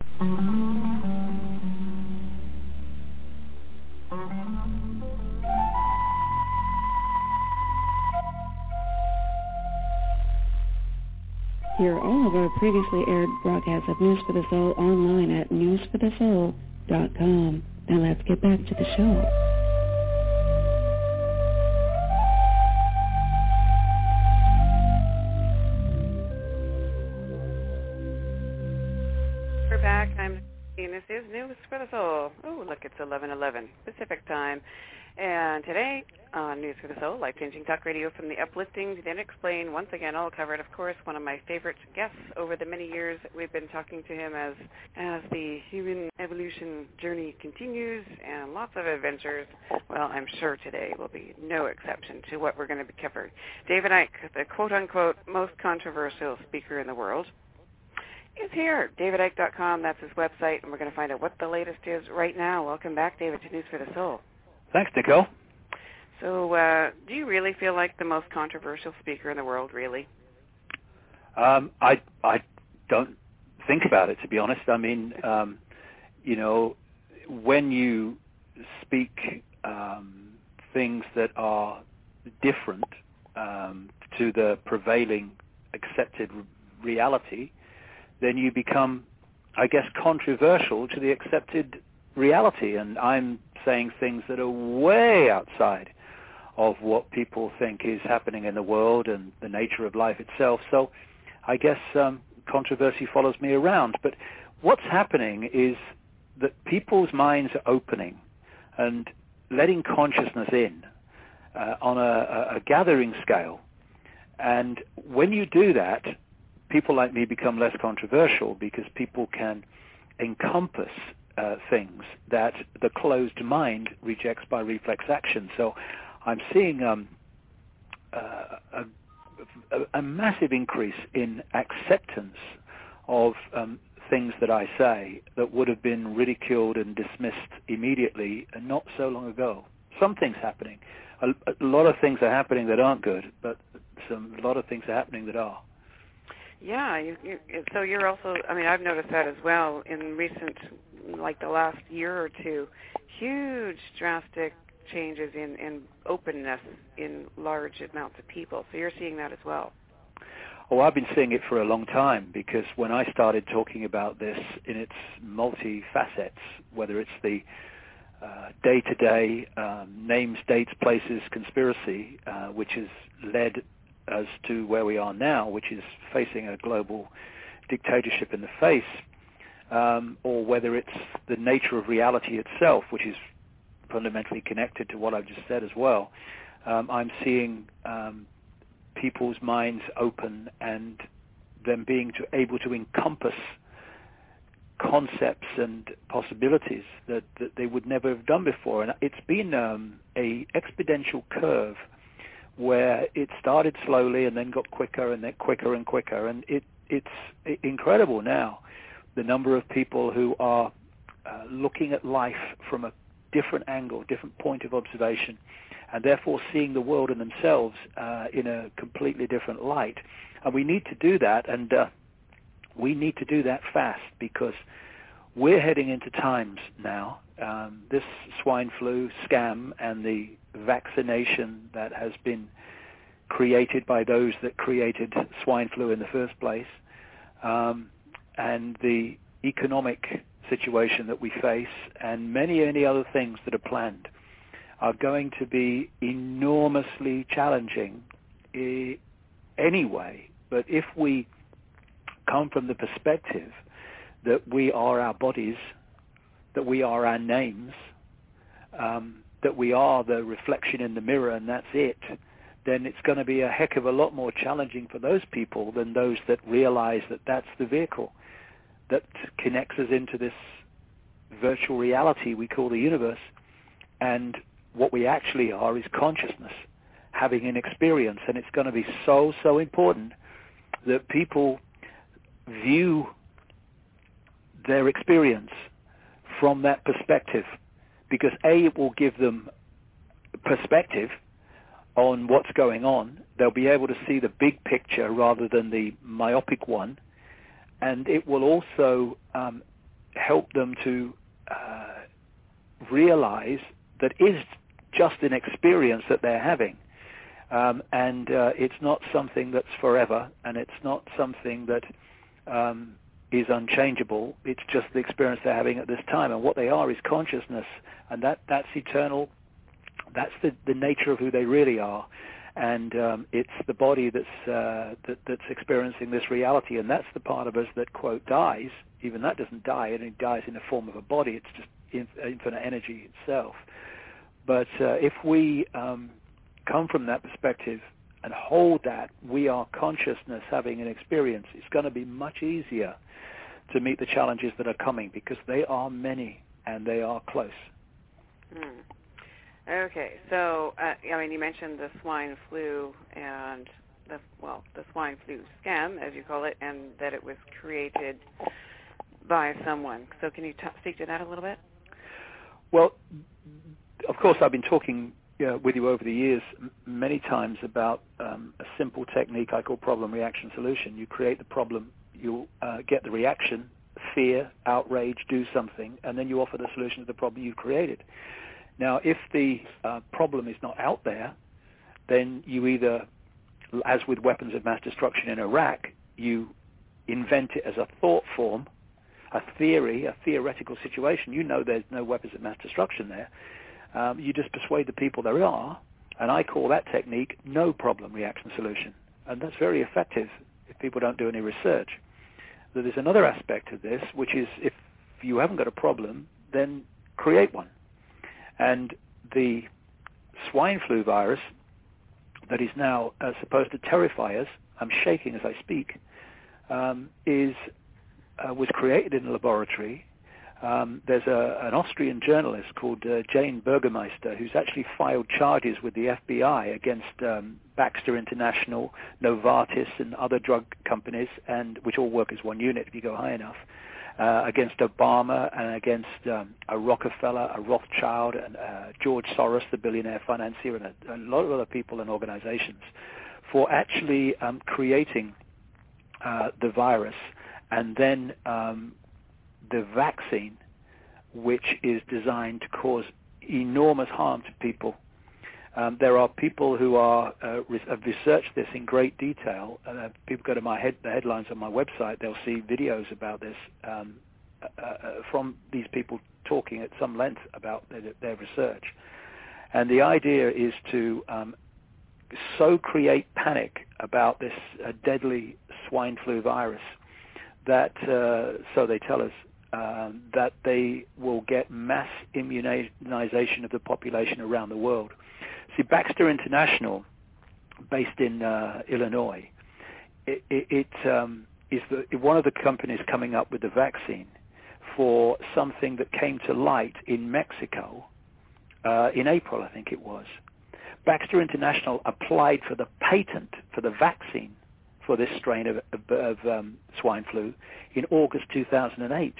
Hear all of our previously aired broadcasts of News for the Soul online at news for the soul dot com. Now let's get back to the show. We're back. I'm and this is News for the Soul. Oh, look, it's eleven eleven Pacific time. And today on News for the Soul, life-changing talk radio from the uplifting to the unexplained, once again all covered, of course, one of my favorite guests over the many years we've been talking to him as as the human evolution journey continues and lots of adventures. Well, I'm sure today will be no exception to what we're going to be covering. David Icke, the quote-unquote most controversial speaker in the world, is here. david icke dot com, that's his website, and we're going to find out what the latest is right now. Welcome back, David, to News for the Soul. Thanks, Nicole. So uh, do you really feel like the most controversial speaker in the world, really? Um, I I don't think about it, to be honest. I mean, um, you know, when you speak um, things that are different um, to the prevailing accepted reality, then you become, I guess, controversial to the accepted reality. And I'm saying things that are way outside of what people think is happening in the world and the nature of life itself. So I guess um, controversy follows me around. But what's happening is that people's minds are opening and letting consciousness in uh, on a, a gathering scale. And when you do that, people like me become less controversial because people can encompass uh, things that the closed mind rejects by reflex action. So I'm seeing um, uh, a, a, a massive increase in acceptance of um, things that I say that would have been ridiculed and dismissed immediately and not so long ago. Something's happening. A, a lot of things are happening that aren't good, but some, a lot of things are happening that are. Yeah, you, you, so you're also, I mean, I've noticed that as well in recent, like the last year or two, huge drastic changes in, in openness in large amounts of people. So you're seeing that as well. Oh, I've been seeing it for a long time, because when I started talking about this in its multi-facets, whether it's the uh, day-to-day um, names, dates, places conspiracy, uh, which has led us to where we are now, which is facing a global dictatorship in the face, um, or whether it's the nature of reality itself, which is fundamentally connected to what I've just said as well, um, I'm seeing um, people's minds open and them being to, able to encompass concepts and possibilities that, that they would never have done before. And it's been um, a exponential curve where it started slowly and then got quicker and then quicker and quicker. And it, it's incredible now, the number of people who are uh, looking at life from a different angle, different point of observation, and therefore seeing the world and themselves uh, in a completely different light. And we need to do that, and uh, we need to do that fast, because we're heading into times now. Um, this swine flu scam and the vaccination that has been created by those that created swine flu in the first place, um, and the economic situation that we face, and many, many other things that are planned, are going to be enormously challenging uh, anyway. But if we come from the perspective that we are our bodies, that we are our names, um, that we are the reflection in the mirror and that's it, then it's going to be a heck of a lot more challenging for those people than those that realize that that's the vehicle that connects us into this virtual reality we call the universe. And what we actually are is consciousness, having an experience. And it's going to be so, so important that people view their experience from that perspective, because A, it will give them perspective on what's going on. They'll be able to see the big picture rather than the myopic one, and it will also um, help them to uh, realize that is just an experience that they're having, um, and uh, it's not something that's forever, and it's not something that um, is unchangeable. It's just the experience they're having at this time, and what they are is consciousness, and that that's eternal. That's the, the nature of who they really are, and um, it's the body that's uh, that, that's experiencing this reality, and that's the part of us that, quote, dies. Even that doesn't die, and it dies in the form of a body. It's just infinite energy itself. But uh, if we um, come from that perspective and hold that we are consciousness having an experience, it's going to be much easier to meet the challenges that are coming, because they are many and they are close. Hmm. Okay, so uh, I mean, you mentioned the swine flu and the well, the swine flu scam, as you call it, and that it was created by someone. So, can you t- speak to that a little bit? Well, of course, I've been talking uh, with you over the years m- many times about um, a simple technique I call problem, reaction, solution. You create the problem, you uh, get the reaction, fear, outrage, do something, and then you offer the solution to the problem you've created. Now, if the uh, problem is not out there, then you either, as with weapons of mass destruction in Iraq, you invent it as a thought form, a theory, a theoretical situation. You know there's no weapons of mass destruction there. Um, you just persuade the people there are, and I call that technique no problem, reaction, solution. And that's very effective if people don't do any research. So there's another aspect of this, which is if you haven't got a problem, then create one. And the swine flu virus that is now uh, supposed to terrify us, I'm shaking as I speak, um, is uh, was created in a laboratory. Um, there's a, an Austrian journalist called uh, Jane Burgermeister who's actually filed charges with the F B I against um, Baxter International, Novartis, and other drug companies, and which all work as one unit if you go high enough. Uh, against Obama and against um, a Rockefeller, a Rothschild, and uh, George Soros, the billionaire financier, and a, a lot of other people and organizations for actually um, creating uh, the virus and then um, the vaccine, which is designed to cause enormous harm to people. Um, there are people who are uh, re- have researched this in great detail. Uh, people go to my head, the headlines on my website. They'll see videos about this um, uh, uh, from these people talking at some length about their, their research. And the idea is to um, so create panic about this uh, deadly swine flu virus that, uh, so they tell us, um, that they will get mass immunization of the population around the world. See, Baxter International, based in uh, Illinois, it, it, it um, is the, one of the companies coming up with the vaccine for something that came to light in Mexico uh, in April, I think it was. Baxter International applied for the patent for the vaccine for this strain of, of, of um, swine flu in August two thousand eight.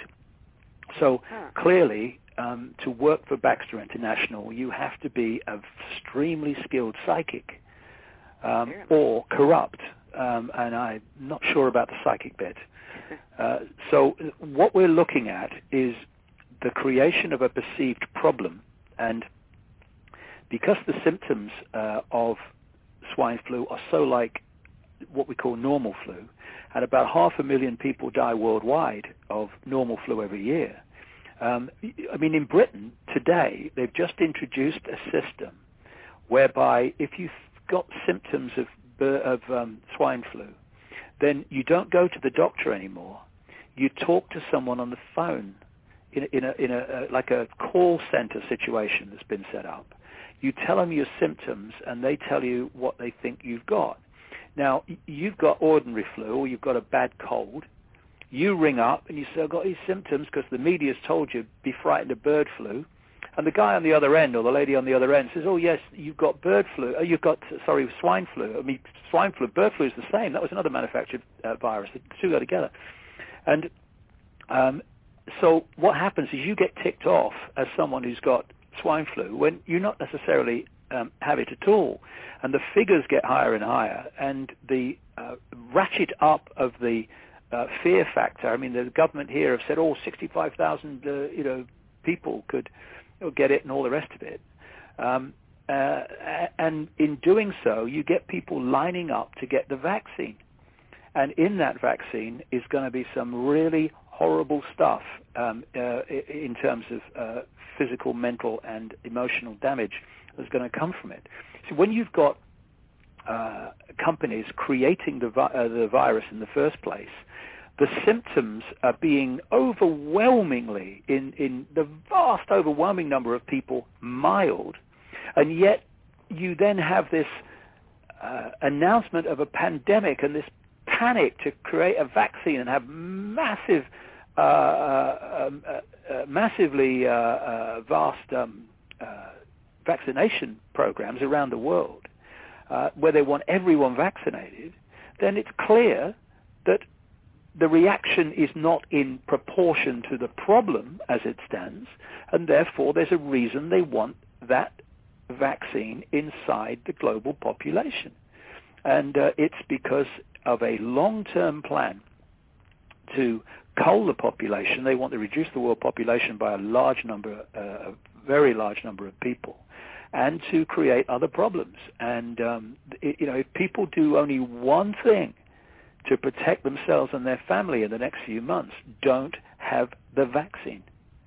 So clearly, um, to work for Baxter International, you have to be an extremely skilled psychic um, or corrupt, um, and I'm not sure about the psychic bit. Uh, so what we're looking at is the creation of a perceived problem, and because the symptoms uh, of swine flu are so like what we call normal flu, and about half a million people die worldwide of normal flu every year. Um, I mean, in Britain today, they've just introduced a system whereby if you've got symptoms of, of um, swine flu, then you don't go to the doctor anymore. You talk to someone on the phone in a, in a, in a, uh, like a call center situation that's been set up. You tell them your symptoms, and they tell you what they think you've got. Now, you've got ordinary flu, or you've got a bad cold. You ring up and you say, I've got these symptoms because the media's told you, be frightened of bird flu. And the guy on the other end, or the lady on the other end, says, oh, yes, you've got bird flu. Oh, you've got, sorry, swine flu. I mean, swine flu, bird flu is the same. That was another manufactured uh, virus. The two go together. And um, so what happens is you get ticked off as someone who's got swine flu when you're not necessarily um, have it at all. And the figures get higher and higher. And the uh, ratchet up of the uh, fear factor, I mean, the government here have said, oh, sixty-five thousand uh, you know, people could get it and all the rest of it. Um, uh, and in doing so, you get people lining up to get the vaccine. And in that vaccine is going to be some really horrible stuff um, uh, in terms of uh, physical, mental, and emotional damage that's going to come from it. So when you've got uh, companies creating the, vi- uh, the virus in the first place, the symptoms are being overwhelmingly, in, in the vast overwhelming number of people, mild, and yet you then have this uh, announcement of a pandemic and this panic to create a vaccine and have massive, uh, uh, um, uh, uh, massively uh, uh, vast um, uh, vaccination programs around the world, uh, where they want everyone vaccinated, then it's clear that the reaction is not in proportion to the problem as it stands, and therefore there's a reason they want that vaccine inside the global population. And uh, it's because of a long-term plan to cull the population. They want to reduce the world population by a large number, uh, a very large number of people, and to create other problems. And, um, it, you know, if people do only one thing to protect themselves and their family in the next few months, don't have the vaccine.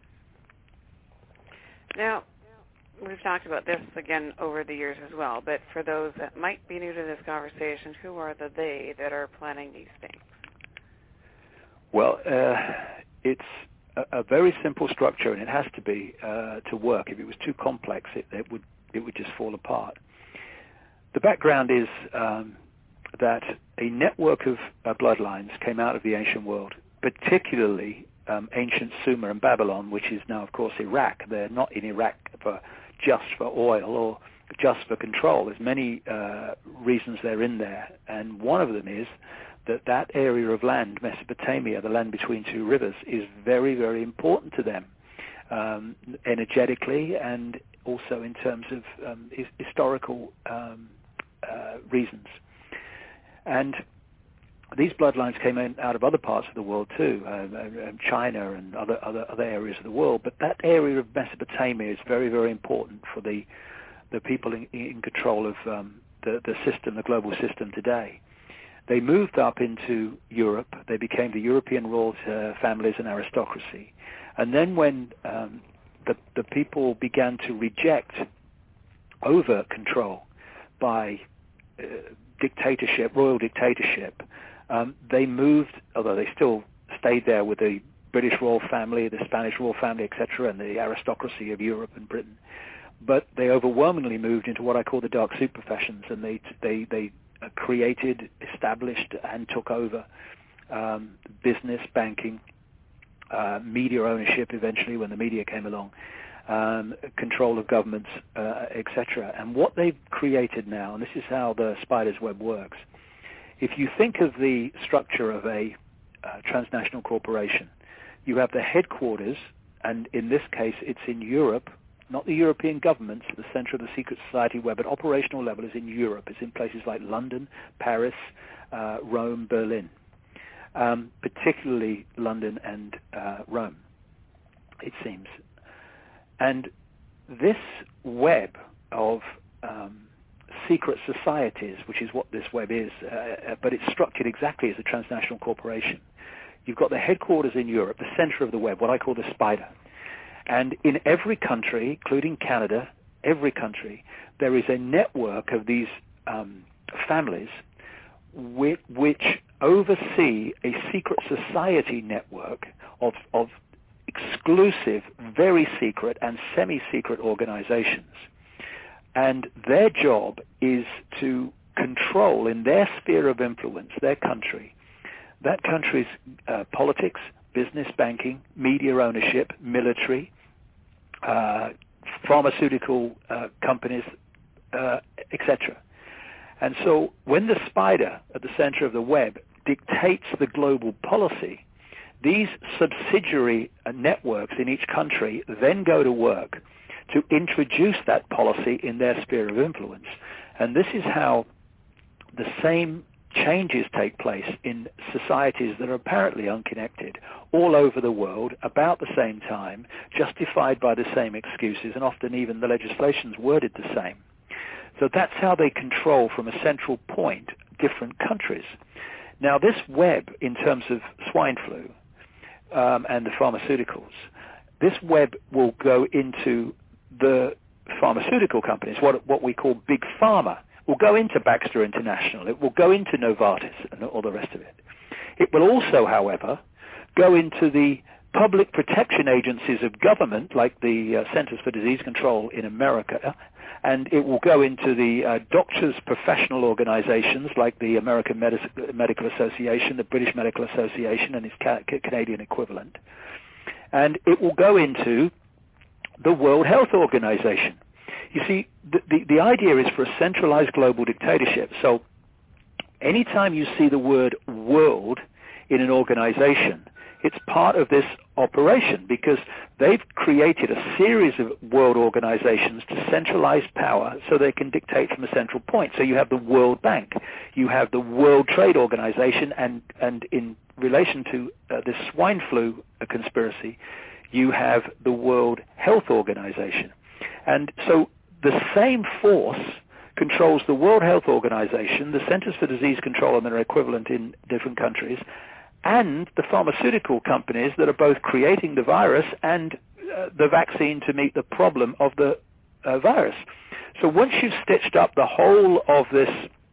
Now, we've talked about this again over the years as well, but for those that might be new to this conversation, who are the they that are planning these things? Well, uh, it's a, a very simple structure, and it has to be uh, to work. If it was too complex, it, it would it would just fall apart. The background is um, that a network of uh, bloodlines came out of the ancient world, particularly um, ancient Sumer and Babylon, which is now, of course, Iraq. They're not in Iraq for just for oil or just for control. There's many uh, reasons they're in there, and one of them is that that area of land, Mesopotamia, the land between two rivers, is very, very important to them, um, energetically and also in terms of um, his, historical um, uh, reasons. And these bloodlines came in out of other parts of the world too, uh, China and other, other other areas of the world. But that area of Mesopotamia is very, very important for the the people in, in control of um, the the system, the global system today. They moved up into Europe. They became the European royal uh, families and aristocracy. And then when um, the the people began to reject over control by uh, dictatorship, royal dictatorship, um, they moved, although they still stayed there with the British royal family, the Spanish royal family, et cetera, and the aristocracy of Europe and Britain, but they overwhelmingly moved into what I call the dark soup professions, and they they they created, established, and took over um, business, banking, uh, media ownership eventually when the media came along, um, control of governments, uh, et cetera. And what they've created now, and this is how the spider's web works, if you think of the structure of a uh, transnational corporation, you have the headquarters, and in this case it's in Europe, not the European governments, the center of the secret society web at operational level is in Europe. It's in places like London, Paris, uh, Rome, Berlin, um, particularly London and uh, Rome, it seems. And this web of um, secret societies, which is what this web is, uh, but it's structured exactly as a transnational corporation. You've got the headquarters in Europe, the center of the web, what I call the spider. And in every country, including Canada, every country, there is a network of these um, families which, which oversee a secret society network of, of exclusive, very secret and semi-secret organizations. And their job is to control in their sphere of influence, their country, that country's uh, politics, business, banking, media ownership, military, uh, pharmaceutical uh, companies, uh, et cetera. And so when the spider at the center of the web dictates the global policy, these subsidiary uh, networks in each country then go to work to introduce that policy in their sphere of influence. And this is how the same changes take place in societies that are apparently unconnected all over the world about the same time, justified by the same excuses, and often even the legislation's worded the same. So that's how they control from a central point different countries. Now this web, in terms of swine flu um, and the pharmaceuticals, this web will go into the pharmaceutical companies, what, what we call big pharma. Will go into Baxter International. It will go into Novartis and all the rest of it. It will also, however, go into the public protection agencies of government, like the uh, Centers for Disease Control in America, and it will go into the uh, doctors' professional organizations, like the American Medi- Medical Association, the British Medical Association, and its ca- Canadian equivalent. And it will go into the World Health Organization. You see, the, the, the idea is for a centralized global dictatorship. So anytime you see the word world in an organization, it's part of this operation because they've created a series of world organizations to centralize power so they can dictate from a central point. So you have the World Bank, you have the World Trade Organization, and, and in relation to uh, this swine flu uh, conspiracy, you have the World Health Organization. And so the same force controls the World Health Organization, the Centers for Disease Control and their equivalent in different countries, and the pharmaceutical companies that are both creating the virus and uh, the vaccine to meet the problem of the uh, virus. So once you've stitched up the whole of this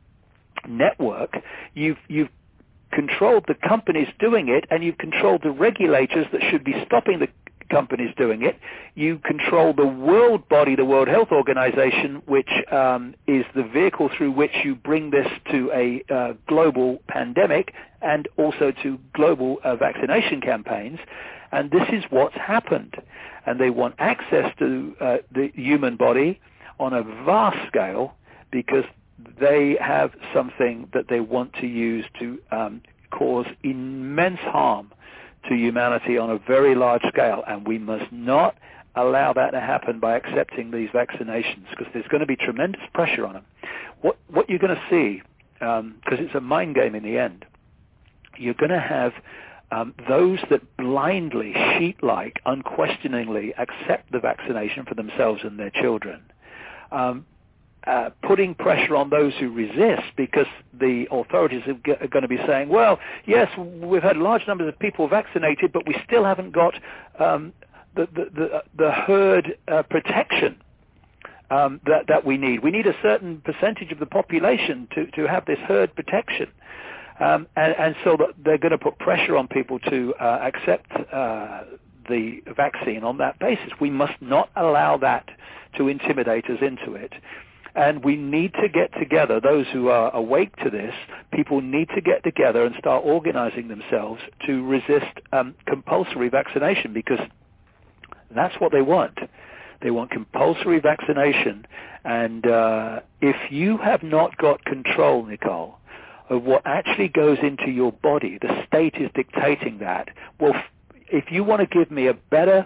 network, you've, you've controlled the companies doing it, and you've controlled the regulators that should be stopping the companies doing it. You control the world body, the World Health Organization, which um, is the vehicle through which you bring this to a uh, global pandemic and also to global uh, vaccination campaigns. And this is what's happened. And they want access to uh, the human body on a vast scale because they have something that they want to use to um, cause immense harm to humanity on a very large scale, and we must not allow that to happen by accepting these vaccinations because there's going to be tremendous pressure on them. What, what you're going to see, because um, it's a mind game in the end, you're going to have um, those that blindly, sheep-like, unquestioningly accept the vaccination for themselves and their children, um, Uh, putting pressure on those who resist because the authorities are, g- are going to be saying, well, yes, we've had large numbers of people vaccinated, but we still haven't got um, the, the, the, the herd uh, protection um, that, that we need. We need a certain percentage of the population to, to have this herd protection. Um, and, and so they're going to put pressure on people to uh, accept uh, the vaccine on that basis. We must not allow that to intimidate us into it. And we need to get together, those who are awake to this, people need to get together and start organizing themselves to resist um, compulsory vaccination, because that's what they want. They want compulsory vaccination. And uh, if you have not got control, Nicole, of what actually goes into your body, the state is dictating that. Well, if you want to give me a better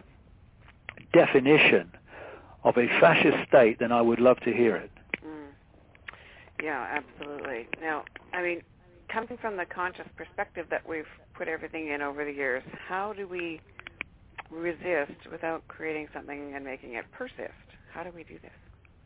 definition of a fascist state, then I would love to hear it. Mm. Yeah, absolutely. Now, I mean, coming from the conscious perspective that we've put everything in over the years, how do we resist without creating something and making it persist? How do we do this?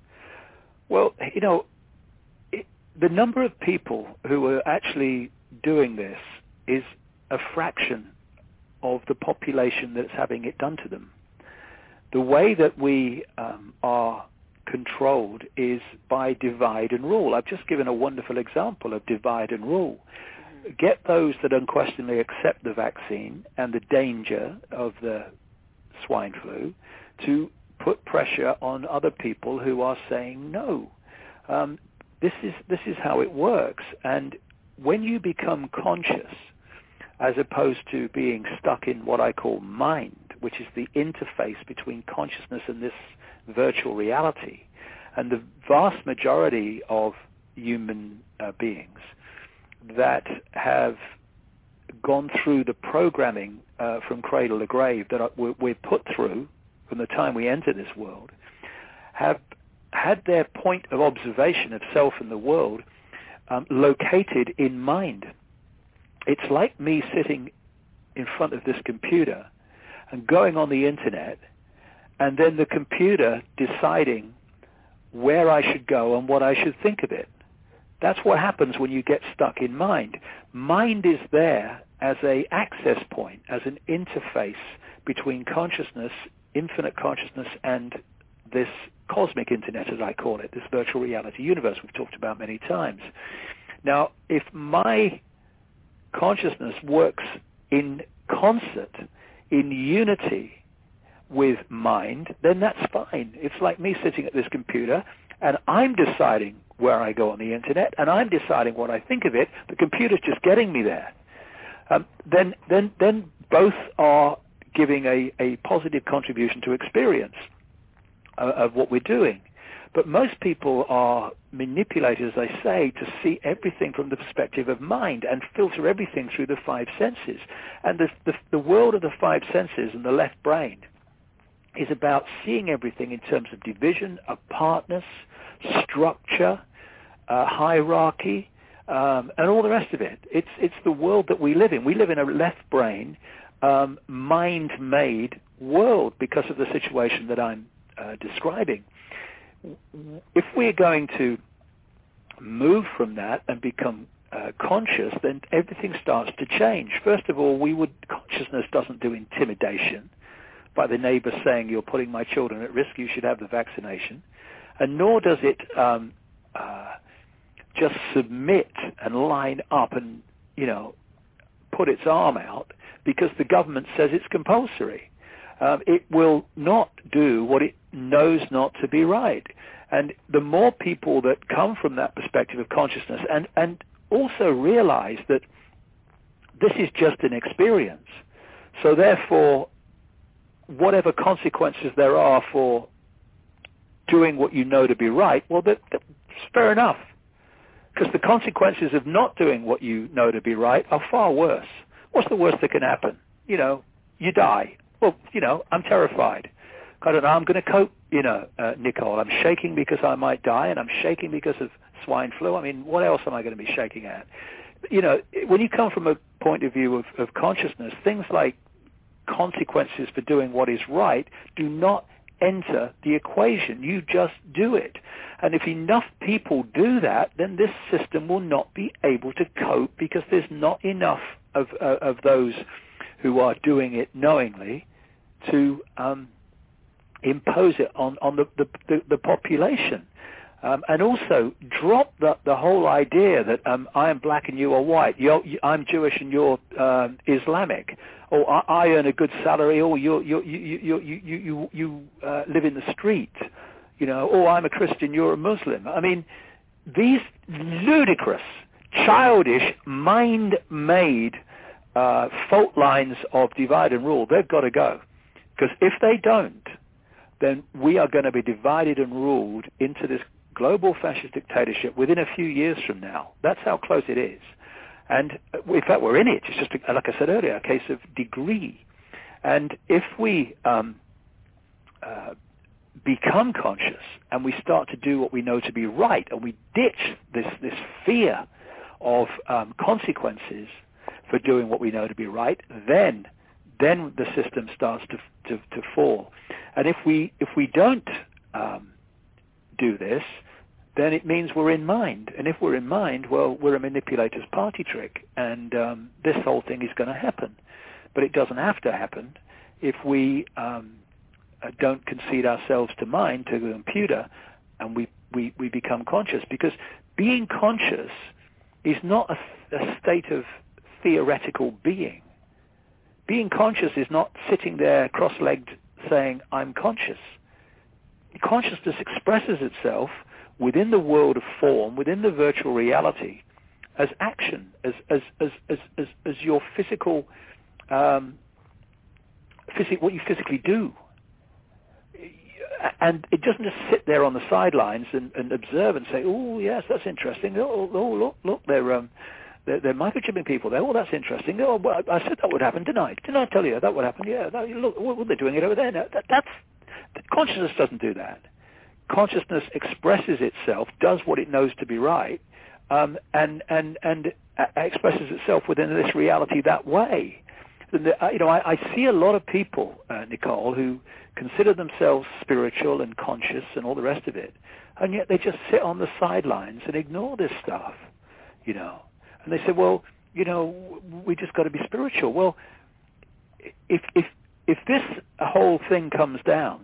Well, you know, it, the number of people who are actually doing this is a fraction of the population that's having it done to them. The way that we um, are controlled is by divide and rule. I've just given a wonderful example of divide and rule. Get those that unquestionably accept the vaccine and the danger of the swine flu to put pressure on other people who are saying no. Um, this is this is how it works. And when you become conscious, as opposed to being stuck in what I call mind, which is the interface between consciousness and this virtual reality, and the vast majority of human uh, beings that have gone through the programming uh, from cradle to grave that are, we're, we're put through from the time we enter this world, have had their point of observation of self and the world um, located in mind. It's like me sitting in front of this computer and going on the internet, and then the computer deciding where I should go and what I should think of it. That's what happens when you get stuck in mind. Mind is there as an access point, as an interface between consciousness, infinite consciousness, and this cosmic internet, as I call it, this virtual reality universe we've talked about many times. Now, if my consciousness works in concert, in unity with mind, then that's fine. It's like me sitting at this computer, and I'm deciding where I go on the internet, and I'm deciding what I think of it. The computer's just getting me there. Um, then, then, then both are giving a, a positive contribution to experience uh, of what we're doing. But most people are manipulated, as I say, to see everything from the perspective of mind and filter everything through the five senses. And the, the, the world of the five senses and the left brain is about seeing everything in terms of division, apartness, structure, uh, hierarchy, um, and all the rest of it. It's, it's the world that we live in. We live in a left brain, um, mind-made world because of the situation that I'm uh, describing. If we're going to move from that and become uh, conscious, then everything starts to change. First of all, we would consciousness doesn't do intimidation by the neighbor saying, you're putting my children at risk, you should have the vaccination. And nor does it um, uh, just submit and line up and, you know, put its arm out because the government says it's compulsory. Um, it will not do what it knows not to be right. And the more people that come from that perspective of consciousness and, and also realize that this is just an experience, so therefore whatever consequences there are for doing what you know to be right, well, that, that's fair enough. Because the consequences of not doing what you know to be right are far worse. What's the worst that can happen? You know, you die. Well, you know, I'm terrified. I don't know, I'm going to cope, you know, uh, Nicole. I'm shaking because I might die, and I'm shaking because of swine flu. I mean, what else am I going to be shaking at? You know, when you come from a point of view of, of consciousness, things like consequences for doing what is right do not enter the equation. You just do it. And if enough people do that, then this system will not be able to cope because there's not enough of, uh, of those who are doing it knowingly to um, impose it on, on the, the, the, the population. Um, and also drop the, the whole idea that um, I am black and you are white, you're, you, I'm Jewish and you're um, Islamic, or I, I earn a good salary, or you you you you you you, you uh, live in the street. You know, oh, I'm a Christian, you're a Muslim. I mean, these ludicrous, childish, mind-made uh, fault lines of divide and rule, they've got to go. Because if they don't, then we are going to be divided and ruled into this global fascist dictatorship within a few years from now. That's how close it is. And in fact, we're in it. It's just, a, like I said earlier, a case of degree. And if we um, uh, become conscious and we start to do what we know to be right, and we ditch this, this fear of um, consequences for doing what we know to be right, then then the system starts to to, to fall. And if we if we don't um, do this, then it means we're in mind. And if we're in mind, well, we're a manipulator's party trick, and um, this whole thing is going to happen. But it doesn't have to happen if we um, uh, don't concede ourselves to mind, to the computer, and we, we, we become conscious. Because being conscious is not a, a state of theoretical being. Being conscious is not sitting there cross-legged saying, I'm conscious. Consciousness expresses itself within the world of form, within the virtual reality, as action, as as as as as, as your physical, um, physic, what you physically do. And it doesn't just sit there on the sidelines and, and observe and say, oh yes, that's interesting. Oh, oh look, look, they're um, they're, they're microchipping people there. Oh, that's interesting. Oh, well, I said that would happen, didn't I? Didn't I tell you that would happen? Yeah. That, look, well, they're doing it over there. No, that, that's consciousness doesn't do that. Consciousness expresses itself, does what it knows to be right, um, and and and uh, expresses itself within this reality that way. And the, uh, you know, I, I see a lot of people, uh, Nicole, who consider themselves spiritual and conscious and all the rest of it, and yet they just sit on the sidelines and ignore this stuff, you know. And they say, well, you know, we just got to be spiritual. Well, if if if this whole thing comes down,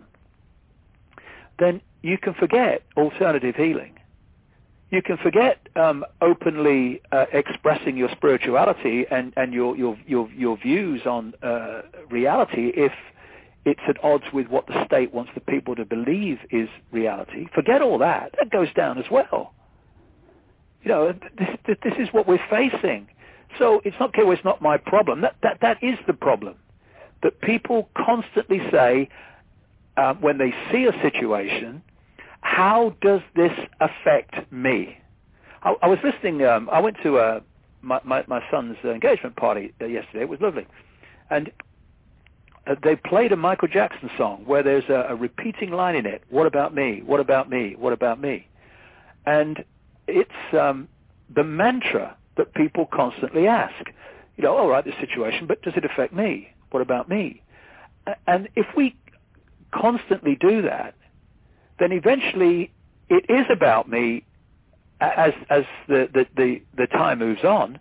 then you can forget alternative healing. You can forget um, openly uh, expressing your spirituality and, and your, your, your, your views on uh, reality if it's at odds with what the state wants the people to believe is reality. Forget all that. That goes down as well. You know, this, this is what we're facing. So it's not, okay, well, it's not my problem. That, that, that is the problem. That people constantly say, uh, when they see a situation, how does this affect me? I, I was listening, um, I went to uh, my, my, my son's engagement party uh, yesterday. It was lovely. And uh, they played a Michael Jackson song where there's a, a repeating line in it. What about me? What about me? What about me? And it's um, the mantra that people constantly ask. You know, all right, this situation, but does it affect me? What about me? And if we constantly do that, then eventually it is about me as as the, the, the, the time moves on,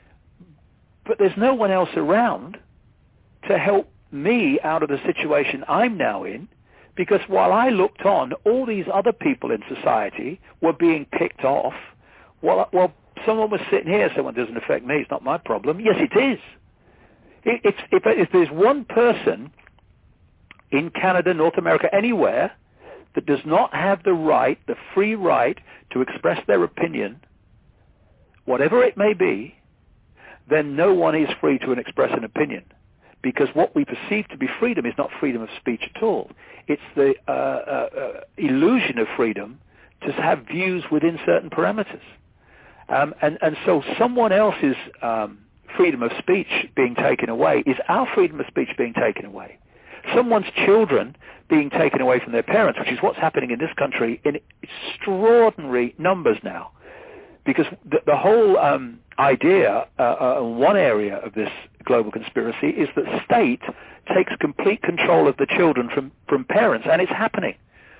but there's no one else around to help me out of the situation I'm now in, because while I looked on, all these other people in society were being picked off. Well, well someone was sitting here saying, well, it doesn't affect me, it's not my problem. Yes, it is. If, if, if there's one person in Canada, North America, anywhere, that does not have the right, the free right, to express their opinion, whatever it may be, then no one is free to express an opinion. Because what we perceive to be freedom is not freedom of speech at all. It's the uh, uh, uh, illusion of freedom to have views within certain parameters. Um, and, and so someone else's um, freedom of speech being taken away is our freedom of speech being taken away. Someone's children being taken away from their parents, which is what's happening in this country in extraordinary numbers now. Because the, the whole um, idea, uh, uh, one area of this global conspiracy, is that state takes complete control of the children from, from parents, and it's happening.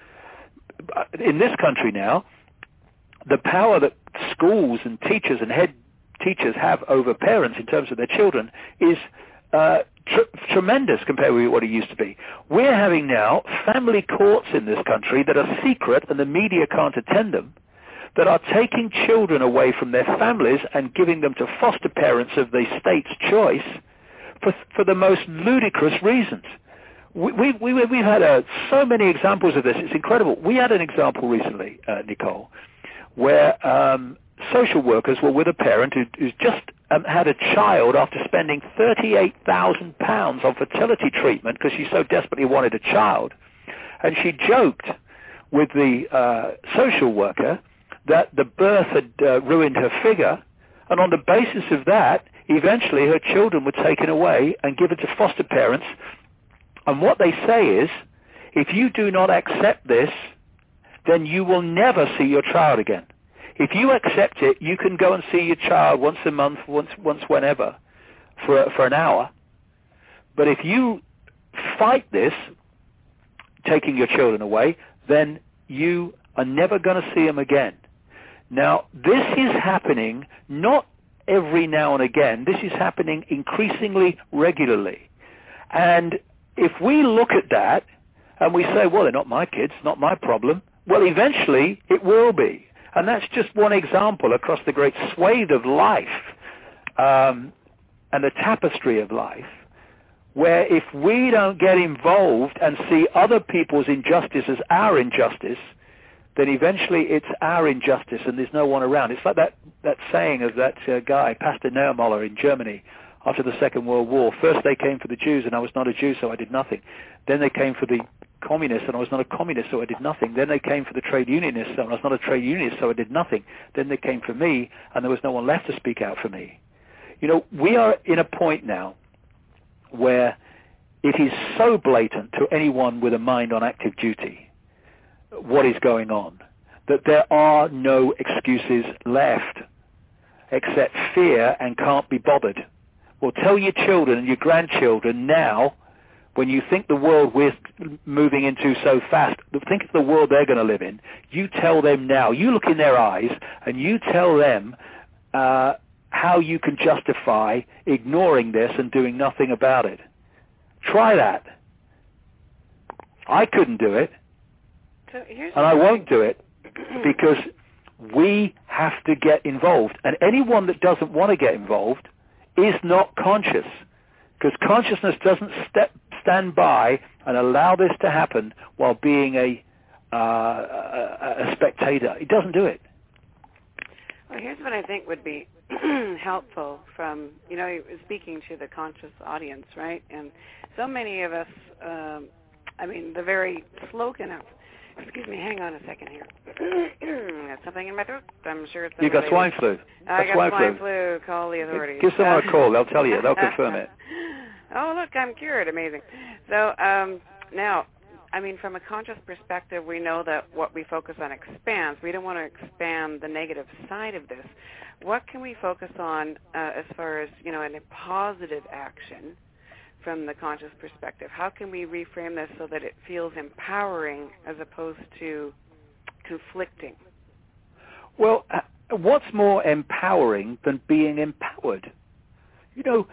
In this country now, the power that schools and teachers and head teachers have over parents in terms of their children is uh, tr- tremendous compared with what it used to be. We're having now family courts in this country that are secret and the media can't attend them, that are taking children away from their families and giving them to foster parents of the state's choice for, for the most ludicrous reasons. we, we, we, we've had uh, so many examples of this. It's incredible. We had an example recently, uh, Nicole, where um, social workers were with a parent who, who's just um, had a child after spending thirty-eight thousand pounds on fertility treatment because she so desperately wanted a child. And she joked with the uh, social worker that the birth had uh, ruined her figure, and on the basis of that, eventually her children were taken away and given to foster parents. And what they say is, if you do not accept this, then you will never see your child again. If you accept it, you can go and see your child once a month, once once whenever, for for an hour. But if you fight this, taking your children away, then you are never going to see them again. Now, this is happening not every now and again. This is happening increasingly regularly. And if we look at that and we say, well, they're not my kids, not my problem, well, eventually it will be. And that's just one example across the great swathe of life um, and the tapestry of life, where if we don't get involved and see other people's injustice as our injustice, then eventually it's our injustice and there's no one around. It's like that, that saying of that uh, guy, Pastor Neumoller in Germany after the Second World War. First they came for the Jews and I was not a Jew, so I did nothing. Then they came for the communists and I was not a communist, so I did nothing. Then they came for the trade unionists and I was not a trade unionist, so I did nothing. Then they came for me and there was no one left to speak out for me. You know, we are in a point now where it is so blatant to anyone with a mind on active duty what is going on, that there are no excuses left except fear and can't be bothered. Well, tell your children and your grandchildren now, when you think the world we're moving into so fast, think of the world they're going to live in, you tell them now, you look in their eyes and you tell them uh, how you can justify ignoring this and doing nothing about it. Try that. I couldn't do it. So here's and I won't do it because we have to get involved. And anyone that doesn't want to get involved is not conscious, because consciousness doesn't step, stand by and allow this to happen while being a, uh, a, a spectator. It doesn't do it. Well, here's what I think would be helpful from, you know, speaking to the conscious audience, right? And so many of us, um, I mean, the very slogan of, excuse me, hang on a second here. I got something in my throat. I'm sure it's... You got swine flu. I got swine, swine flu. flu. Call the authorities. Give someone a call. They'll tell you. They'll confirm it. Oh, look, I'm cured. Amazing. So um, now, I mean, from a conscious perspective, we know that what we focus on expands. We don't want to expand the negative side of this. What can we focus on uh, as far as, you know, in a positive action from the conscious perspective? How can we reframe this so that it feels empowering as opposed to conflicting? Well, uh, what's more empowering than being empowered? You know,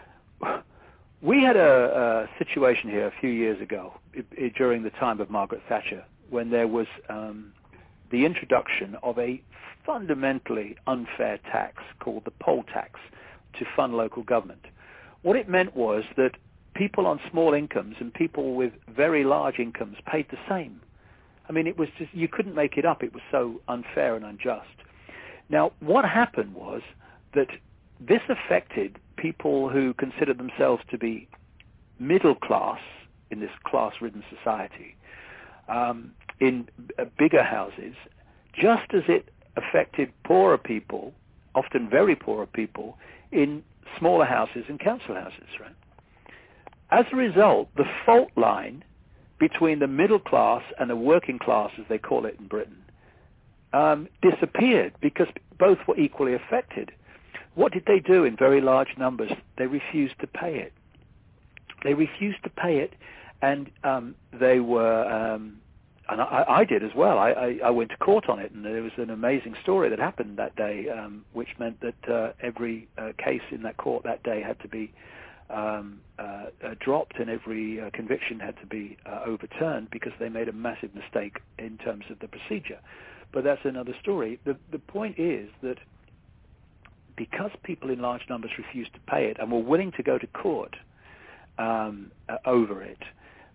we had a, a situation here a few years ago it, it, during the time of Margaret Thatcher when there was um, the introduction of a fundamentally unfair tax called the poll tax to fund local government. What it meant was that people on small incomes and people with very large incomes paid the same. I mean, it was just, you couldn't make it up. It was so unfair and unjust. Now, what happened was that this affected people who considered themselves to be middle class in this class-ridden society, um, in uh, bigger houses, just as it affected poorer people, often very poor people, in smaller houses and council houses, right? As a result, the fault line between the middle class and the working class, as they call it in Britain, um, disappeared because both were equally affected. What did they do in very large numbers? They refused to pay it. They refused to pay it, and um, they were, um, and I, I did as well. I, I, I went to court on it, and there was an amazing story that happened that day, um, which meant that uh, every uh, case in that court that day had to be Um, uh, uh, dropped, and every uh, conviction had to be uh, overturned because they made a massive mistake in terms of the procedure. But that's another story. The, the point is that because people in large numbers refused to pay it and were willing to go to court um, uh, over it,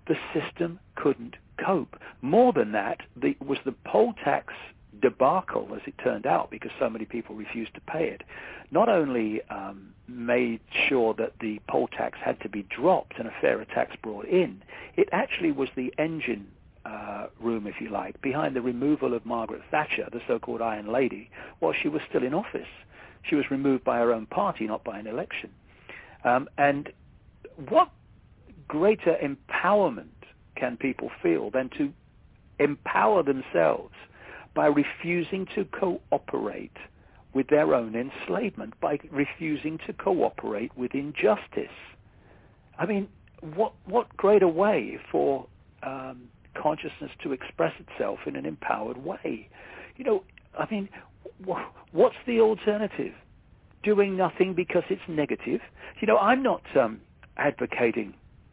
The system couldn't cope. More than that, the, was the poll tax debacle, as it turned out, because so many people refused to pay it, not only um, made sure that the poll tax had to be dropped and a fairer tax brought in, it actually was the engine uh, room, if you like, behind the removal of Margaret Thatcher, the so-called Iron Lady, while she was still in office. She was removed by her own party, not by an election. Um, and what greater empowerment can people feel than to empower themselves by refusing to cooperate with their own enslavement, by refusing to cooperate with injustice? I mean, what what greater way for um, consciousness to express itself in an empowered way? You know, I mean, wh- what's the alternative? Doing nothing because it's negative? You know, I'm not um, advocating,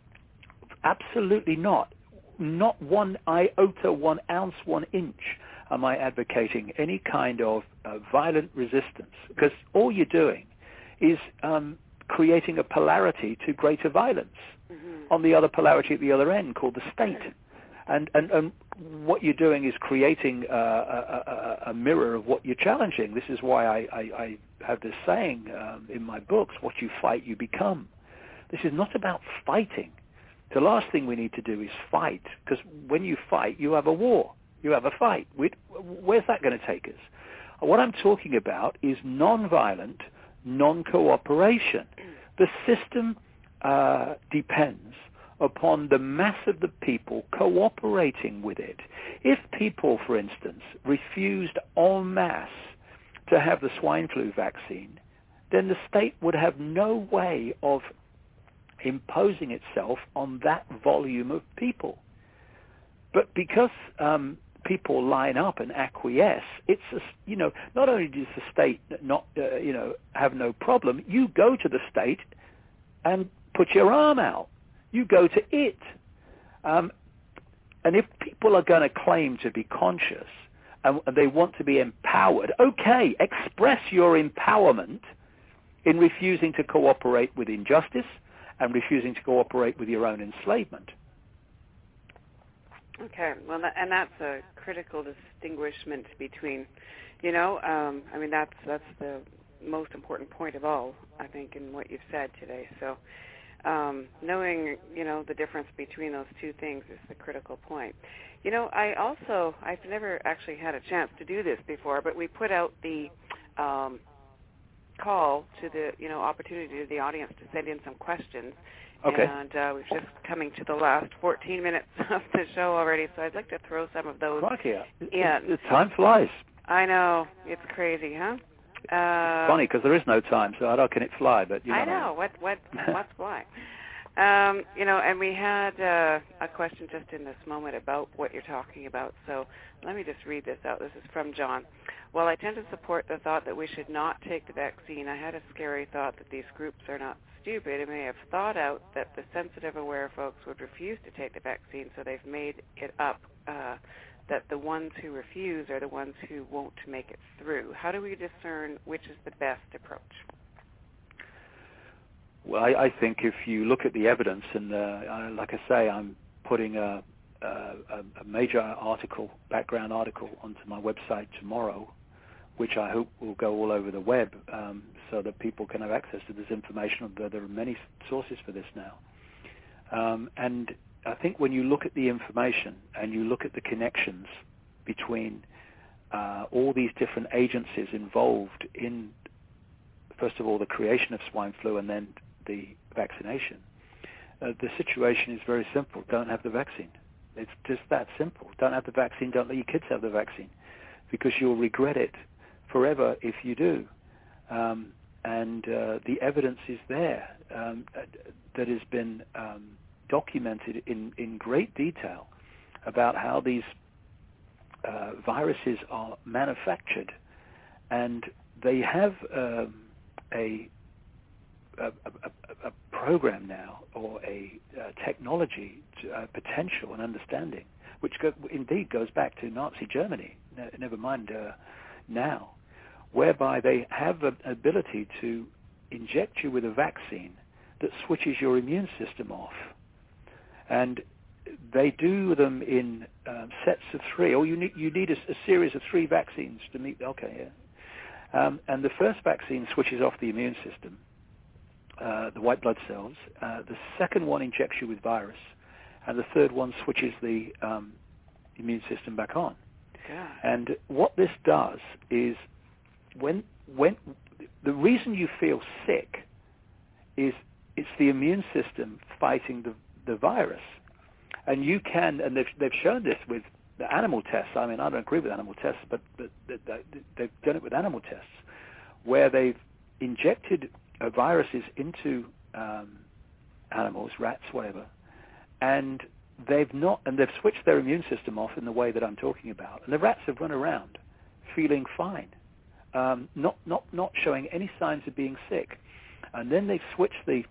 absolutely not, not one iota, one ounce, one inch am I advocating any kind of uh, violent resistance, because all you're doing is um, creating a polarity to greater violence mm-hmm. on the other polarity at the other end called the state. And, and, and what you're doing is creating uh, a, a, a mirror of what you're challenging. This is why I, I, I have this saying um, in my books, what you fight, you become. This is not about fighting. The last thing we need to do is fight, because when you fight, you have a war. You have a fight. Where's that going to take us? What I'm talking about is nonviolent, non-cooperation. The system uh, depends upon the mass of the people cooperating with it. If people, for instance, refused en masse to have the swine flu vaccine, then the state would have no way of imposing itself on that volume of people. But because um, people line up and acquiesce, it's a, you know, not only does the state not uh, you know have no problem, you go to the state and put your arm out. You go to it. Um, and if people are going to claim to be conscious and they want to be empowered, okay, express your empowerment in refusing to cooperate with injustice and refusing to cooperate with your own enslavement. Okay, well, that, and that's a critical distinguishment between, you know, um, I mean, that's that's the most important point of all, I think, in what you've said today. So um, knowing, you know, the difference between those two things is the critical point. You know, I also, I've never actually had a chance to do this before, but we put out the um, call to the, you know, opportunity to the audience to send in some questions. Okay. And uh, we're just coming to the last fourteen minutes of the show already, so I'd like to throw some of those Crikey. in. The time flies. I know. It's crazy, huh? Uh, Funny, because there is no time, so how can it fly? But you know. I know. What, what, what's fly? Um, you know, and we had uh, a question just in this moment about what you're talking about. So let me just read this out. This is from John. While I tend to support the thought that we should not take the vaccine, I had a scary thought that these groups are not stupid and may have thought out that the sensitive, aware folks would refuse to take the vaccine, so they've made it up uh, that the ones who refuse are the ones who won't make it through. How do we discern which is the best approach? Well, I, I think if you look at the evidence, and uh, like I say, I'm putting a, a, a major article, background article, onto my website tomorrow, which I hope will go all over the web um, so that people can have access to this information. There are many sources for this now. Um, and I think when you look at the information and you look at the connections between uh, all these different agencies involved in, first of all, the creation of swine flu and then the vaccination, uh, the situation is very simple. Don't have the vaccine. It's just that simple. Don't have the vaccine. Don't let your kids have the vaccine, because you'll regret it forever if you do. Um, and uh, the evidence is there um, that has been um, documented in, in great detail about how these uh, viruses are manufactured, and they have um, a, a, a, a program now, or a, a technology to, uh, potential and understanding, which go, indeed goes back to Nazi Germany, ne- never mind uh, now, whereby they have the ability to inject you with a vaccine that switches your immune system off. And they do them in um, sets of three, or you need, you need a, a series of three vaccines to meet, okay, yeah. Um, and the first vaccine switches off the immune system, uh, the white blood cells. Uh, the second one injects you with virus, and the third one switches the um, immune system back on. God. And what this does is, when when the reason you feel sick is it's the immune system fighting the the virus, and you can, and they've they've shown this with the animal tests. I mean, I don't agree with animal tests, but, but they've done it with animal tests, where they've injected uh, viruses into um, animals, rats, whatever, and they've not, and they've switched their immune system off in the way that I'm talking about, and the rats have run around feeling fine, um, not not not showing any signs of being sick, and then they've switched the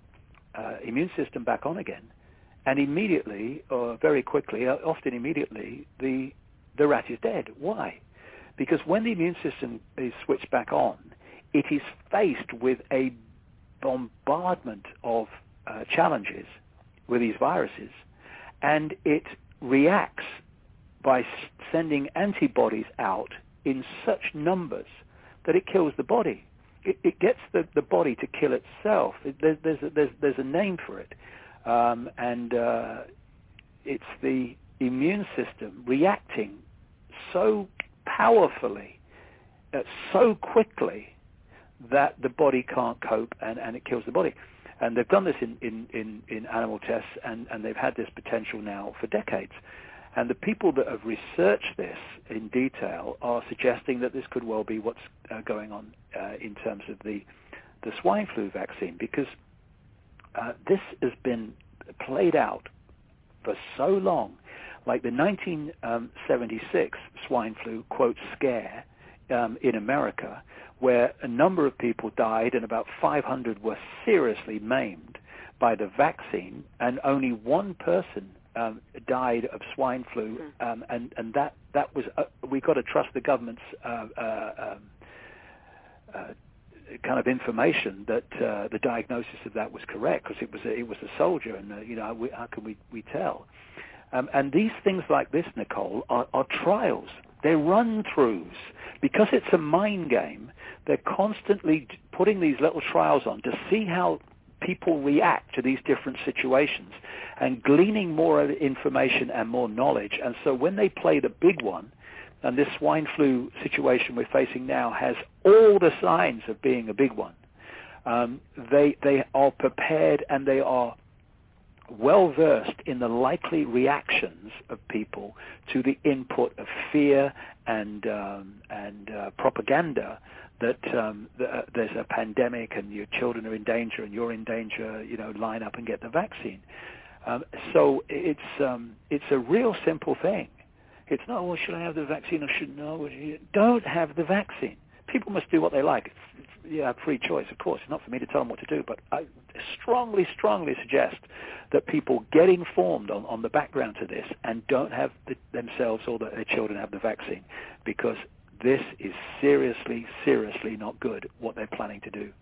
uh, immune system back on again. And immediately, or very quickly, often immediately, the the rat is dead. Why? Because when the immune system is switched back on, it is faced with a bombardment of uh, challenges with these viruses, and it reacts by sending antibodies out in such numbers that it kills the body. It, it gets the, the body to kill itself. It, there, there's, a, there's, there's a name for it. Um, and uh, it's the immune system reacting so powerfully, uh, so quickly, that the body can't cope, and, and it kills the body. And they've done this in, in, in, in animal tests, and, and they've had this potential now for decades. And the people that have researched this in detail are suggesting that this could well be what's uh, going on uh, in terms of the, the swine flu vaccine, because Uh, this has been played out for so long, like the nineteen seventy-six swine flu, quote, scare um, in America, where a number of people died and about five hundred were seriously maimed by the vaccine, and only one person um, died of swine flu, um, and, and that, that was, uh, we got to trust the government's uh, uh, um, uh, kind of information that uh, the diagnosis of that was correct, because it was a, it was a soldier, and uh, you know, we, how can we we tell? Um, and these things like this, Nicole, are, are trials. They're run-throughs. Because it's a mind game, they're constantly putting these little trials on to see how people react to these different situations, and gleaning more information and more knowledge. And so when they play the big one, and this swine flu situation we're facing now has all the signs of being a big one, um, they they are prepared, and they are well versed in the likely reactions of people to the input of fear and um, and uh, propaganda that um, the, uh, there's a pandemic and your children are in danger and you're in danger. You know, line up and get the vaccine. Um, so it's um, it's a real simple thing. It's not, well, should I have the vaccine or shouldn't I? Don't have the vaccine. People must do what they like. It's, you have free choice, of course. It's not for me to tell them what to do, but I strongly, strongly suggest that people get informed on, on the background to this and don't have the, themselves or the, their children have the vaccine, because this is seriously, seriously not good, what they're planning to do.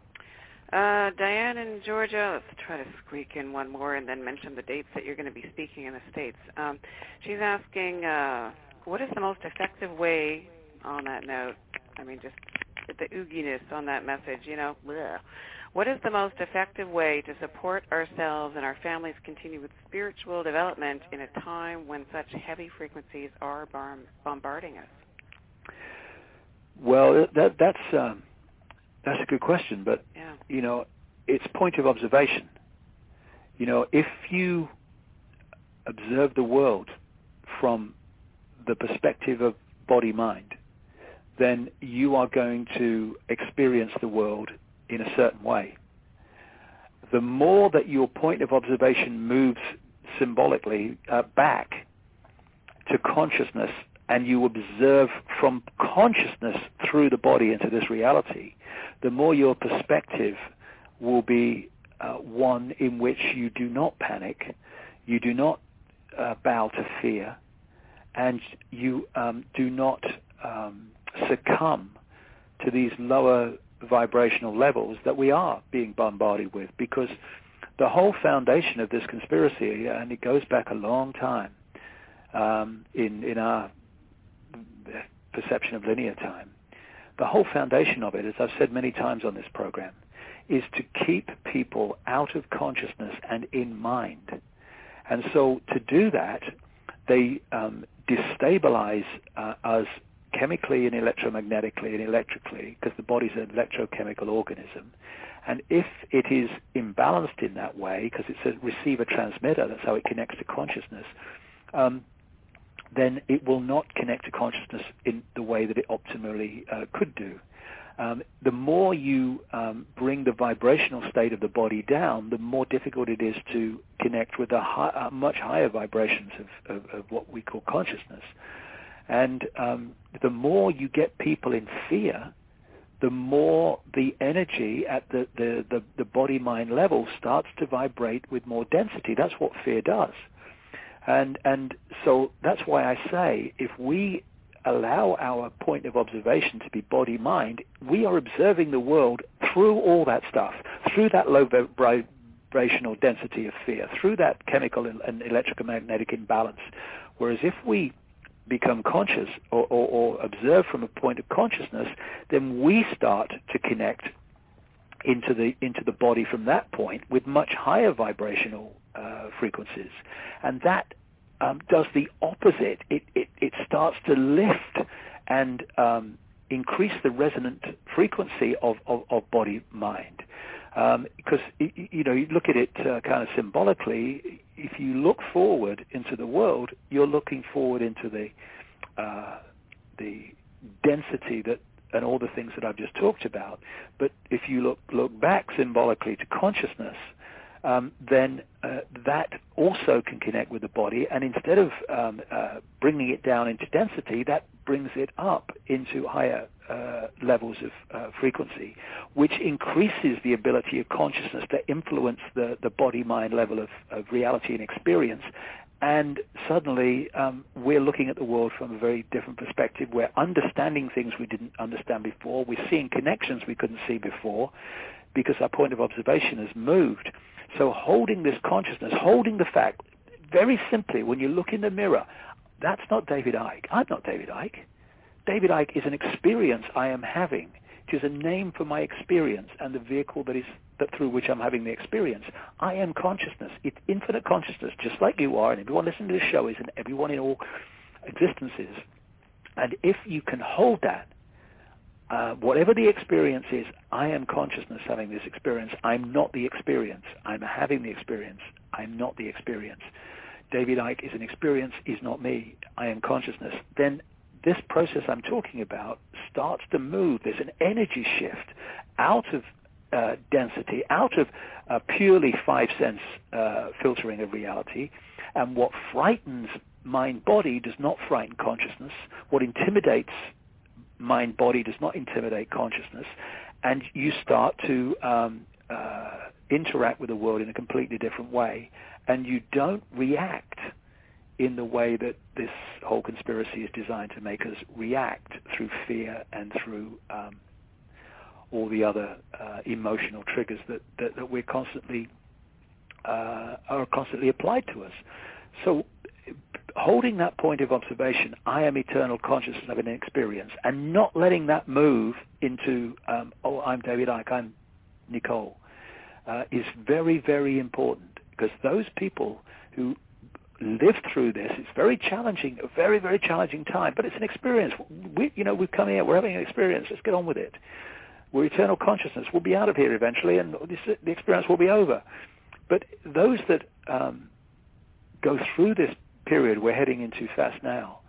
Uh, Diane in Georgia, let's try to squeak in one more and then mention the dates that you're going to be speaking in the States. Um, she's asking, uh, what is the most effective way, on that note, I mean, just the ooginess on that message, you know, bleh. What is the most effective way to support ourselves and our families continue with spiritual development in a time when such heavy frequencies are bombarding us? Well, that, that's... Um That's a good question, but, yeah. you know, it's point of observation. You know, if you observe the world from the perspective of body-mind, then you are going to experience the world in a certain way. The more that your point of observation moves symbolically uh, back to consciousness, and you observe from consciousness through the body into this reality, the more your perspective will be uh, one in which you do not panic, you do not uh, bow to fear, and you um, do not um, succumb to these lower vibrational levels that we are being bombarded with, because the whole foundation of this conspiracy, and it goes back a long time um, in, in our perception of linear time, the whole foundation of it, as I've said many times on this program, is to keep people out of consciousness and in mind. And so to do that, they um, destabilize uh, us chemically and electromagnetically and electrically, because the body's an electrochemical organism. And if it is imbalanced in that way, because it's a receiver-transmitter, that's how it connects to consciousness, um, then it will not connect to consciousness in the way that it optimally uh, could do. Um, the more you um, bring the vibrational state of the body down, the more difficult it is to connect with the high, uh, much higher vibrations of, of, of what we call consciousness. And um, the more you get people in fear, the more the energy at the, the, the, the body-mind level starts to vibrate with more density. That's what fear does. And, and so that's why I say if we allow our point of observation to be body-mind, we are observing the world through all that stuff, through that low vibrational density of fear, through that chemical and electromagnetic imbalance. Whereas if we become conscious or, or, or observe from a point of consciousness, then we start to connect into the into the body from that point with much higher vibrational uh, frequencies. And that Um, does the opposite. It, it, it starts to lift and um, increase the resonant frequency of, of, of body-mind. Um, because, you know, you look at it uh, kind of symbolically, if you look forward into the world, you're looking forward into the uh, the density that and all the things that I've just talked about. But if you look, look back symbolically to consciousness, Um, then uh, that also can connect with the body, and instead of um, uh, bringing it down into density, that brings it up into higher uh, levels of uh, frequency, which increases the ability of consciousness to influence the, the body-mind level of, of reality and experience. And suddenly um, we're looking at the world from a very different perspective. We're understanding things we didn't understand before. We're seeing connections we couldn't see before because our point of observation has moved. So holding this consciousness, holding the fact, very simply, when you look in the mirror, that's not David Icke. I'm not David Icke. David Icke is an experience I am having. It is a name for my experience and the vehicle that is that through which I'm having the experience. I am consciousness. It's infinite consciousness, just like you are, and everyone listening to this show is, and everyone in all existences. And if you can hold that, Uh, whatever the experience is, I am consciousness having this experience. I'm not the experience. I'm having the experience. I'm not the experience. David Icke is an experience. He's not me. I am consciousness. Then this process I'm talking about starts to move. There's an energy shift out of uh, density, out of uh, purely five-sense uh, filtering of reality. And what frightens mind-body does not frighten consciousness. What intimidates mind-body does not intimidate consciousness, and you start to um, uh, interact with the world in a completely different way, and you don't react in the way that this whole conspiracy is designed to make us react through fear and through um, all the other uh, emotional triggers that, that, that we're constantly uh, are constantly applied to us. So holding that point of observation, I am eternal consciousness of an experience, and not letting that move into, um, oh, I'm David Icke, I'm Nicole, uh, is very, very important, because those people who live through this, it's very challenging, a very, very challenging time, but it's an experience. We, you know, we've come here, we're having an experience, let's get on with it. We're eternal consciousness, we'll be out of here eventually, and this, the experience will be over. But those that um, go through this period we're heading into fast now,